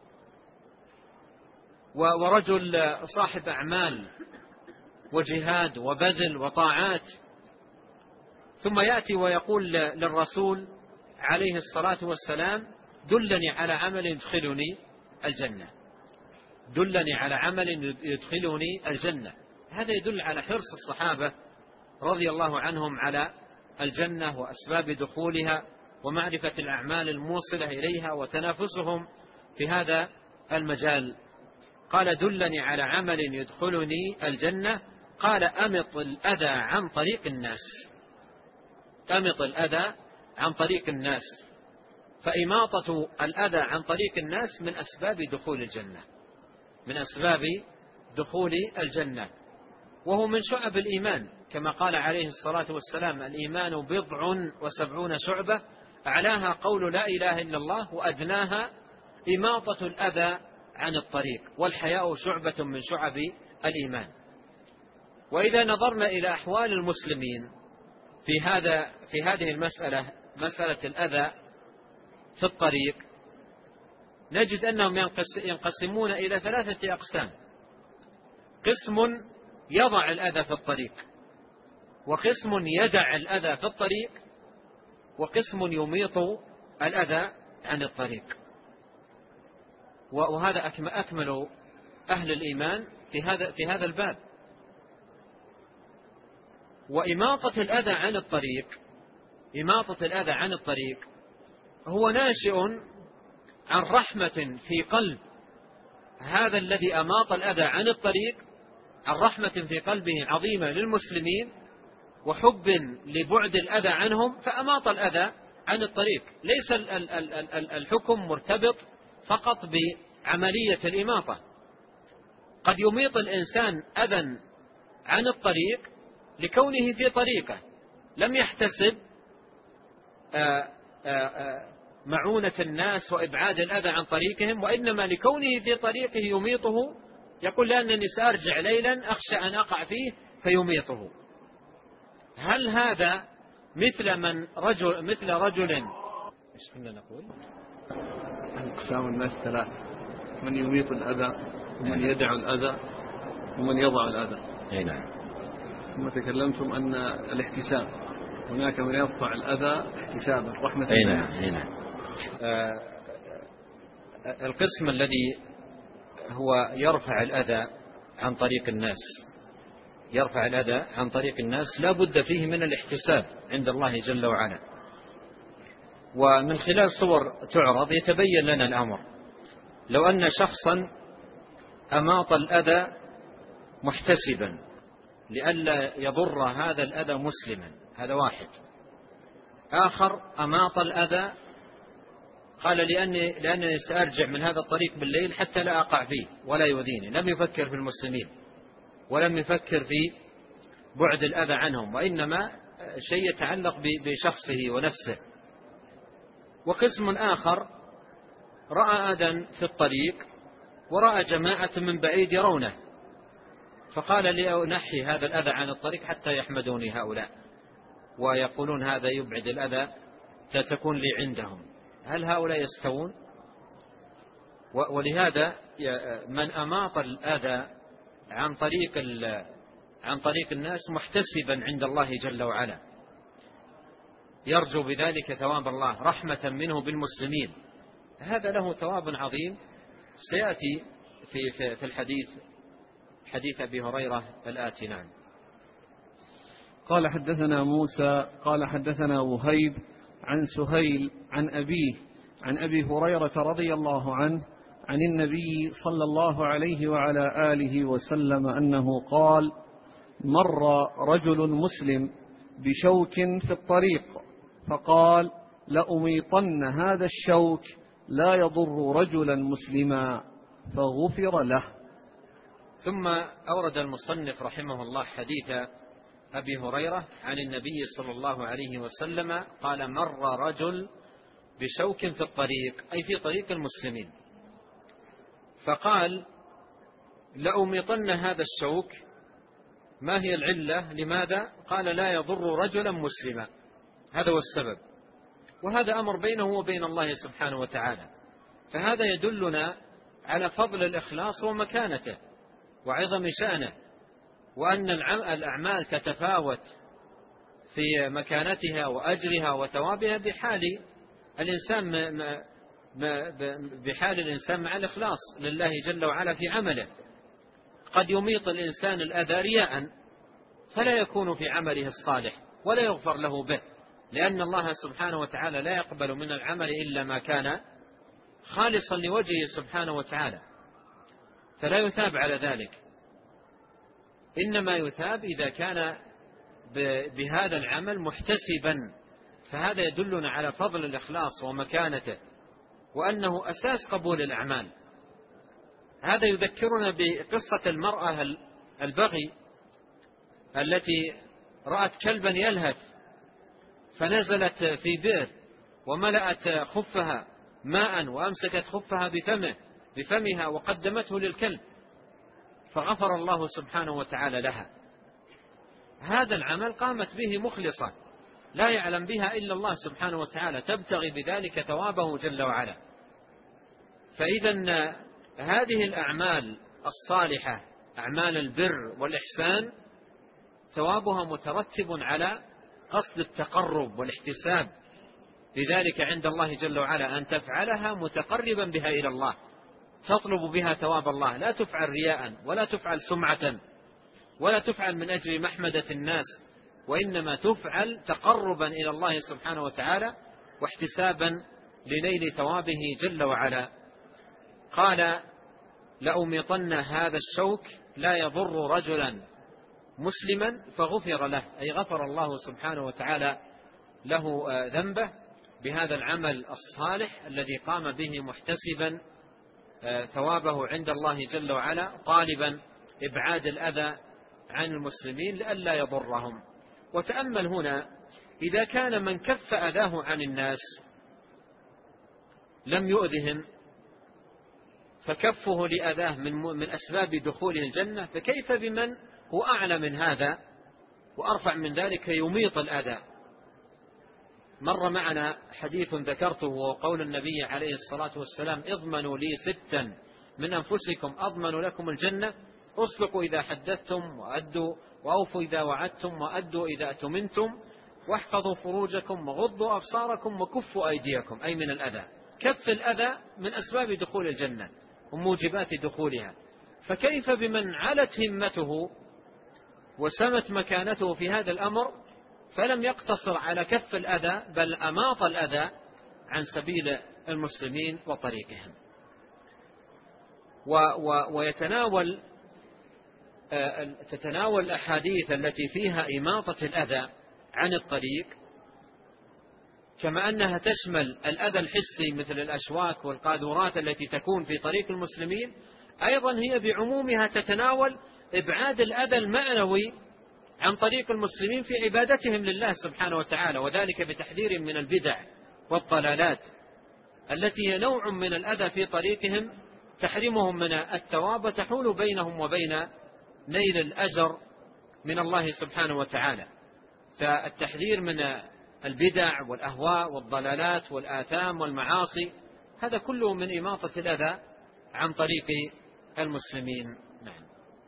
ورجل صاحب أعمال وجهاد وبذل وطاعات. ثم يأتي ويقول للرسول عليه الصلاة والسلام: دلني على عمل يدخلني الجنة. دلني على عمل يدخلني الجنة. هذا يدل على حرص الصحابة رضي الله عنهم على الجنة وأسباب دخولها ومعرفة الأعمال الموصلة إليها وتنافسهم في هذا المجال. قال دلني على عمل يدخلني الجنة. قال أمط الأذى عن طريق الناس. أمط الأذى عن طريق الناس. فإماطة الأذى عن طريق الناس من أسباب دخول الجنة، من أسباب دخول الجنة، وهو من شعب الإيمان كما قال عليه الصلاة والسلام: الإيمان بضع وسبعون شعبة، أعلاها قول لا إله إلا الله، وأدناها إماطة الأذى عن الطريق، والحياء شعبة من شعب الإيمان. وإذا نظرنا إلى أحوال المسلمين في هذا في هذه المسألة، مسألة الأذى في الطريق، نجد أنهم ينقسمون إلى ثلاثة أقسام: قسم يضع الأذى في الطريق، وقسم يدع الأذى في الطريق، وقسم يميط الأذى عن الطريق. وهذا أكمل أهل الإيمان في هذا في هذا الباب. وإماطة الأذى عن الطريق، إماطة الأذى عن الطريق هو ناشئ عن رحمة في قلب هذا الذي أماط الأذى عن الطريق، عن رحمة في قلبه عظيمة للمسلمين وحب لبعد الأذى عنهم فأماط الأذى عن الطريق. ليس الحكم مرتبط فقط بعملية الإماطة، قد يميط الإنسان أذى عن الطريق لكونه في طريقه لم يحتسب آآ آآ معونة الناس وإبعاد الأذى عن طريقهم، وإنما لكونه في طريقه يميطه، يقول لأنني سأرجع ليلا أخشى أن أقع فيه فيميطه. هل هذا مثل من رجل مثل رجل ايش كنا نقول؟ أقسام الناس ثلاث: من يميط الأذى، ومن يدع الأذى، ومن يضع الأذى. أي نعم. ثم تكلمتم أن الاحتساب، هناك من يرفع الأذى احتسابا رحمة. أي نعم. أي نعم. آه القسم الذي هو يرفع الأذى عن طريق الناس، يرفع الأذى عن طريق الناس لا بد فيه من الاحتساب عند الله جل وعلا. ومن خلال صور تعرض يتبين لنا الأمر. لو أن شخصا أماط الأذى محتسبا لئلا يضر هذا الأذى مسلما، هذا واحد. آخر أماط الأذى قال لأني, لأنني سأرجع من هذا الطريق بالليل حتى لا أقع فيه ولا يؤذيني، لم يفكر في المسلمين ولم يفكر في بعد الأذى عنهم، وإنما شيء يتعلق بشخصه ونفسه. وقسم آخر رأى أذى في الطريق ورأى جماعة من بعيد يرونه، فقال لأنحي هذا الأذى عن الطريق حتى يحمدوني هؤلاء ويقولون هذا يبعد الأذى تكون لي عندهم. هل هؤلاء يستوون؟ ولهذا من أماط الأذى عن طريق عن طريق الناس محتسبا عند الله جل وعلا، يرجو بذلك ثواب الله رحمة منه بالمسلمين، هذا له ثواب عظيم سيأتي في في الحديث، حديث أبي هريرة الآتي. نعم. قال حدثنا موسى قال حدثنا وهيب عن سهيل عن أبيه عن أبي هريرة رضي الله عنه عن النبي صلى الله عليه وعلى آله وسلم أنه قال: مر رجل مسلم بشوك في الطريق فقال: لأميطن هذا الشوك لا يضر رجلا مسلما، فغفر له. ثم أورد المصنف رحمه الله حديث أبي هريرة عن النبي صلى الله عليه وسلم قال: مر رجل بشوك في الطريق، أي في طريق المسلمين، فقال: لأميطن هذا الشوك. ما هي العلة؟ لماذا؟ قال: لا يضر رجلا مسلما، هذا هو السبب، وهذا أمر بينه وبين الله سبحانه وتعالى. فهذا يدلنا على فضل الإخلاص ومكانته وعظم شأنه، وأن الأعمال تتفاوت في مكانتها وأجرها وثوابها بحال الإنسان بحال الإنسان مع الإخلاص لله جل وعلا في عمله. قد يميط الإنسان الأذى رياء فلا يكون في عمله الصالح ولا يغفر له به، لأن الله سبحانه وتعالى لا يقبل من العمل إلا ما كان خالصا لوجهه سبحانه وتعالى، فلا يثاب على ذلك، إنما يثاب إذا كان بهذا العمل محتسبا، فهذا يدلنا على فضل الإخلاص ومكانته وأنه أساس قبول الأعمال. هذا يذكرنا بقصة المرأة البغي التي رأت كلبا يلهث فنزلت في بئر وملأت خفها ماء وأمسكت خفها بفمه بفمها وقدمته للكلب فغفر الله سبحانه وتعالى لها. هذا العمل قامت به مخلصة لا يعلم بها إلا الله سبحانه وتعالى، تبتغي بذلك ثوابه جل وعلا. فإذا هذه الأعمال الصالحة أعمال البر والإحسان ثوابها مترتب على قصد التقرب والاحتساب لذلك عند الله جل وعلا، أن تفعلها متقربا بها إلى الله، تطلب بها ثواب الله، لا تفعل رياء ولا تفعل سمعة ولا تفعل من أجل محمدة الناس، وإنما تفعل تقربا إلى الله سبحانه وتعالى واحتسابا لنيل ثوابه جل وعلا. قال لأميطن هذا الشوك لا يضر رجلا مسلما فغفر له، أي غفر الله سبحانه وتعالى له ذنبه بهذا العمل الصالح الذي قام به محتسبا ثوابه عند الله جل وعلا، طالبا إبعاد الأذى عن المسلمين لئلا يضرهم. وتأمل هنا، إذا كان من كف أذاه عن الناس لم يؤذهم فكفه لأذاه من من أسباب دخوله الجنة، فكيف بمن هو أعلى من هذا وأرفع من ذلك يميط الأذى؟ مر معنا حديث ذكرته وقول النبي عليه الصلاة والسلام اضمنوا لي ستا من أنفسكم أضمن لكم الجنة، اصدقوا إذا حدثتم وأدوا وأوفوا إذا وعدتم وأدوا إذا أتمنتم واحفظوا فروجكم وغضوا أبصاركم وكفوا أيديكم، أي من الأذى. كف الأذى من أسباب دخول الجنة وموجبات دخولها، فكيف بمن علت همته وسمت مكانته في هذا الأمر فلم يقتصر على كف الأذى بل أماط الأذى عن سبيل المسلمين وطريقهم. و و ويتناول تتناول الأحاديث التي فيها إماطة الأذى عن الطريق، كما أنها تشمل الأذى الحسي مثل الأشواك والقاذورات التي تكون في طريق المسلمين، أيضا هي بعمومها تتناول إبعاد الأذى المعنوي عن طريق المسلمين في عبادتهم لله سبحانه وتعالى، وذلك بتحذير من البدع والضلالات التي هي نوع من الأذى في طريقهم تحرمهم من الثواب وتحول بينهم وبين نيل الأجر من الله سبحانه وتعالى. فالتحذير من البدع والأهواء والضلالات والآثام والمعاصي هذا كله من إماطة الأذى عن طريق المسلمين. نعم.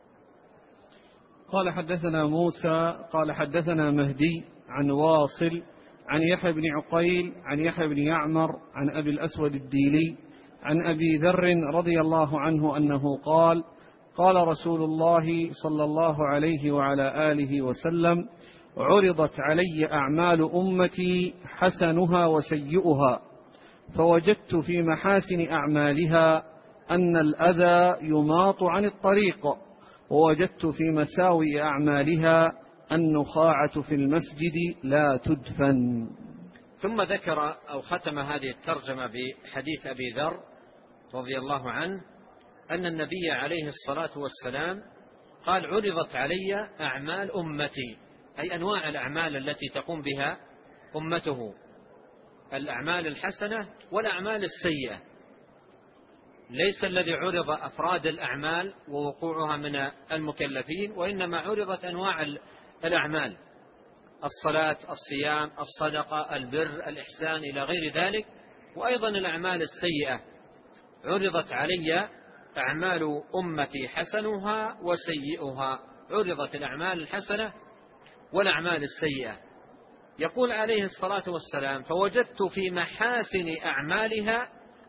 قال حدثنا موسى قال حدثنا مهدي عن واصل عن يحيى بن عقيل عن يحيى بن يعمر عن أبي الأسود الديلي عن أبي ذر رضي الله عنه أنه قال قال رسول الله صلى الله عليه وعلى آله وسلم عرضت علي أعمال أمتي حسنها وسيئها فوجدت في محاسن أعمالها أن الأذى يماط عن الطريق، ووجدت في مساوئ أعمالها النخاعة في المسجد لا تدفن. ثم ذكر أو ختم هذه الترجمة بحديث أبي ذر رضي الله عنه أن النبي عليه الصلاة والسلام قال عرضت علي أعمال أمتي، أي أنواع الأعمال التي تقوم بها أمته، الأعمال الحسنة والأعمال السيئة. ليس الذي عرض أفراد الأعمال ووقوعها من المكلفين، وإنما عرضت أنواع الأعمال، الصلاة، الصيام، الصدقة، البر، الإحسان إلى غير ذلك، وأيضا الأعمال السيئة. عرضت علي أعمال أمتي حسنها وسيئها، عرضت الأعمال الحسنة والأعمال السيئة. يقول عليه الصلاة والسلام فوجدت في محاسن أعمالها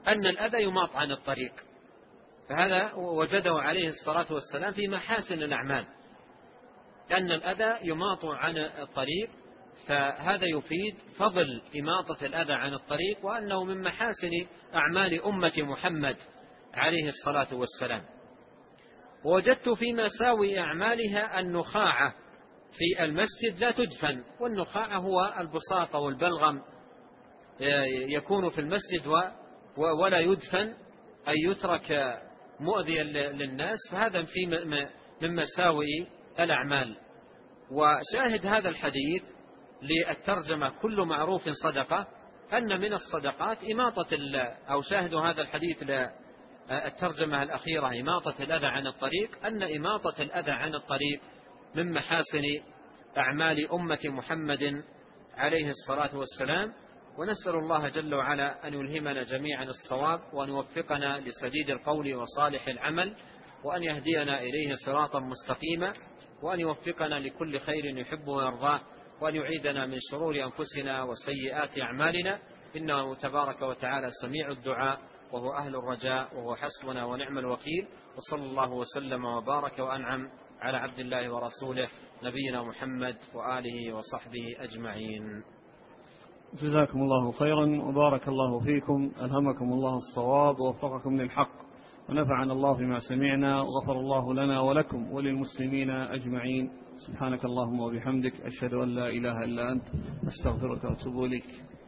أن الأذى يماط عن الطريق، فهذا وجده عليه الصلاة والسلام في محاسن الأعمال، أن الأذى يماط عن الطريق، فهذا يفيد فضل إماطة الأذى عن الطريق، وأنه من محاسن أعمال أمة محمد عليه الصلاة والسلام. ووجدت في مساوي أعمالها النخاعة في المسجد لا تدفن، والنخاعة هو البساط أو البلغم يكون في المسجد ولا يدفن، أي يترك مؤذيا للناس، فهذا في من مساوي الأعمال. وشاهد هذا الحديث للترجمة كل معروف صدقة، أن من الصدقات إماطة أو شاهد هذا الحديث للترجمة الأخيرة إماطة الأذى عن الطريق، أن إماطة الأذى عن الطريق من محاسن أعمال أمة محمد عليه الصلاة والسلام. ونسأل الله جل وعلا أن يلهمنا جميعا الصواب، وأن يوفقنا لسديد القول وصالح العمل، وأن يهدينا إليه صراطا مستقيما، وأن يوفقنا لكل خير يحبه ويرضاه، وأن يعيدنا من شرور أنفسنا وسيئات أعمالنا، إنه تبارك وتعالى سميع الدعاء وهو أهل الرجاء، وهو حسبنا ونعم الوكيل. وصلى الله وسلم وبارك وأنعم على عبد الله ورسوله نبينا محمد وآله وصحبه أجمعين. جزاكم الله خيرا وبارك الله فيكم، ألهمكم الله الصواب ووفقكم للحق، ونفعنا الله بما سمعنا، وغفر الله لنا ولكم وللمسلمين أجمعين. سبحانك اللهم وبحمدك، أشهد أن لا إله إلا أنت، أستغفرك وأتوب إليك.